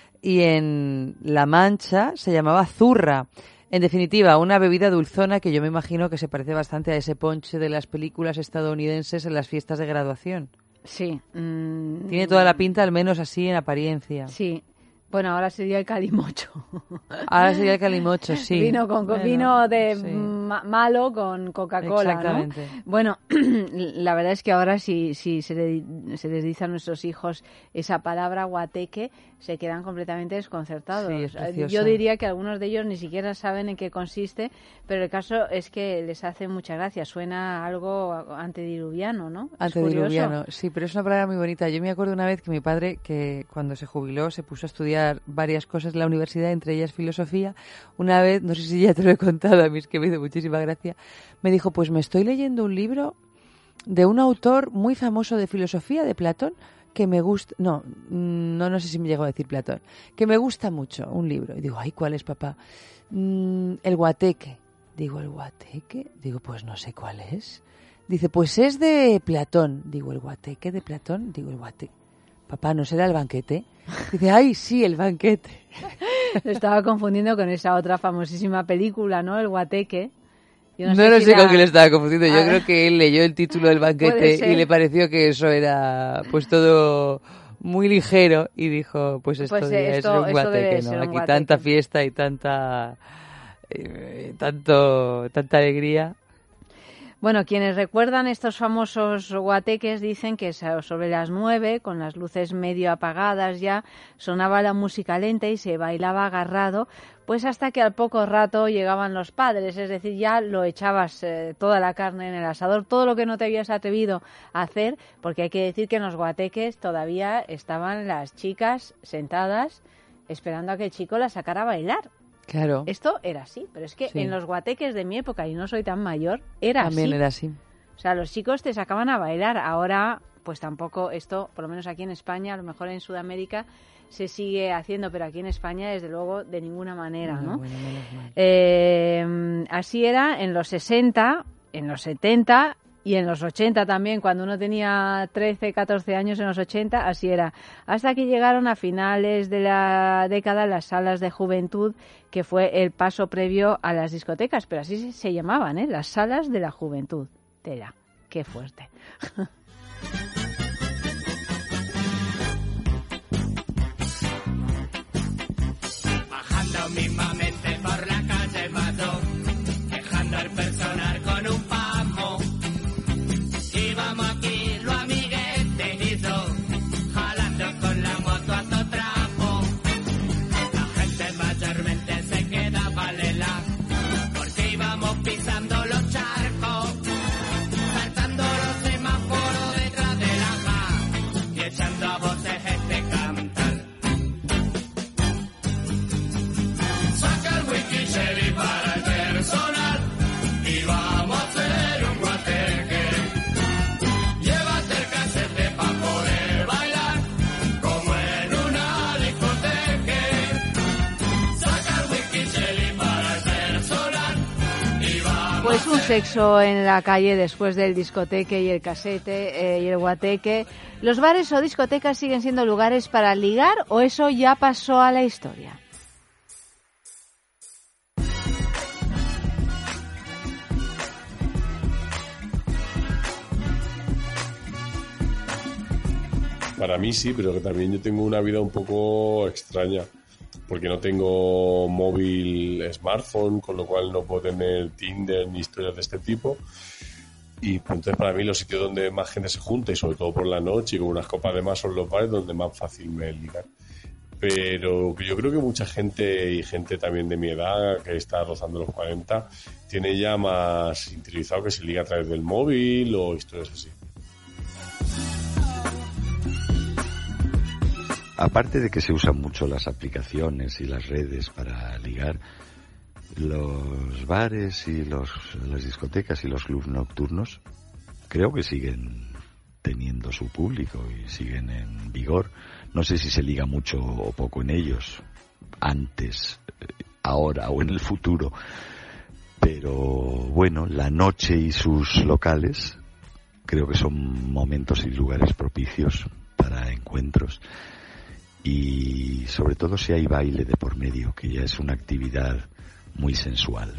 y en La Mancha se llamaba zurra. En definitiva, una bebida dulzona que yo me imagino que se parece bastante a ese ponche de las películas estadounidenses en las fiestas de graduación. Sí. Mmm... Tiene toda la pinta, al menos así en apariencia. Sí. Bueno, ahora sería el calimocho. Ahora sería el calimocho, sí. Vino con bueno, vino de sí. ma- malo con Coca-Cola, exactamente. ¿no? Bueno, la verdad es que ahora si, si se, le, se les dice a nuestros hijos esa palabra guateque, se quedan completamente desconcertados. Sí, es precioso. Yo diría que algunos de ellos ni siquiera saben en qué consiste, pero el caso es que les hace mucha gracia. Suena algo antediluviano, ¿no? Antediluviano, sí, pero es una palabra muy bonita. Yo me acuerdo una vez que mi padre, que cuando se jubiló, se puso a estudiar varias cosas en la universidad, entre ellas filosofía. Una vez, no sé si ya te lo he contado, a mí es que me hizo muchísima gracia, me dijo, pues me estoy leyendo un libro de un autor muy famoso de filosofía, de Platón, que me gusta, no, no, no sé si me llegó a decir Platón, que me gusta mucho, un libro. Y digo, ay, ¿cuál es, papá? Mm, el Guateque. Digo, ¿el Guateque? Digo, pues no sé cuál es. Dice, pues es de Platón. Digo, ¿el Guateque de Platón? Digo, el Guateque. Papá, ¿no será el banquete? Dice, ay, sí, el banquete. Lo estaba confundiendo con esa otra famosísima película, ¿no? El Guateque. Yo no, no sé, no si sé la... con qué lo estaba confundiendo. Yo creo que él leyó el título del banquete y le pareció que eso era pues todo muy ligero y dijo, pues esto, pues debe esto, ser un guateque, ¿no? Aquí guateque. Tanta fiesta y tanta eh, tanto tanta alegría. Bueno, quienes recuerdan estos famosos guateques dicen que sobre las nueve, con las luces medio apagadas ya, sonaba la música lenta y se bailaba agarrado, pues hasta que al poco rato llegaban los padres, es decir, ya lo echabas eh, toda la carne en el asador, todo lo que no te habías atrevido a hacer, porque hay que decir que en los guateques todavía estaban las chicas sentadas esperando a que el chico las sacara a bailar. Claro. Esto era así, pero es que sí. En los guateques de mi época, y no soy tan mayor, era También así. era así. O sea, los chicos te sacaban a bailar, ahora pues tampoco esto, por lo menos aquí en España, a lo mejor en Sudamérica se sigue haciendo, pero aquí en España, desde luego, de ninguna manera, ¿no? Bueno, menos mal. Eh, así era en los sesenta, en los setenta y en los ochenta también, cuando uno tenía trece, catorce años, en los ochenta, así era. Hasta que llegaron a finales de la década las salas de juventud, que fue el paso previo a las discotecas, pero así se llamaban, ¿eh? Las salas de la juventud. Tela, qué fuerte. Bajando mismamente por la calle Mato, dejando al personal con un pamo. Y vamos aquí los amiguetes y yo, jalando con la moto a todo trapo. La gente mayormente se queda valela, porque íbamos pisando los charcos, saltando los semáforos detrás de la ja, y echando a voces este cantar. Saca el whisky Chevy para el personal y vamos a hacer un guateque. Llévate el casete pa' poder bailar como en una discoteca. Saca el whisky Chevy para el personal y vamos. Pues un sexo en la calle después del discoteque y el casete eh, y el guateque. ¿Los bares o discotecas siguen siendo lugares para ligar o eso ya pasó a la historia? Para mí sí, pero que también yo tengo una vida un poco extraña, porque no tengo móvil smartphone, con lo cual no puedo tener Tinder ni historias de este tipo. Y pues, entonces para mí los sitios donde más gente se junta, y sobre todo por la noche y con unas copas de más, son los bares donde más fácil me es ligar. Pero yo creo que mucha gente, y gente también de mi edad, que está rozando los cuarenta, tiene ya más interiorizado que se liga a través del móvil o historias así. Aparte de que se usan mucho las aplicaciones y las redes para ligar, los bares y los, las discotecas y los clubs nocturnos creo que siguen teniendo su público y siguen en vigor. No sé si se liga mucho o poco en ellos, antes, ahora o en el futuro, pero bueno, la noche y sus locales creo que son momentos y lugares propicios para encuentros. Y sobre todo si hay baile de por medio, que ya es una actividad muy sensual.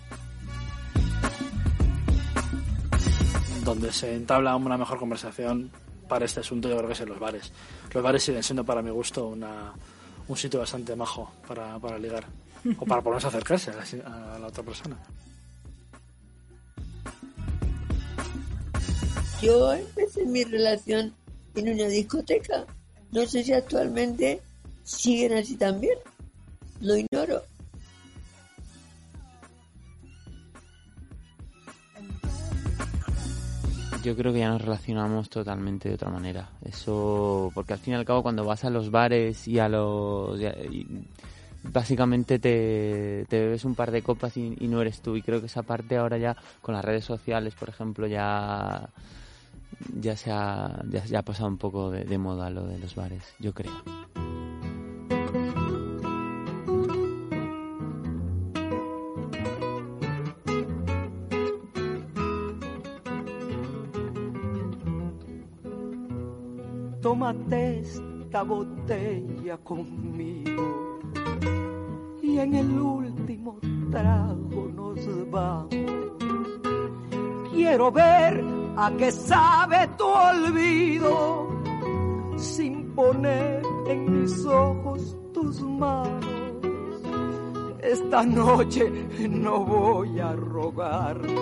Donde se entabla una mejor conversación para este asunto, yo creo que es en los bares. Los bares siguen siendo, para mi gusto, una, un sitio bastante majo para, para ligar. O para por lo menos acercarse a la, a la otra persona. Yo empecé mi relación en una discoteca. No sé si actualmente siguen así también. Lo ignoro. Yo creo que ya nos relacionamos totalmente de otra manera. Eso, porque al fin y al cabo cuando vas a los bares y a los... Y básicamente te, te bebes un par de copas y, y no eres tú. Y creo que esa parte ahora ya con las redes sociales, por ejemplo, ya... Ya se ha, ya, ya ha pasado un poco de, de moda lo de los bares, yo creo. Tómate esta botella conmigo y en el último trago nos vamos. Quiero ver a qué sabe tu olvido sin poner en mis ojos tus manos. Esta noche no voy a rogarte,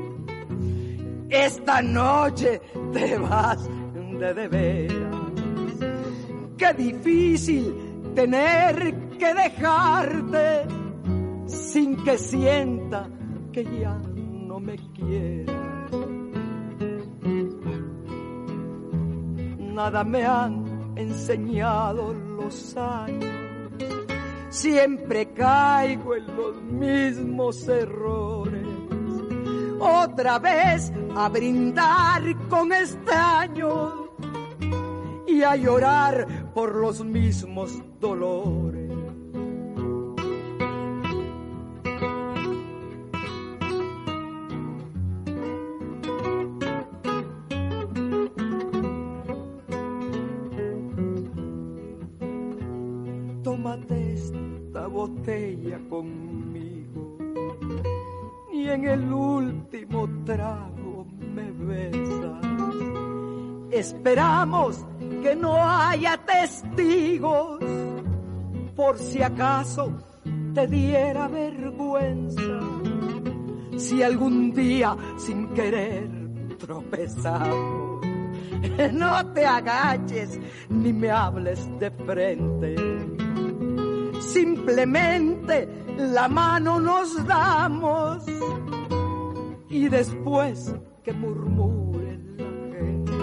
esta noche te vas de de veras. Qué difícil tener que dejarte sin que sienta que ya no me quieras. Nada me han enseñado los años, siempre caigo en los mismos errores. Otra vez a brindar con extraños y a llorar por los mismos dolores. Tómate esta botella conmigo y en el último trago me besas. Esperamos que no haya testigos por si acaso te diera vergüenza. Si algún día sin querer tropezamos, no te agaches ni me hables de frente. Simplemente la mano nos damos y después que murmure la gente.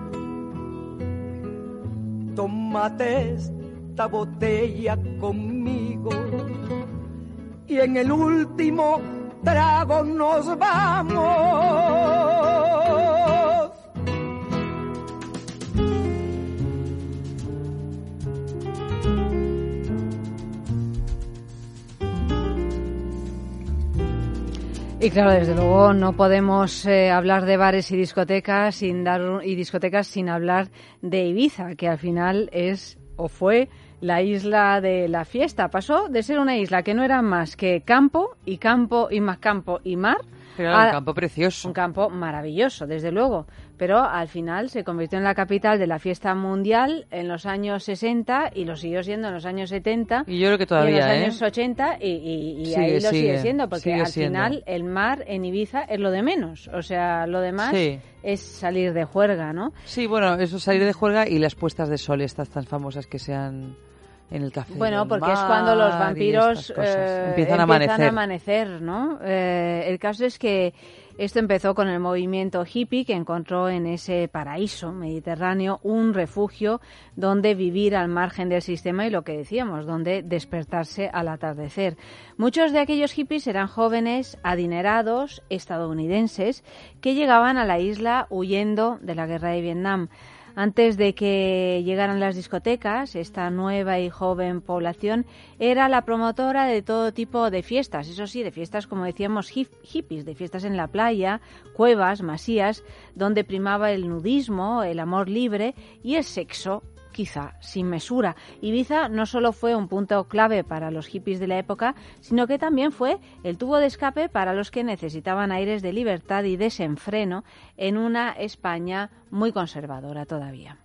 Tómate esta botella conmigo y en el último trago nos vamos. Y claro, desde luego no podemos eh, hablar de bares y discotecas sin dar y discotecas sin hablar de Ibiza, que al final es o fue la isla de la fiesta. Pasó de ser una isla que no era más que campo y campo y más campo y mar. Pero era un campo precioso. Un campo maravilloso, desde luego. Pero al final se convirtió en la capital de la fiesta mundial en los años sesenta y lo siguió siendo en los años setenta. Y yo creo que todavía, y en los ¿eh? años ochenta y, y, y sigue, ahí lo sigue, sigue siendo, porque sigue al siendo. final el mar en Ibiza es lo de menos. O sea, lo demás Sí. es salir de juerga, ¿no? Sí, bueno, eso, salir de juerga y las puestas de sol estas tan famosas que sean en el café. Bueno, del porque mar es cuando los y vampiros estas cosas. eh, empiezan a amanecer. a amanecer, ¿no? Eh, el caso es que esto empezó con el movimiento hippie que encontró en ese paraíso mediterráneo un refugio donde vivir al margen del sistema y lo que decíamos, donde despertarse al atardecer. Muchos de aquellos hippies eran jóvenes adinerados estadounidenses que llegaban a la isla huyendo de la guerra de Vietnam. Antes de que llegaran las discotecas, esta nueva y joven población era la promotora de todo tipo de fiestas, eso sí, de fiestas, como decíamos, hip, hippies, de fiestas en la playa, cuevas, masías, donde primaba el nudismo, el amor libre y el sexo, quizá sin mesura. Ibiza no solo fue un punto clave para los hippies de la época, sino que también fue el tubo de escape para los que necesitaban aires de libertad y desenfreno en una España muy conservadora todavía.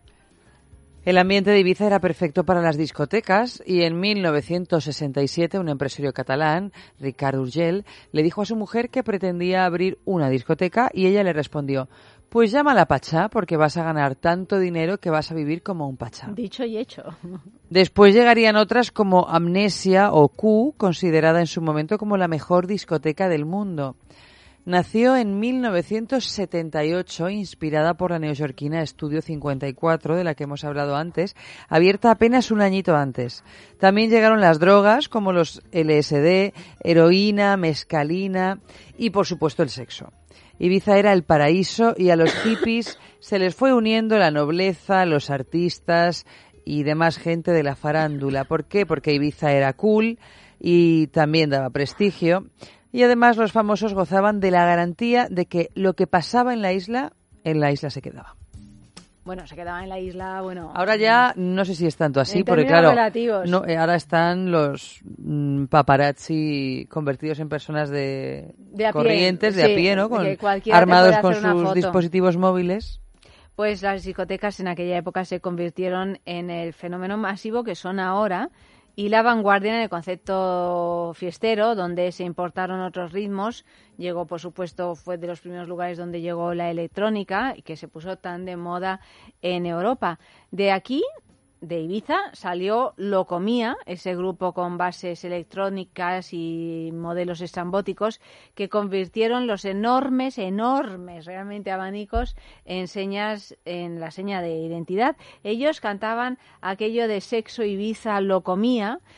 El ambiente de Ibiza era perfecto para las discotecas y en mil novecientos sesenta y siete un empresario catalán, Ricard Urgell, le dijo a su mujer que pretendía abrir una discoteca y ella le respondió: pues llámala Pachá porque vas a ganar tanto dinero que vas a vivir como un Pachá. Dicho y hecho. Después llegarían otras como Amnesia o Q, considerada en su momento como la mejor discoteca del mundo. Nació en mil novecientos setenta y ocho, inspirada por la neoyorquina Estudio cincuenta y cuatro, de la que hemos hablado antes, abierta apenas un añito antes. También llegaron las drogas, como los L S D, heroína, mescalina y, por supuesto, el sexo. Ibiza era el paraíso y a los hippies se les fue uniendo la nobleza, los artistas y demás gente de la farándula. ¿Por qué? Porque Ibiza era cool y también daba prestigio. Y además los famosos gozaban de la garantía de que lo que pasaba en la isla, en la isla se quedaba. Bueno, se quedaba en la isla, bueno... Ahora ya no sé si es tanto así, en porque términos claro, relativos. no, eh, ahora están los mm, paparazzi convertidos en personas de, De a pie, corrientes, de sí, a pie, ¿no? Con, que cualquiera te armados puede con hacer una sus foto. dispositivos móviles. Pues las discotecas en aquella época se convirtieron en el fenómeno masivo que son ahora y la vanguardia en el concepto fiestero, donde se importaron otros ritmos. Llegó, por supuesto, fue de los primeros lugares donde llegó la electrónica y que se puso tan de moda en Europa. De aquí, de Ibiza, salió Locomía, ese grupo con bases electrónicas y modelos estrambóticos que convirtieron los enormes, enormes, realmente abanicos en señas, en la seña de identidad. Ellos cantaban aquello de sexo, Ibiza, Locomía,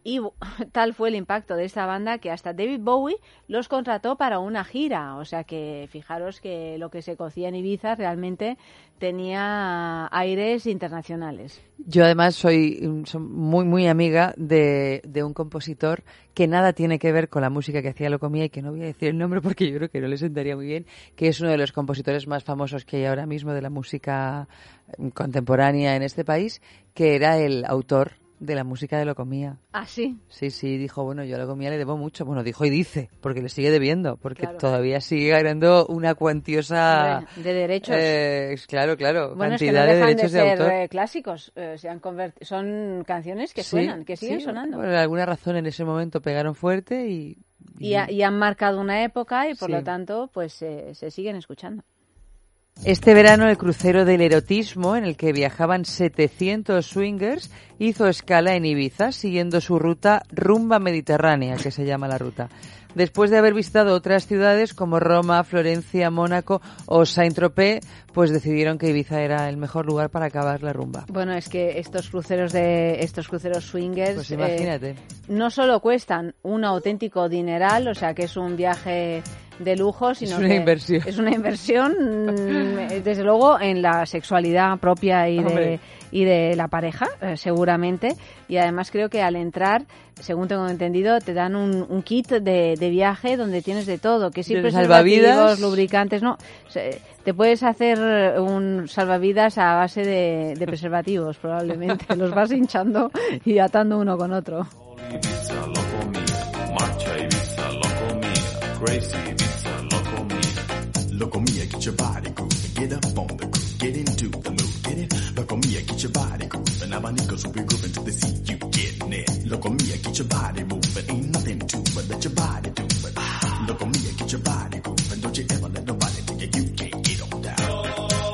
Y tal fue el impacto de esta banda que hasta David Bowie los contrató para una gira. O sea que fijaros que lo que se cocía en Ibiza realmente tenía aires internacionales. Yo además soy, soy muy, muy amiga de, de un compositor que nada tiene que ver con la música que hacía Locomía y que no voy a decir el nombre porque yo creo que no le sentaría muy bien, que es uno de los compositores más famosos que hay ahora mismo de la música contemporánea en este país, que era el autor de la música de Locomía. ¿Ah, sí? Sí, sí, dijo, bueno, yo a Locomía le debo mucho. Bueno, dijo y dice, porque le sigue debiendo, porque claro. todavía sigue ganando una cuantiosa... De, de derechos. Eh, claro, claro, bueno, cantidad es que no de derechos de, ser, de autor. Eh, clásicos, eh, se han convert... son canciones que Sí, suenan, que siguen sí, sonando. Por alguna razón en ese momento pegaron fuerte y... Y, y, ha, y han marcado una época y por sí. lo tanto pues eh, se siguen escuchando. Este verano el crucero del erotismo, en el que viajaban setecientos swingers, hizo escala en Ibiza, siguiendo su ruta rumba mediterránea, que se llama la ruta. Después de haber visitado otras ciudades como Roma, Florencia, Mónaco o Saint-Tropez, pues decidieron que Ibiza era el mejor lugar para acabar la rumba. Bueno, es que estos cruceros de estos cruceros swingers, pues imagínate, eh, no solo cuestan un auténtico dineral, o sea que es un viaje de lujo, sino es una que inversión. es una inversión, desde luego, en la sexualidad propia y de, y de la pareja, eh, seguramente. Y además creo que al entrar, según tengo entendido, te dan un, un kit de, de viaje donde tienes de todo, que siempre salvavidas, lubricantes, no, te puedes hacer un salvavidas a base de, de preservativos, probablemente. Los vas hinchando y atando uno con otro. Locomía, get your body grooving, get up on the groove, get into the mood, get it. Locomía, get your body grooving, abanicos will be grooving till they see you getting it. Locomía, get your body moving, ain't nothing to it, let your body do it. Locomía, get your body grooving, don't you ever let nobody tell you you can't get on down.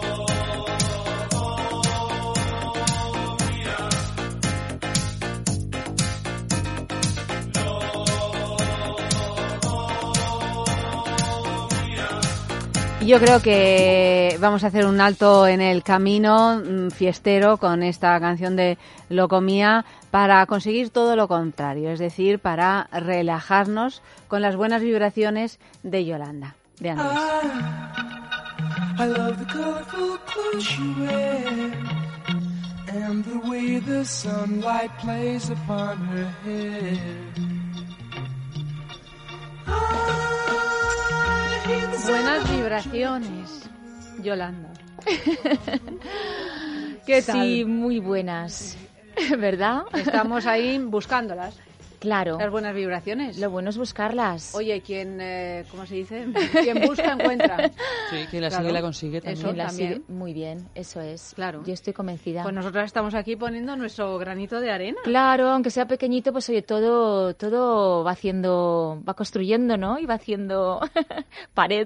Yo creo que vamos a hacer un alto en el camino fiestero con esta canción de Locomía para conseguir todo lo contrario, es decir, para relajarnos con las buenas vibraciones de Yolanda, de Andrés. I love the colorful clothes you wear and the way the sunlight plays upon her hair. Buenas vibraciones, Yolanda. ¿Qué tal? Sí, muy buenas, ¿verdad? Estamos ahí buscándolas. Claro. Las buenas vibraciones. Lo bueno es buscarlas. Oye, quien, eh, ¿cómo se dice? Quien busca, encuentra. Sí, quien la claro. sigue la consigue también. Eso, la también. Sigue, muy bien, eso es. Claro. Yo estoy convencida. Pues nosotras estamos aquí poniendo nuestro granito de arena. Claro, aunque sea pequeñito, pues oye, todo, todo va haciendo, va construyendo, ¿no? Y va haciendo pared.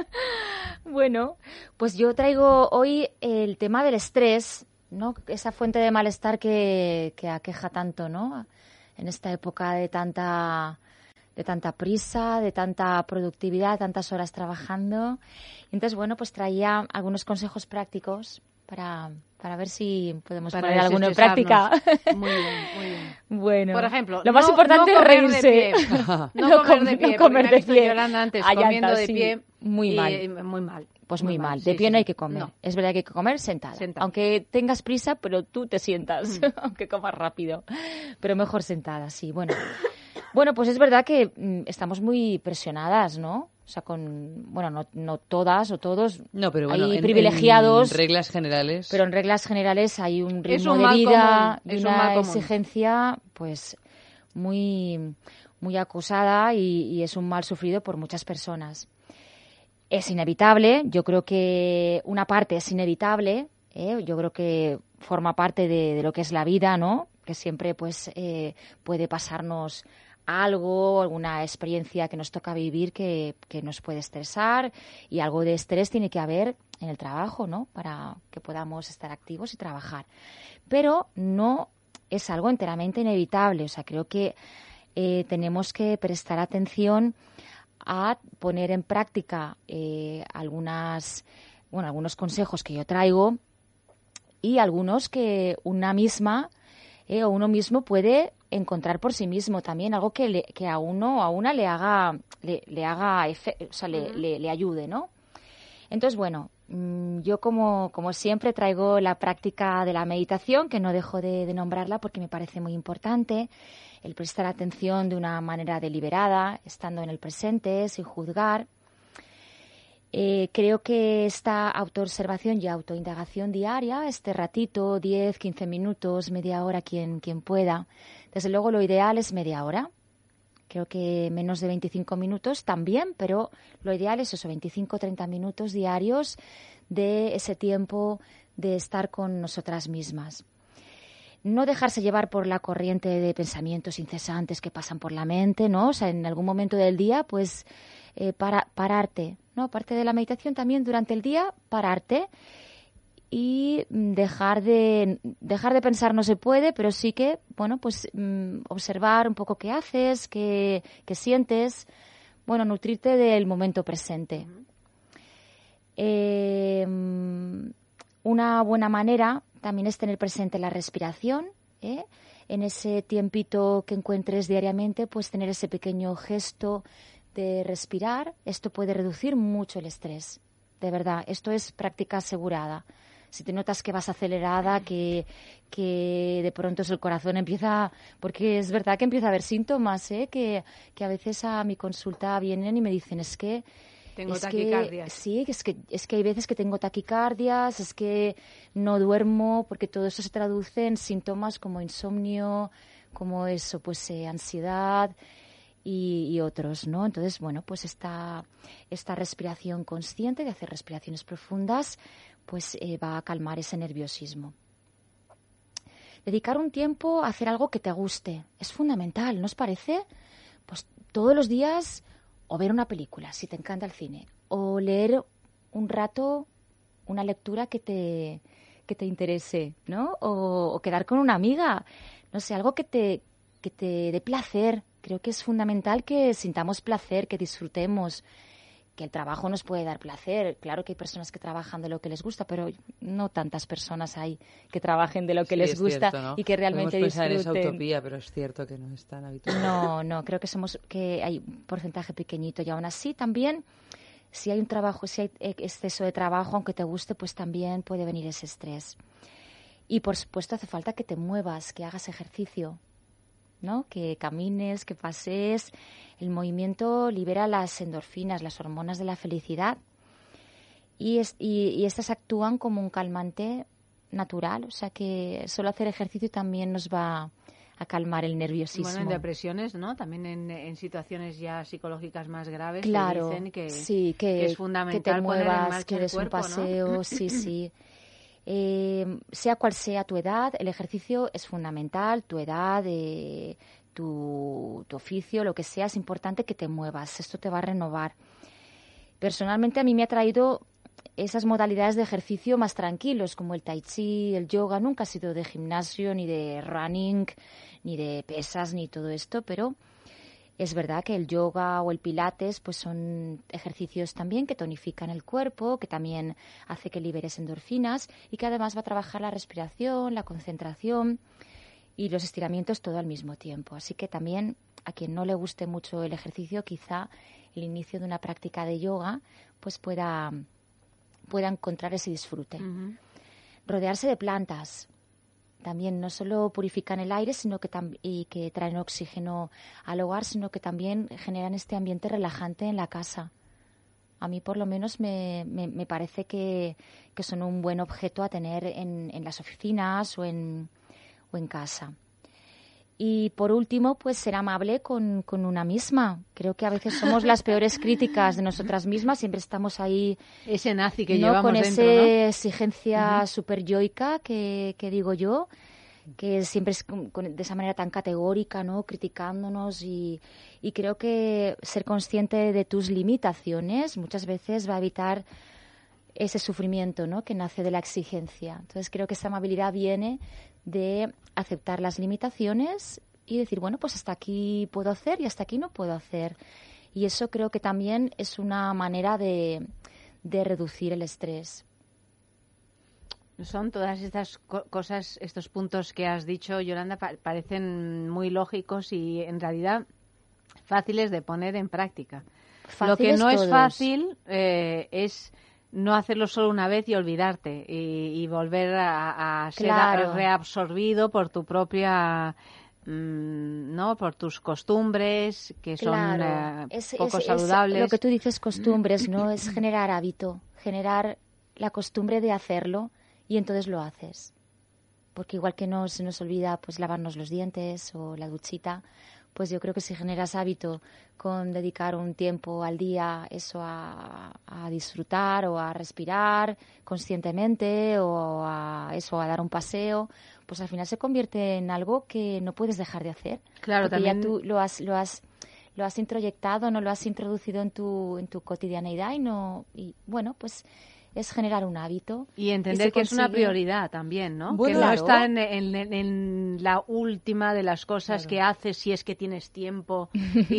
Bueno, pues yo traigo hoy el tema del estrés, ¿no? Esa fuente de malestar que, que aqueja tanto, ¿no? En esta época de tanta de tanta prisa, de tanta productividad, tantas horas trabajando. Entonces, bueno, pues traía algunos consejos prácticos para, para ver si podemos para poner alguno en práctica. Muy bien, muy bien. Bueno, por ejemplo, lo más no, importante no es reírse. De pie. No, no comer de pie, no comer de pie. Yolanda antes Allá comiendo está, de pie. Sí, muy y, mal. Muy mal. Pues muy, muy mal. mal. De sí, pie sí, no hay que comer. No. Es verdad que hay que comer sentada. sentada. Aunque tengas prisa, pero tú te sientas. Mm. Aunque comas rápido. Pero mejor sentada, sí. Bueno, bueno, pues es verdad que mm, estamos muy presionadas, ¿no? O sea, con, bueno, no, no todas o todos. No, pero bueno, hay en, privilegiados. En reglas generales. Pero en reglas generales hay un ritmo un de vida y una un exigencia, pues, muy, muy acusada y, y es un mal sufrido por muchas personas. Es inevitable, yo creo que una parte es inevitable, ¿eh? Yo creo que forma parte de, de lo que es la vida, ¿no? Que siempre, pues, eh, puede pasarnos algo, alguna experiencia que nos toca vivir que, que nos puede estresar y algo de estrés tiene que haber en el trabajo, ¿no? Para que podamos estar activos y trabajar. Pero no es algo enteramente inevitable, o sea, creo que eh, tenemos que prestar atención a poner en práctica eh, algunas, bueno, algunos consejos que yo traigo y algunos que una misma eh, o uno mismo puede encontrar por sí mismo también algo que, le, que a uno o a una le haga, le, le haga efe, o sea, le, le, le ayude, ¿no? Entonces, bueno, yo como, como siempre traigo la práctica de la meditación, que no dejo de, de nombrarla porque me parece muy importante, el prestar atención de una manera deliberada, estando en el presente, sin juzgar. Eh, creo que esta autoobservación y autoindagación diaria, este ratito, diez, quince minutos, media hora, quien, quien pueda, desde luego lo ideal es media hora. Creo que menos de veinticinco minutos también, pero lo ideal es eso, veinticinco, treinta minutos diarios de ese tiempo de estar con nosotras mismas. No dejarse llevar por la corriente de pensamientos incesantes que pasan por la mente, ¿no? O sea, en algún momento del día, pues, eh, para, pararte, ¿no? Aparte de la meditación, también durante el día, pararte y dejar de dejar de pensar no se puede, pero sí que, bueno, pues mmm, observar un poco qué haces, qué, qué sientes, bueno, nutrirte del momento presente. Uh-huh. Eh, una buena manera también es tener presente la respiración, ¿eh? En ese tiempito que encuentres diariamente, pues tener ese pequeño gesto de respirar. Esto puede reducir mucho el estrés, de verdad, esto es práctica asegurada. Si te notas que vas acelerada, que, que de pronto el corazón empieza... Porque es verdad que empieza a haber síntomas, ¿eh? que, que a veces a mi consulta vienen y me dicen, es que... Tengo es taquicardias. Que, sí, es que, es que hay veces que tengo taquicardias, es que no duermo, porque todo eso se traduce en síntomas como insomnio, como eso, pues eh, ansiedad y, y otros, ¿no? Entonces, bueno, pues esta, esta respiración consciente, de hacer respiraciones profundas, pues eh, va a calmar ese nerviosismo. Dedicar un tiempo a hacer algo que te guste es fundamental, ¿no os parece? Pues todos los días, o ver una película, si te encanta el cine, o leer un rato una lectura que te, que te interese, ¿no? O, o quedar con una amiga, no sé, algo que te, que te dé placer. Creo que es fundamental que sintamos placer, que disfrutemos, que el trabajo nos puede dar placer. Claro que hay personas que trabajan de lo que les gusta, pero no tantas personas hay que trabajen de lo que sí, les gusta, cierto, ¿no? y que realmente Podemos pensar disfruten. en esa utopía, pero es cierto que no es tan habitual. No, no, creo que somos que hay un porcentaje pequeñito, y aún así también, si hay un trabajo, si hay exceso de trabajo, aunque te guste, pues también puede venir ese estrés. Y por supuesto hace falta que te muevas, que hagas ejercicio, ¿no? Que camines, que pasees. El movimiento libera las endorfinas, las hormonas de la felicidad, y, es, y, y estas actúan como un calmante natural, o sea que solo hacer ejercicio también nos va a calmar el nerviosismo. Bueno, en depresiones, ¿no? También en, en situaciones ya psicológicas más graves, claro, te dicen que, sí, que, que es fundamental que te muevas, poner en marcha que des el cuerpo, un paseo, ¿no? sí, sí. Eh, sea cual sea tu edad, el ejercicio es fundamental, tu edad, eh, tu, tu oficio, lo que sea, es importante que te muevas, esto te va a renovar. Personalmente a mí me ha traído esas modalidades de ejercicio más tranquilos, como el tai chi, el yoga. Nunca he sido de gimnasio, ni de running, ni de pesas, ni todo esto, pero es verdad que el yoga o el pilates pues son ejercicios también que tonifican el cuerpo, que también hace que liberes endorfinas y que además va a trabajar la respiración, la concentración y los estiramientos todo al mismo tiempo. Así que también a quien no le guste mucho el ejercicio, quizá el inicio de una práctica de yoga pues pueda, pueda encontrar ese disfrute. Uh-huh. Rodearse de plantas. También no solo purifican el aire sino que tam- y que traen oxígeno al hogar, sino que también generan este ambiente relajante en la casa. A mí por lo menos me, me, me parece que, que son un buen objeto a tener en, en las oficinas o en, o en casa. Y por último, pues ser amable con, con una misma. Creo que a veces somos las peores críticas de nosotras mismas, siempre estamos ahí... Ese nazi que ¿no? llevamos con dentro, esa ¿no? exigencia Uh-huh. súper yoica que, que digo yo, que siempre es con, con, de esa manera tan categórica, ¿no? Criticándonos, y, y creo que ser consciente de tus limitaciones muchas veces va a evitar ese sufrimiento, ¿no? Que nace de la exigencia. Entonces creo que esta amabilidad viene de aceptar las limitaciones y decir, bueno, pues hasta aquí puedo hacer y hasta aquí no puedo hacer. Y eso creo que también es una manera de, de reducir el estrés. Son todas estas co- cosas, estos puntos que has dicho, Yolanda, pa- parecen muy lógicos y en realidad fáciles de poner en práctica. Lo que Fáciles no es todos. fácil eh, es no hacerlo solo una vez y olvidarte y, y volver a, a ser Claro. a- reabsorbido por tu propia, mm, ¿no? Por tus costumbres que Claro. son eh, Es- poco es- es saludables. lo que tú dices, costumbres, ¿no? Es generar hábito, generar la costumbre de hacerlo y entonces lo haces. Porque igual que no se nos olvida pues lavarnos los dientes o la duchita, pues yo creo que si generas hábito con dedicar un tiempo al día eso a, a disfrutar o a respirar conscientemente o a eso a dar un paseo, pues al final se convierte en algo que no puedes dejar de hacer. Claro, porque también- ya tú lo has lo has lo has introyectado, no lo has introducido en tu en tu cotidianeidad y no y bueno, pues es generar un hábito. Y entender se que es una consigue- prioridad también, ¿no? Bueno, que no claro. está en, en- en- en la última de las cosas Claro. que haces si es que tienes tiempo y,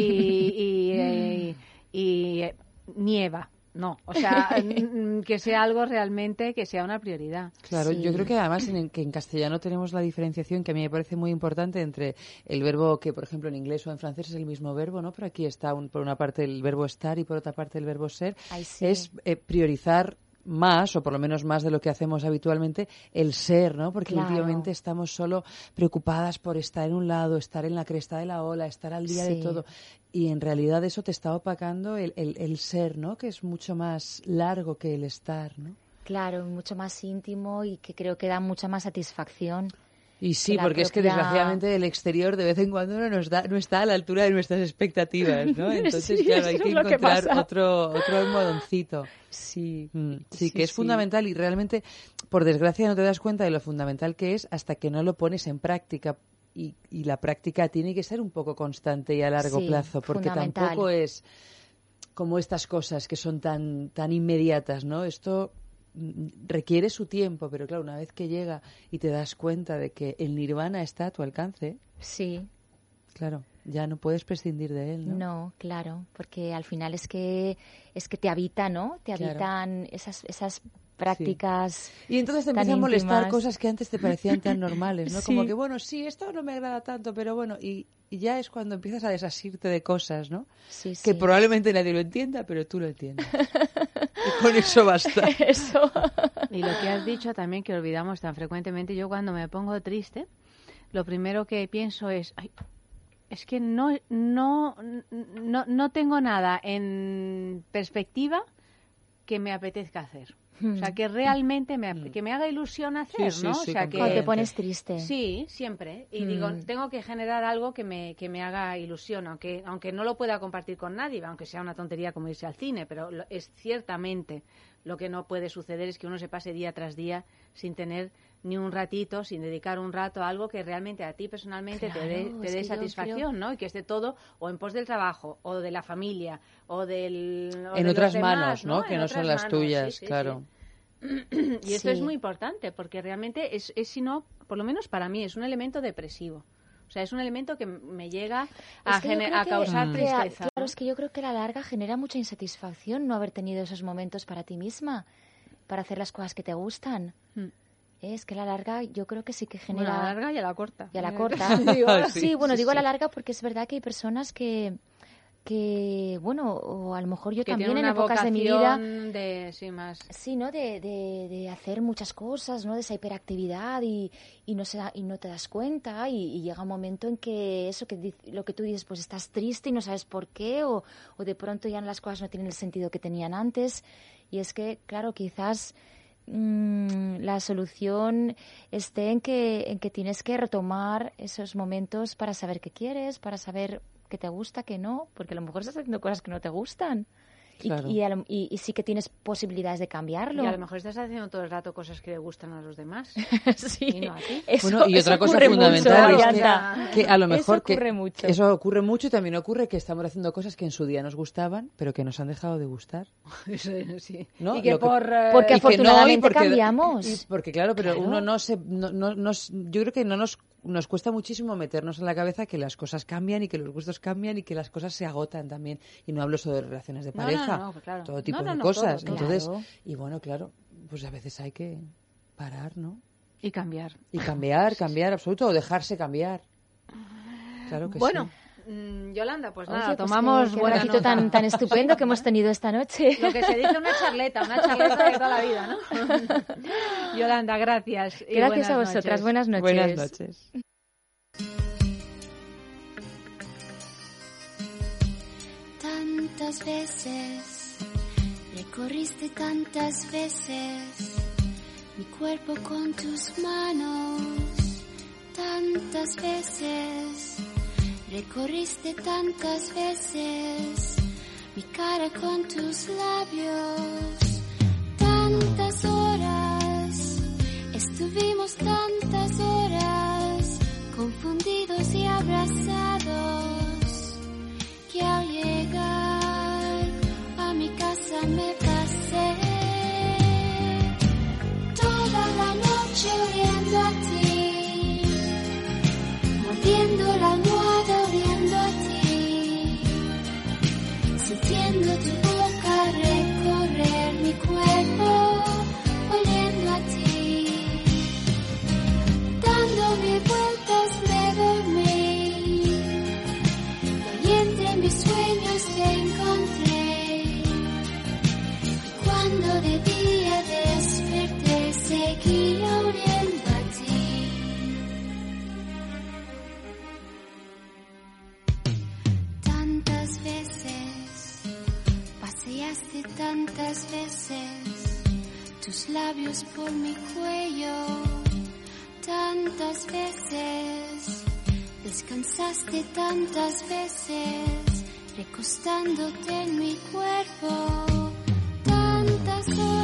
y, eh, y, eh, nieva. No, o sea, mm, que sea algo realmente que sea una prioridad. Claro, yo creo que además en, que en castellano tenemos la diferenciación que a mí me parece muy importante entre el verbo que, por ejemplo, en inglés o en francés es el mismo verbo, ¿no? Pero aquí está un- por una parte el verbo estar y por otra parte el verbo ser. Ay, sí. Es eh, priorizar más, o por lo menos más de lo que hacemos habitualmente, el ser, ¿no? Porque Claro. últimamente estamos solo preocupadas por estar en un lado, estar en la cresta de la ola, estar al día de Sí. todo. Y en realidad eso te está opacando el, el, el ser, ¿no? Que es mucho más largo que el estar, ¿no? Claro, mucho más íntimo y que creo que da mucha más satisfacción. Y sí, la porque es que propia- desgraciadamente el exterior de vez en cuando no nos da, no está a la altura de nuestras expectativas, ¿no? Entonces, Sí, claro, hay eso que es lo que encontrar pasa. otro, otro almohadoncito. Sí. Mm, sí, Sí, que es sí. fundamental y realmente, por desgracia, no te das cuenta de lo fundamental que es hasta que no lo pones en práctica. Y, y la práctica tiene que ser un poco constante y a largo Sí, plazo, porque fundamental. tampoco es como estas cosas que son tan, tan inmediatas, ¿no? Esto mm, requiere su tiempo, pero claro, una vez que llega y te das cuenta de que el nirvana está a tu alcance, Sí. claro, ya no puedes prescindir de él, ¿no? No, claro, porque al final es que es que te habita, ¿no? Te Claro. habitan esas esas prácticas. Y entonces te tan empiezan a molestar íntimas. cosas que antes te parecían tan normales, ¿no? Sí. Como que, bueno, sí, esto no me agrada tanto, pero bueno, y, y ya es cuando empiezas a desasirte de cosas, ¿no? Sí, Que sí. probablemente nadie lo entienda, pero tú lo entiendes. Y con eso basta. Eso. Y lo que has dicho también que olvidamos tan frecuentemente, yo cuando me pongo triste, lo primero que pienso es, ay, es que no, no, no, no tengo nada en perspectiva que me apetezca hacer. O sea, que realmente me, ap- que me haga ilusión hacer, Sí, sí, ¿no? sí, o sea, que Cuando te pones triste. Sí, siempre. Y Mm. digo, tengo que generar algo que me, que me haga ilusión, aunque, aunque no lo pueda compartir con nadie, aunque sea una tontería como irse al cine, pero lo- es ciertamente lo que no puede suceder es que uno se pase día tras día sin tener ni un ratito, sin dedicar un rato a algo que realmente a ti personalmente te dé, Claro, te es dé que yo satisfacción, creo- ¿no? Y que esté todo o en pos del trabajo, o de la familia, o del... o En de otras los demás, manos, ¿no? Que En no son otras las manos, tuyas, sí, sí, claro. sí. Y esto Sí. es muy importante porque realmente es, es, si no, por lo menos para mí, es un elemento depresivo. O sea, es un elemento que me llega a, Es que yo gener- creo a que- causar que a- tristeza. Claro, es que yo creo que a la larga genera mucha insatisfacción no haber tenido esos momentos para ti misma, para hacer las cosas que te gustan. Mm. Es que a la larga yo creo que sí que genera... Bueno, a la larga y a la corta. Y a la Mira, corta. digo, sí, sí, bueno, sí, digo a la sí. larga porque es verdad que hay personas que, que bueno, o a lo mejor yo que también tiene en una épocas de mi vida... vocación de, sí, más... Sí, ¿no? De, de, de hacer muchas cosas, ¿no? De esa hiperactividad y, y, no, se da- y no te das cuenta y, y llega un momento en que eso, que di- lo que tú dices, pues estás triste y no sabes por qué o, o de pronto ya las cosas no tienen el sentido que tenían antes. Y es que, claro, quizás mm, la solución esté en que, en que tienes que retomar esos momentos para saber qué quieres, para saber qué te gusta, qué no, porque a lo mejor estás haciendo cosas que no te gustan. Y- Claro. Y, a lo- y- y sí que tienes posibilidades de cambiarlo. Y a lo mejor estás haciendo todo el rato cosas que le gustan a los demás. Sí. Y no a ti. Bueno, y otra cosa fundamental es que, que a lo mejor Eso que ocurre mucho. eso ocurre mucho y también ocurre que estamos haciendo cosas que en su día nos gustaban, pero que nos han dejado de gustar. Sí, sí. ¿No? Y que Lo por... eh, Porque y que no, y afortunadamente porque- cambiamos. y porque claro, pero Claro. uno no se, no, no- nos- yo creo que no nos, nos cuesta muchísimo meternos en la cabeza que las cosas cambian y que los gustos cambian y que las cosas se agotan también. Y no hablo solo de relaciones de No, no, pareja, no, claro. todo tipo No, no, de no, cosas. todo, todo. Entonces, Claro. y bueno, claro, pues a veces hay que parar, ¿no? Y cambiar. Y cambiar, cambiar, absoluto, o dejarse cambiar. Claro que bueno, sí. Bueno, Yolanda, pues Oye, nada, pues tomamos qué, qué buena ratito nota. tan, tan estupendo que hemos tenido esta noche. Lo que se dice una charleta, una charleta de toda la vida, ¿no? Yolanda, gracias. Y gracias a vosotras, noches. buenas noches. Buenas noches. Tantas veces, recorriste tantas veces mi cuerpo con tus manos, tantas veces, recorriste tantas veces mi cara con tus labios, tantas horas, estuvimos tantas horas, confundidos y abrazados, que al llegar a mi casa me pasé toda la noche oliendo a ti, mordiendo la almohada oliendo a ti, sintiendo tu boca recorrer mi cuerpo oliendo a ti, dando mil vueltas me dormí y entre mis sueños te encontré, y cuando de día desperté seguía oliendo a ti. Tantas veces paseaste, tantas veces tus labios por mi cuello, tantas veces descansaste, tantas veces recostándote en mi cuerpo, tantas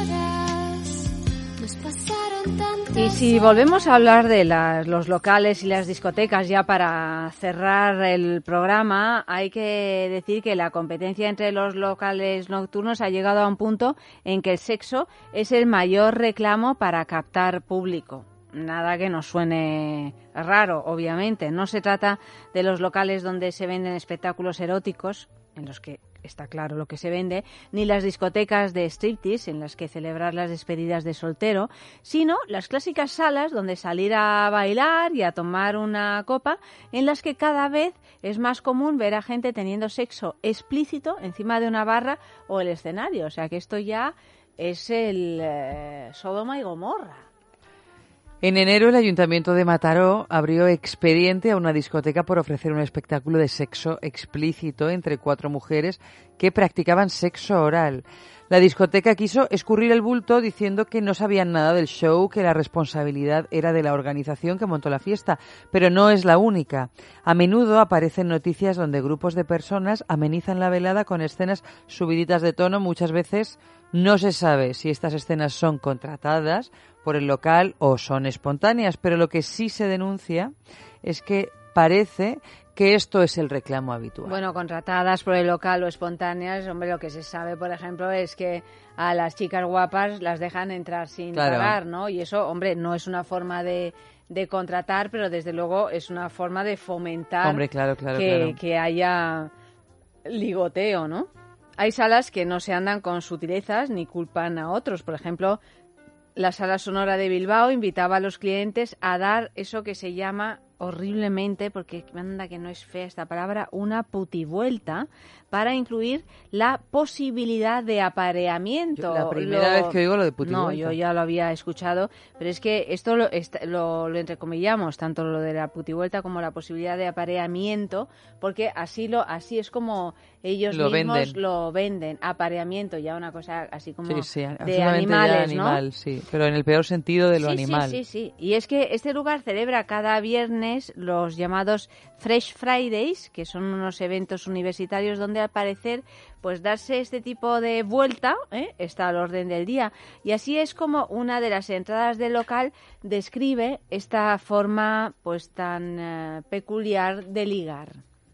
horas nos pasaron tantas. Y si volvemos a hablar de las, los locales y las discotecas ya para cerrar el programa, hay que decir que la competencia entre los locales nocturnos ha llegado a un punto en que el sexo es el mayor reclamo para captar público. Nada que nos suene raro, obviamente. No se trata de los locales donde se venden espectáculos eróticos, en los que está claro lo que se vende, ni las discotecas de striptease en las que celebrar las despedidas de soltero, sino las clásicas salas donde salir a bailar y a tomar una copa, en las que cada vez es más común ver a gente teniendo sexo explícito encima de una barra o el escenario. O sea que esto ya es el eh, Sodoma y Gomorra. En enero, el Ayuntamiento de Mataró abrió expediente a una discoteca por ofrecer un espectáculo de sexo explícito entre cuatro mujeres que practicaban sexo oral. La discoteca quiso escurrir el bulto diciendo que no sabían nada del show, que la responsabilidad era de la organización que montó la fiesta, pero no es la única. A menudo aparecen noticias donde grupos de personas amenizan la velada con escenas subiditas de tono. Muchas veces no se sabe si estas escenas son contratadas por el local o son espontáneas, pero lo que sí se denuncia es que parece que esto es el reclamo habitual. Bueno, contratadas por el local o espontáneas, hombre, lo que se sabe, por ejemplo, es que a las chicas guapas las dejan entrar sin Claro. pagar, ¿no? Y eso, hombre, no es una forma de, de contratar, pero desde luego es una forma de fomentar Hombre, claro, claro, que, claro. que haya ligoteo, ¿no? Hay salas que no se andan con sutilezas ni culpan a otros. Por ejemplo, la Sala Sonora de Bilbao invitaba a los clientes a dar eso que se llama horriblemente, porque anda que no es fea esta palabra, una putivuelta, para incluir la posibilidad de apareamiento. Yo, la primera vez que oigo lo de putivuelta. No, yo ya lo había escuchado, pero es que esto lo, est- lo, lo entrecomillamos, tanto lo de la putivuelta como la posibilidad de apareamiento, porque así lo así es como ellos Lo mismos venden. lo venden, apareamiento, ya una cosa así como Sí, sí, de absolutamente ya animales, animal, ¿no? sí, pero en el peor sentido de lo sí, animal. Sí, sí, sí. Y es que este lugar celebra cada viernes los llamados Fresh Fridays, que son unos eventos universitarios donde al parecer pues darse este tipo de vuelta ¿eh? está al orden del día. Y así es como una de las entradas del local describe esta forma pues tan eh, peculiar de ligar.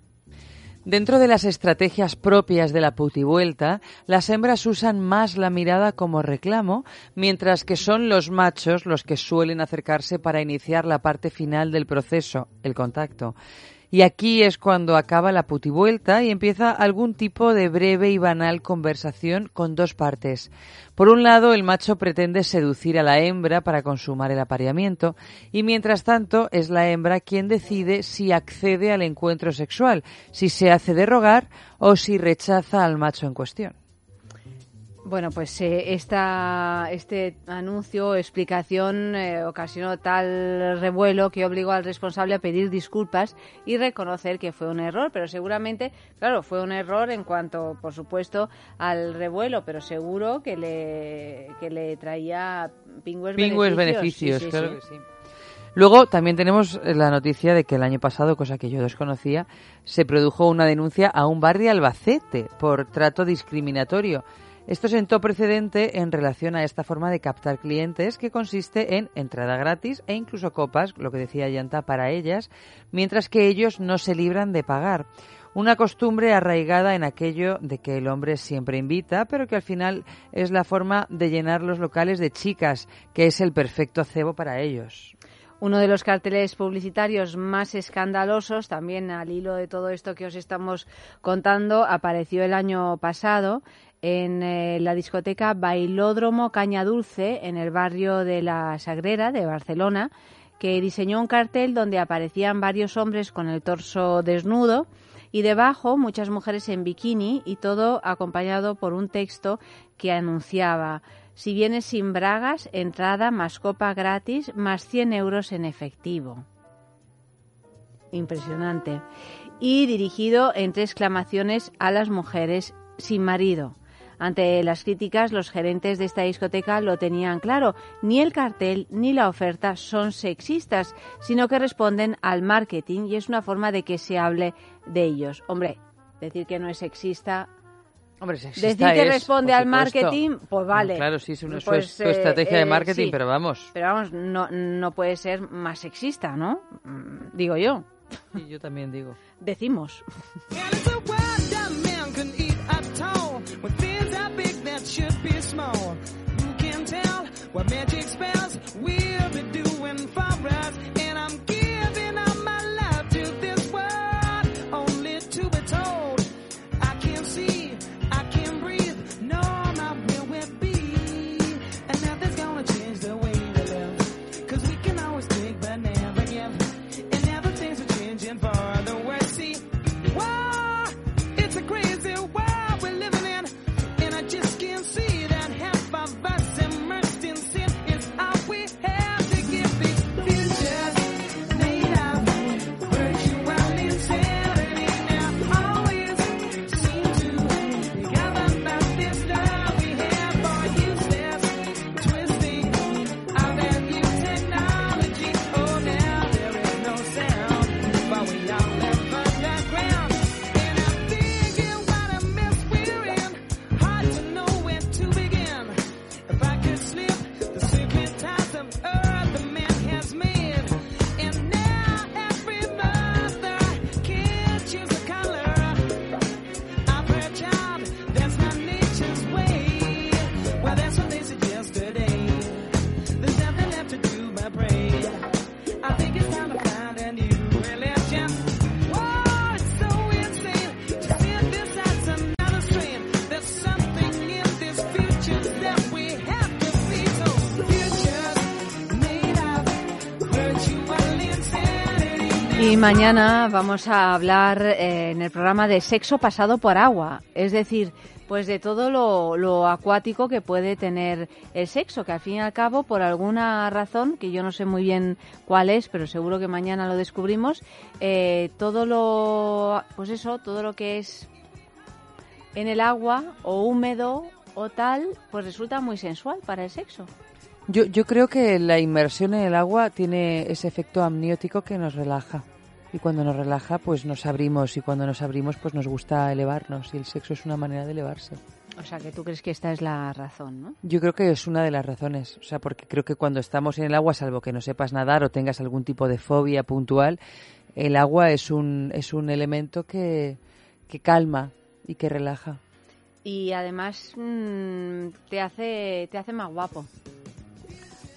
Dentro de las estrategias propias de la putivuelta, las hembras usan más la mirada como reclamo, mientras que son los machos los que suelen acercarse para iniciar la parte final del proceso, el contacto. Y aquí es cuando acaba la putivuelta y empieza algún tipo de breve y banal conversación con dos partes. Por un lado, el macho pretende seducir a la hembra para consumar el apareamiento y, mientras tanto, es la hembra quien decide si accede al encuentro sexual, si se hace de rogar o si rechaza al macho en cuestión. Bueno, pues eh, esta, este anuncio o explicación eh, ocasionó tal revuelo que obligó al responsable a pedir disculpas y reconocer que fue un error, pero seguramente, claro, fue un error en cuanto, por supuesto, al revuelo, pero seguro que le, que le traía pingües, pingües beneficios. beneficios, sí, sí, claro sí. que sí. Luego también tenemos la noticia de que el año pasado, cosa que yo desconocía, se produjo una denuncia a un bar de Albacete por trato discriminatorio. Esto sentó precedente en relación a esta forma de captar clientes que consiste en entrada gratis e incluso copas, lo que decía Yanta, para ellas, mientras que ellos no se libran de pagar. Una costumbre arraigada en aquello de que el hombre siempre invita, pero que al final es la forma de llenar los locales de chicas, que es el perfecto cebo para ellos. Uno de los carteles publicitarios más escandalosos, también al hilo de todo esto que os estamos contando, apareció el año pasado en eh, la discoteca Bailódromo Caña Dulce, en el barrio de la Sagrera de Barcelona, que diseñó un cartel donde aparecían varios hombres con el torso desnudo y debajo muchas mujeres en bikini, y todo acompañado por un texto que anunciaba: si vienes sin bragas, entrada más copa gratis, más cien euros en efectivo. Impresionante. Y dirigido, entre exclamaciones, a las mujeres sin marido. Ante las críticas, los gerentes de esta discoteca lo tenían claro. Ni el cartel ni la oferta son sexistas, sino que responden al marketing y es una forma de que se hable de ellos. Hombre, decir que no es sexista... Hombre, sexista decir que es, responde al marketing, pues vale. No, claro, sí, es una pues, su, su estrategia eh, de marketing, sí. pero vamos. Pero vamos, no, no puede ser más sexista, ¿no? Digo yo. Sí, yo también digo. Decimos. Y mañana vamos a hablar eh, en el programa de sexo pasado por agua, es decir, pues de todo lo, lo acuático que puede tener el sexo, que al fin y al cabo, por alguna razón, que yo no sé muy bien cuál es, pero seguro que mañana lo descubrimos, eh, todo lo, pues eso, todo lo que es en el agua o húmedo o tal, pues resulta muy sensual para el sexo. Yo, yo creo que la inmersión en el agua tiene ese efecto amniótico que nos relaja. Y cuando nos relaja, pues nos abrimos. Y cuando nos abrimos, pues nos gusta elevarnos. Y el sexo es una manera de elevarse. O sea, que tú crees que esta es la razón, ¿no? Yo creo que es una de las razones. O sea, porque creo que cuando estamos en el agua, salvo que no sepas nadar o tengas algún tipo de fobia puntual, el agua es un, es un elemento que, que calma y que relaja. Y además mmm, te hace, te hace más guapo.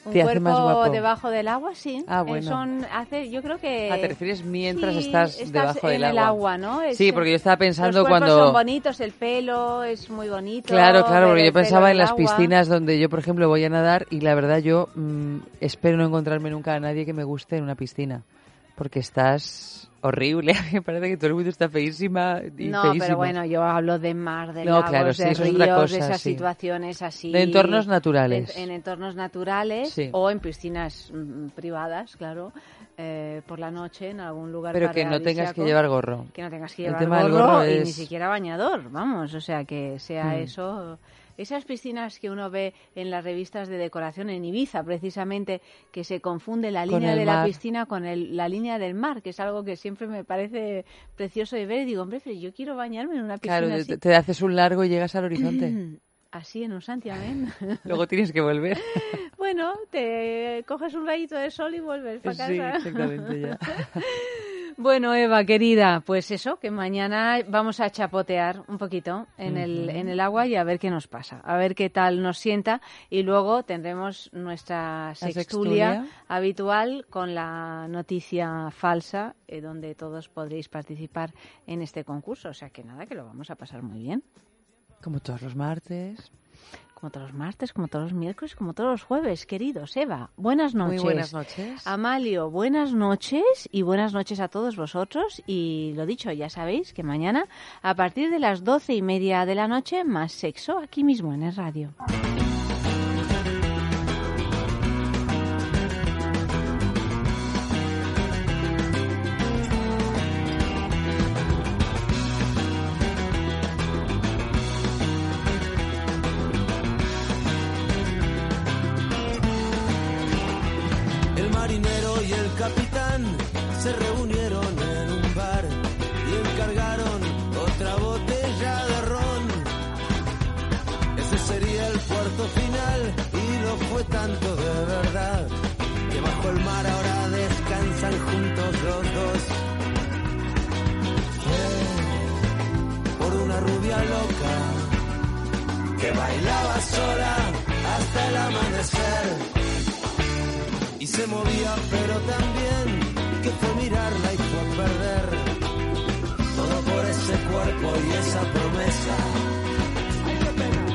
Un te hace más cuerpo guapo. debajo del agua, sí. Ah, Eh, bueno. Son, hace, yo creo que... Ah, te refieres mientras sí, estás, estás debajo del en el agua. agua, ¿no? Es- Sí, porque yo estaba pensando los cuerpos cuando... son bonitos, el pelo es muy bonito. Claro, claro, ver porque el yo pelo pensaba en del las agua. piscinas donde yo, por ejemplo, voy a nadar y la verdad yo mmm, espero no encontrarme nunca a nadie que me guste en una piscina. Porque estás horrible. Me parece que todo el mundo está feísima y No, feísimo. pero bueno, yo hablo de mar, de No, lagos, claro, sí, de eso es ríos, otra cosa, de esas sí. situaciones así. De entornos naturales. En, en entornos naturales Sí. o en piscinas mm, privadas, claro, eh, por la noche en algún lugar Pero que no tengas que paradisíaco. llevar gorro. Que no tengas que El llevar tema del gorro, gorro y es- ni siquiera bañador, vamos, o sea, que sea Mm. eso... Esas piscinas que uno ve en las revistas de decoración en Ibiza, precisamente, que se confunde la Con línea el de la mar. piscina con el- la línea del mar, que es algo que siempre me parece precioso de ver. Y digo, hombre, pero yo quiero bañarme en una piscina Claro, así. te, te haces un largo y llegas al horizonte. Así, en un santiamén. Luego tienes que volver. Bueno, te coges un rayito de sol y vuelves para casa. Sí, exactamente, ya. Bueno, Eva, querida, pues eso, que mañana vamos a chapotear un poquito en, el, Ujú. en el agua y a ver qué nos pasa, a ver qué tal nos sienta y luego tendremos nuestra sextulia, sextulia. habitual con la noticia falsa, eh, donde todos podréis participar en este concurso. O sea que nada, que lo vamos a pasar muy bien. Como todos los martes. Como todos los martes, como todos los miércoles, como todos los jueves, queridos. Eva, buenas noches. Muy buenas noches. Amalio, buenas noches y buenas noches a todos vosotros. Y lo dicho, ya sabéis que mañana, a partir de las doce y media de la noche, más sexo aquí mismo en el radio. El marinero y el capitán se reunieron en un bar y encargaron otra botella de ron. Ese sería el puerto final y lo fue tanto de verdad que bajo el mar ahora descansan juntos los dos. Fue por una rubia loca que bailaba sola hasta el amanecer. Y se movía, pero también que fue mirarla y fue a perder todo por ese cuerpo y esa promesa. Ay, qué pena.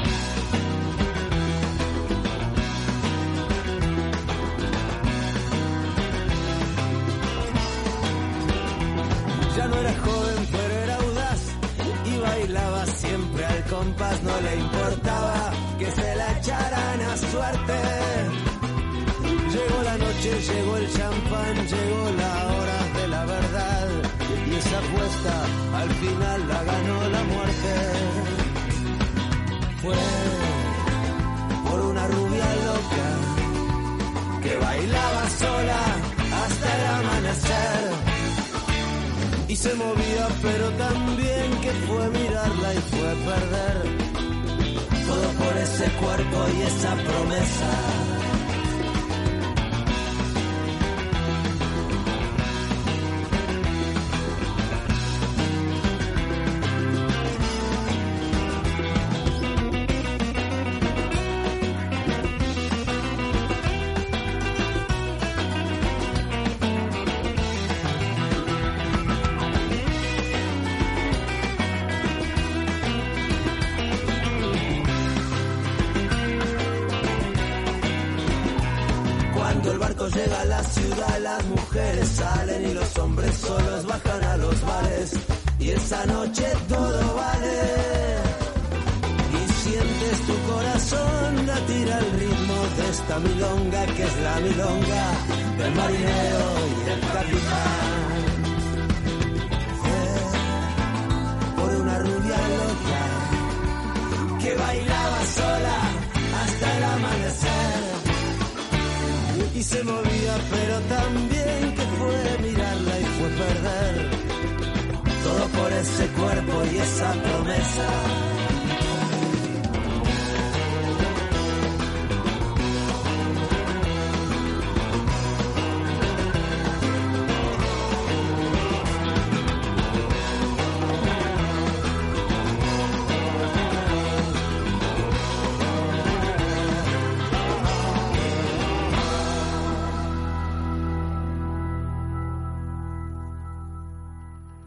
Ya no era joven, pero era audaz y bailaba siempre al compás. No le importaba que se la echaran a suerte. Llegó la noche, llegó el champán, llegó la hora de la verdad y esa apuesta al final la ganó la muerte. Fue por una rubia loca que bailaba sola hasta el amanecer y se movía pero también que fue mirarla y fue perder todo por ese cuerpo y esa promesa. Cuando el barco llega a la ciudad, las mujeres salen y los hombres solos bajan a los bares. Y esa noche todo vale. Y sientes tu corazón latir al ritmo de esta milonga, que es la milonga del marinero y el capitán. Fue por una rubia loca que bailaba sola hasta el amanecer. Y se movía, pero también que fue mirarla y fue perder todo por ese cuerpo y esa promesa.